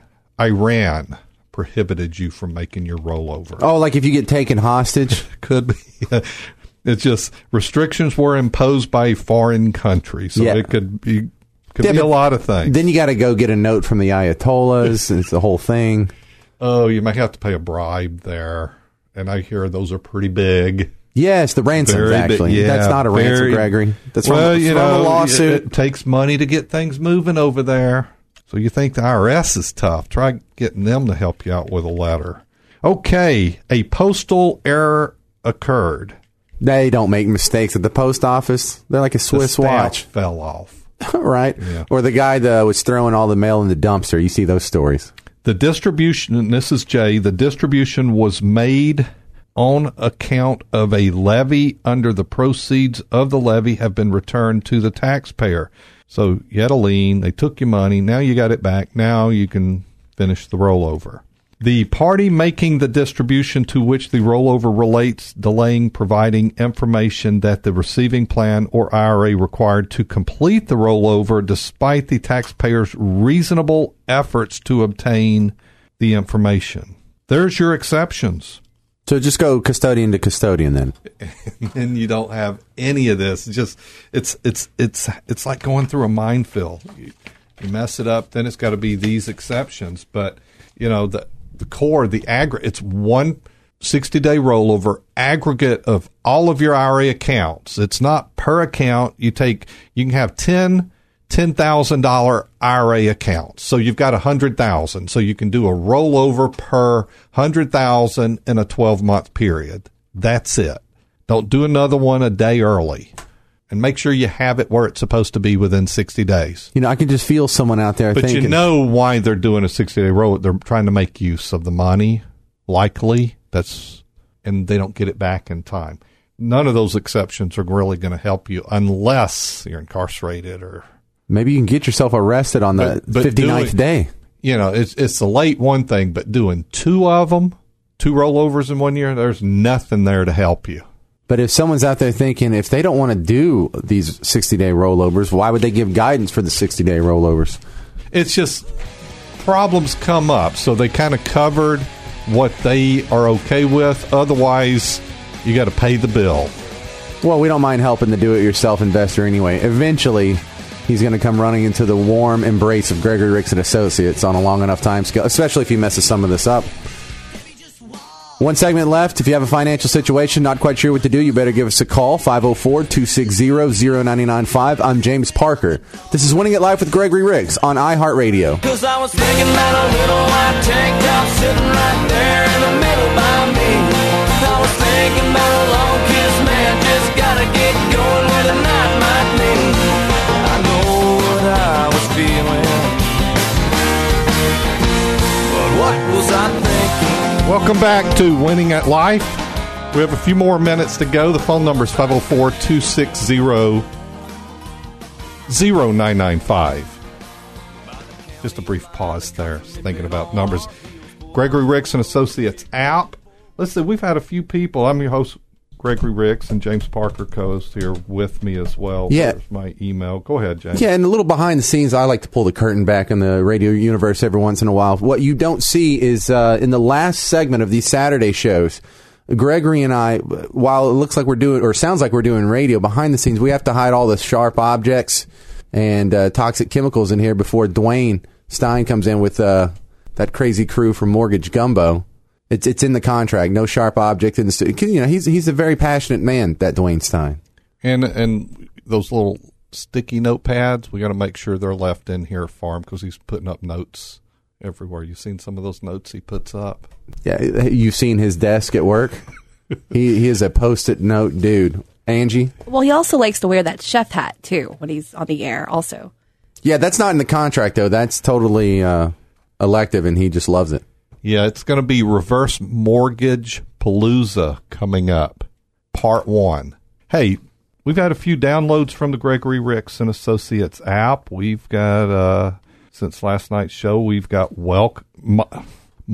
Iran prohibited you from making your rollover. Oh, like if you get taken hostage? Could be. It's just restrictions were imposed by a foreign country. So yeah. it could be could yeah, be a lot of things. Then you got to go get a note from the Ayatollahs. It's the whole thing. Oh, you might have to pay a bribe there. And I hear those are pretty big. Yes, the ransoms, very actually. Big, yeah, That's not a very, ransom, Gregory. That's well, from, you from know, a lawsuit. It, it takes money to get things moving over there. So you think the I R S is tough. Try getting them to help you out with a letter. Okay, a postal error occurred. They don't make mistakes at the post office. They're like a Swiss the stamp watch. fell off. Right? Yeah. Or the guy that was throwing all the mail in the dumpster. You see those stories. The distribution, and this is Jay, the distribution was made on account of a levy under the proceeds of the levy have been returned to the taxpayer. So you had a lien, they took your money, now you got it back, now you can finish the rollover. The party making the distribution to which the rollover relates, delaying providing information that the receiving plan or I R A required to complete the rollover despite the taxpayer's reasonable efforts to obtain the information. There's your exceptions. So just go custodian to custodian then. And you don't have any of this. It's just it's it's it's it's like going through a minefield. You, you mess it up, then it's got to be these exceptions. But you know the the core, the aggregate. It's one sixty-day rollover aggregate of all of your I R A accounts. It's not per account. You take you can have ten ten thousand dollar I R A accounts. So you've got a hundred thousand. So you can do a rollover per hundred thousand in a twelve month period. That's it. Don't do another one a day early. And make sure you have it where it's supposed to be within sixty days. You know, I can just feel someone out there but thinking. But you know why they're doing a sixty-day roll. They're trying to make use of the money, likely. That's and they don't get it back in time. None of those exceptions are really going to help you unless you're incarcerated or... Maybe you can get yourself arrested on the but, but fifty-ninth doing, day. You know, it's it's the late one thing, but doing two of them, two rollovers in one year, there's nothing there to help you. But if someone's out there thinking, if they don't want to do these sixty-day rollovers, why would they give guidance for the sixty-day rollovers? It's just problems come up, so they kind of covered what they are okay with. Otherwise, you got to pay the bill. Well, we don't mind helping the do-it-yourself investor anyway. Eventually, he's going to come running into the warm embrace of Gregory Ricks and Associates on a long enough time scale, especially if he messes some of this up. One segment left. If you have a financial situation, not quite sure what to do, you better give us a call, five oh four, two six zero, zero nine nine five. I'm James Parker. This is Winning It Live with Gregory Riggs on iHeartRadio. Cause I was thinking about a little white tank top sitting right there in the middle by me. I was thinking about a long kiss, man, just gotta get going where the night might lead. I know what I was feeling, but what was I thinking? Welcome back to Winning at Life. We have a few more minutes to go. The phone number is five oh four, two six zero, zero nine nine five. Just a brief pause there, thinking about numbers. Gregory Ricks and Associates app. Listen, we've had a few people. I'm your host, Gregory Ricks, and James Parker co-host here with me as well. Yeah. There's my email. Go ahead, James. Yeah, and a little behind the scenes, I like to pull the curtain back in the radio universe every once in a while. What you don't see is uh, in the last segment of these Saturday shows, Gregory and I, while it looks like we're doing, or sounds like we're doing radio, behind the scenes, we have to hide all the sharp objects and uh, toxic chemicals in here before Dwayne Stein comes in with uh, that crazy crew from Mortgage Gumbo. It's it's in the contract. No sharp object in the studio. You know, he's he's a very passionate man, that Dwayne Stein. And and those little sticky notepads, we got to make sure they're left in here for him because he's putting up notes everywhere. You've seen some of those notes he puts up. Yeah, you've seen his desk at work. he he is a post-it note dude. Angie. Well, he also likes to wear that chef hat too when he's on the air. Also. Yeah, that's not in the contract though. That's totally uh, elective, and he just loves it. Yeah, it's going to be Reverse Mortgage Palooza coming up, part one. Hey, we've had a few downloads from the Gregory Ricks and Associates app. We've got, uh, since last night's show, we've got Welk. M-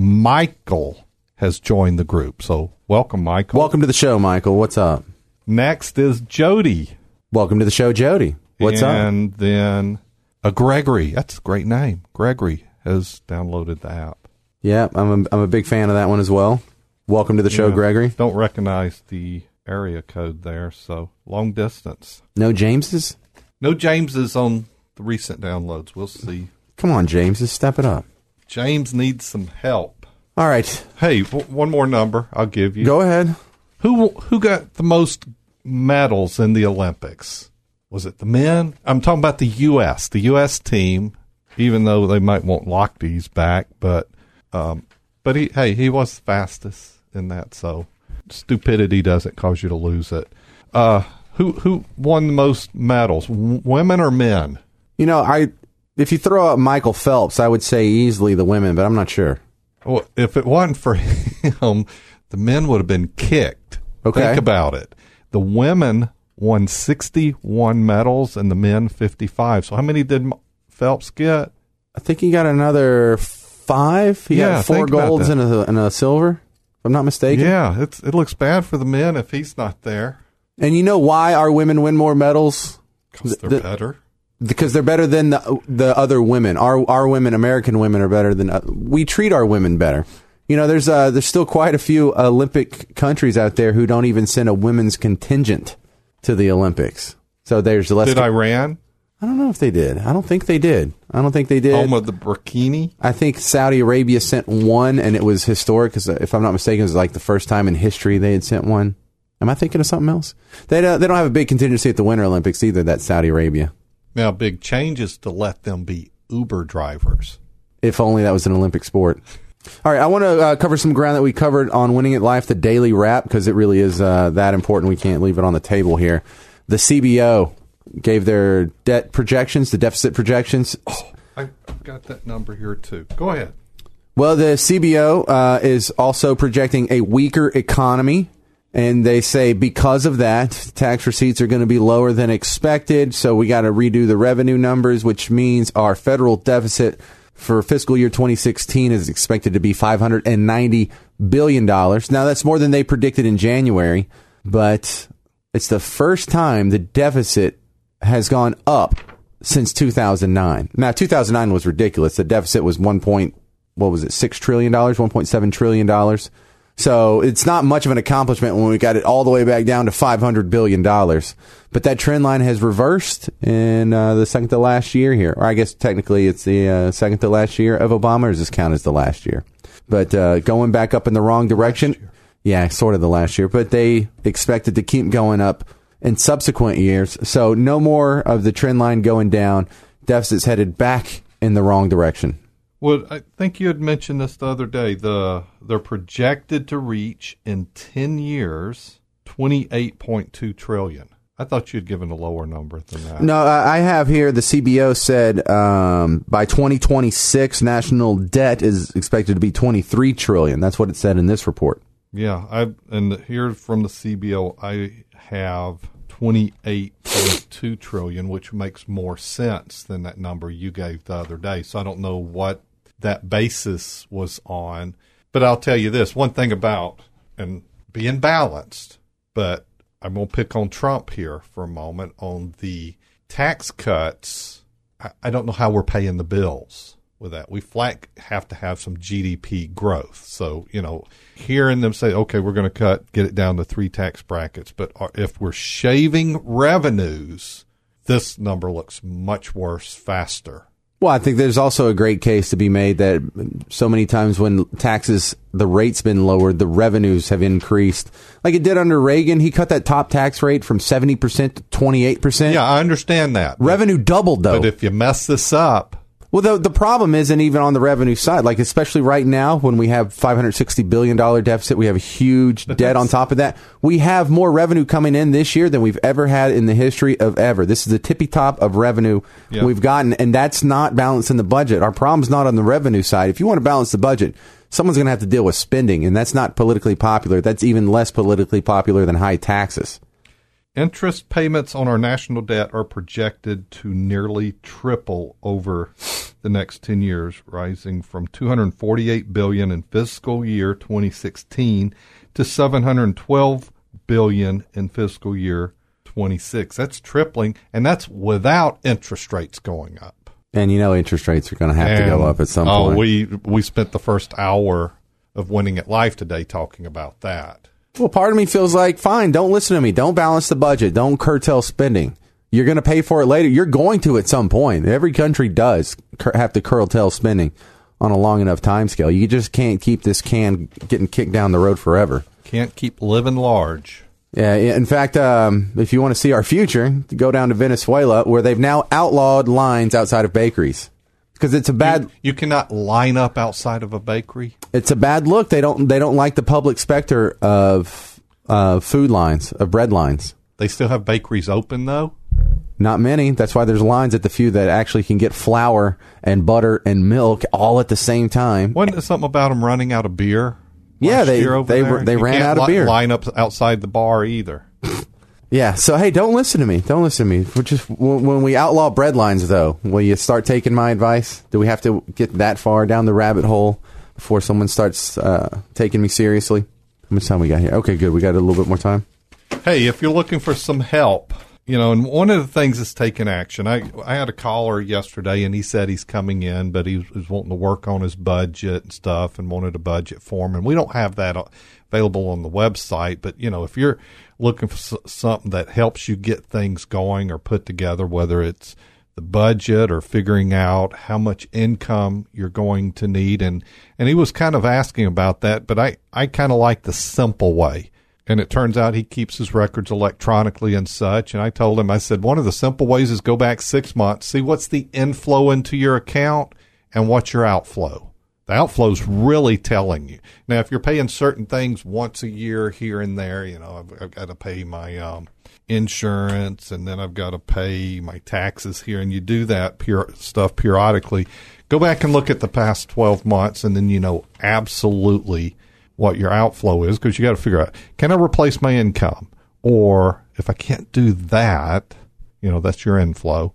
Michael has joined the group. So welcome, Michael. Welcome to the show, Michael. What's up? Next is Jody. Welcome to the show, Jody. What's and up? And then a Gregory. That's a great name. Gregory has downloaded the app. Yeah, I'm a, I'm a big fan of that one as well. Welcome to the show, yeah, Gregory. Don't recognize the area code there, so long distance. No Jameses? No Jameses on the recent downloads. We'll see. Come on, Jameses, step it up. James needs some help. All right. Hey, w- one more number I'll give you. Go ahead. Who who got the most medals in the Olympics? Was it the men? I'm talking about the U S The U S team even though they might want Lochte back. But, um, but he, hey, he was the fastest in that, so stupidity doesn't cause you to lose it. Uh, who who won the most medals, w- women or men? You know, I if you throw out Michael Phelps, I would say easily the women, but I'm not sure. Well, if it wasn't for him, the men would have been kicked. Okay. Think about it. The women won sixty-one medals and the men fifty-five. So how many did Phelps get? I think he got another five. He Yeah, got four think about golds that. and a, and a silver, if I'm not mistaken. Yeah, it's, it looks bad for the men if he's not there. And you know why our women win more medals? Because they're The- better. Because they're better than the, the other women. Our our women, American women, are better than uh, we treat our women better. You know, there's uh, there's still quite a few Olympic countries out there who don't even send a women's contingent to the Olympics. So there's less. Did Iran? I don't know if they did. I don't think they did. I don't think they did. Home of the burkini? I think Saudi Arabia sent one, and it was historic because, if I'm not mistaken, it was like the first time in history they had sent one. Am I thinking of something else? They don't, they don't have a big contingency at the Winter Olympics either. That's Saudi Arabia. Now, big changes to let them be Uber drivers. If only that was an Olympic sport. All right, I want to uh, cover some ground that we covered on Winning at Life, the daily wrap, because it really is uh, that important. We can't leave it on the table here. The C B O gave their debt projections, the deficit projections. Oh, I've got that number here, too. Go ahead. Well, the C B O uh, is also projecting a weaker economy. And they say because of that, tax receipts are going to be lower than expected. So we got to redo the revenue numbers, which means our federal deficit for fiscal year twenty sixteen is expected to be five hundred ninety billion dollars. Now, that's more than they predicted in January, but it's the first time the deficit has gone up since two thousand nine. Now, two thousand nine was ridiculous. The deficit was one point, what was it, six trillion dollars, one point seven trillion dollars. So it's not much of an accomplishment when we got it all the way back down to five hundred billion dollars. But that trend line has reversed in uh, the second to last year here. Or I guess technically it's the uh, second to last year of Obama, or does this count as the last year? But uh, going back up in the wrong direction. Yeah, sort of the last year. But they expected to keep going up in subsequent years. So no more of the trend line going down. Deficit's headed back in the wrong direction. Well, I think you had mentioned this the other day. The they're projected to reach in ten years twenty-eight point two trillion dollars. I thought you'd given a lower number than that. No, I have here the C B O said um, by twenty twenty-six, national debt is expected to be twenty-three trillion dollars. That's what it said in this report. Yeah, I and here from the C B O, I have twenty-eight point two trillion dollars, which makes more sense than that number you gave the other day. So I don't know what that basis was on. But I'll tell you this, one thing about, and being balanced, but I'm going to pick on Trump here for a moment on the tax cuts. I, I don't know how we're paying the bills with that. We flat have to have some G D P growth. So, you know, hearing them say, okay, we're going to cut, get it down to three tax brackets. But if we're shaving revenues, this number looks much worse faster. Well, I think there's also a great case to be made that so many times when taxes, the rate's been lowered, the revenues have increased. Like it did under Reagan, he cut that top tax rate from seventy percent to twenty-eight percent. Yeah, I understand that. Revenue doubled, though. But if you mess this up, well, the, the problem isn't even on the revenue side. Like, especially right now when we have five hundred sixty billion dollars deficit, we have a huge debt on top of that. We have more revenue coming in this year than we've ever had in the history of ever. This is the tippy top of revenue yeah. we've gotten, and that's not balancing the budget. Our problem's not on the revenue side. If you want to balance the budget, someone's going to have to deal with spending, and that's not politically popular. That's even less politically popular than high taxes. Interest payments on our national debt are projected to nearly triple over the next ten years, rising from two hundred forty-eight billion dollars in fiscal year twenty sixteen to seven hundred twelve billion dollars in fiscal year twenty-six. That's tripling, and that's without interest rates going up. And you know interest rates are going to have and, to go up at some oh, point. we we spent the first hour of Winning at Life today talking about that. Well, part of me feels like, fine, don't listen to me. Don't balance the budget. Don't curtail spending. You're going to pay for it later. You're going to at some point. Every country does cur- have to curtail spending on a long enough time scale. You just can't keep this can getting kicked down the road forever. Can't keep living large. Yeah, in fact, um, if you want to see our future, go down to Venezuela, where they've now outlawed lines outside of bakeries. because it's a bad. You, you cannot line up outside of a bakery. It's a bad look. They don't. They don't like the public specter of uh, food lines, of bread lines. They still have bakeries open though. Not many. That's why there's lines at the few that actually can get flour and butter and milk all at the same time. Wasn't there something about them running out of beer? Yeah, they year over they there? they You ran can't out of li- beer. Line up outside the bar either. Yeah, so hey, don't listen to me. Don't listen to me. We're just, when when we outlaw bread lines, though, will you start taking my advice? Do we have to get that far down the rabbit hole before someone starts uh, taking me seriously? How much time we got here? Okay, good. We got a little bit more time. Hey, if you're looking for some help, you know, and one of the things is taking action. I I had a caller yesterday, and he said he's coming in, but he was, was wanting to work on his budget and stuff and wanted a budget form. And we don't have that available on the website. But, you know, if you're looking for s- something that helps you get things going or put together, whether it's the budget or figuring out how much income you're going to need. And, and he was kind of asking about that, but I, I kind of like the simple way. And it turns out he keeps his records electronically and such. And I told him, I said, one of the simple ways is go back six months, see what's the inflow into your account and what's your outflow. The outflow's really telling you. Now, if you're paying certain things once a year here and there, you know, I've, I've got to pay my um, insurance, and then I've got to pay my taxes here, and you do that pure stuff periodically. Go back and look at the past twelve months, and then you know absolutely what your outflow is, because you got to figure out, can I replace my income? Or if I can't do that, you know, that's your inflow.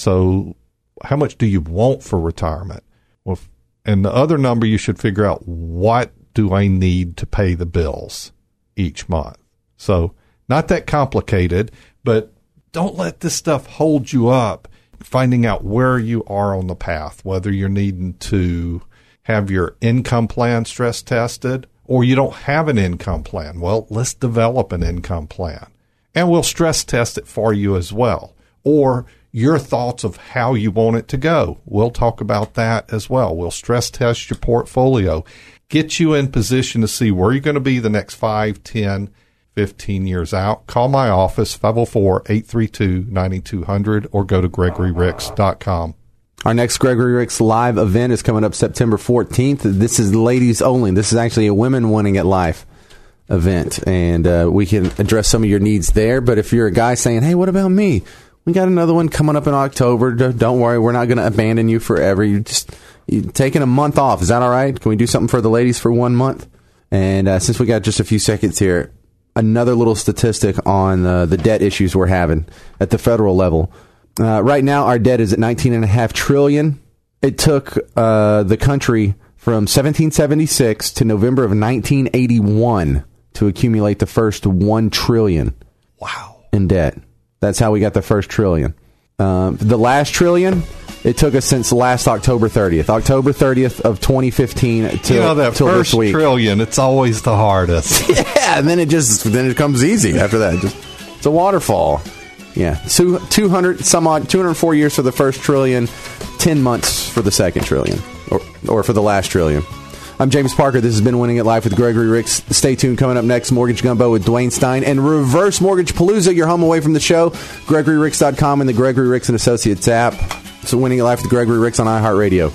So how much do you want for retirement? Well, if, and the other number, you should figure out, what do I need to pay the bills each month? So not that complicated, but don't let this stuff hold you up. Finding out where you are on the path, whether you're needing to have your income plan stress tested or you don't have an income plan. Well, let's develop an income plan, and we'll stress test it for you as well. Or your thoughts of how you want it to go. We'll talk about that as well. We'll stress test your portfolio, get you in position to see where you're going to be the next five, ten, fifteen years out. Call my office, five oh four, eight three two, nine two zero zero, or go to gregory ricks dot com. Our next Gregory Ricks live event is coming up September fourteenth. This is ladies only. This is actually a women winning at life event, and uh, we can address some of your needs there. But if you're a guy saying, hey, what about me? We got another one coming up in October. Don't worry, we're not going to abandon you forever. You just you taking a month off. Is that all right? Can we do something for the ladies for one month? And uh, since we got just a few seconds here, another little statistic on uh, the debt issues we're having at the federal level. Uh, right now, our debt is at nineteen point five trillion dollars. It took uh, the country from seventeen seventy-six to November of nineteen eighty-one to accumulate the first one trillion dollars Wow. in debt. That's how we got the first trillion. Um, the last trillion, it took us since last October thirtieth. October thirtieth of twenty fifteen till, You know, that till first this week. trillion, it's always the hardest. Yeah, and then it just then it comes easy after that. Just, it's a waterfall. Yeah, Two, 200 some odd, two hundred four years for the first trillion, ten months for the second trillion, or or for the last trillion. I'm James Parker. This has been Winning at Life with Gregory Ricks. Stay tuned. Coming up next, Mortgage Gumbo with Dwayne Stein and Reverse Mortgage Palooza. Your home away from the show. Gregory Ricks dot com and the Gregory Ricks and Associates app. So Winning at Life with Gregory Ricks on iHeartRadio.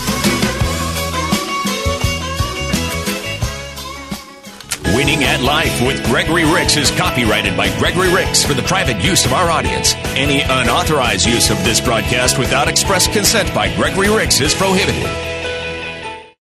Winning at Life with Gregory Ricks is copyrighted by Gregory Ricks for the private use of our audience. Any unauthorized use of this broadcast without express consent by Gregory Ricks is prohibited.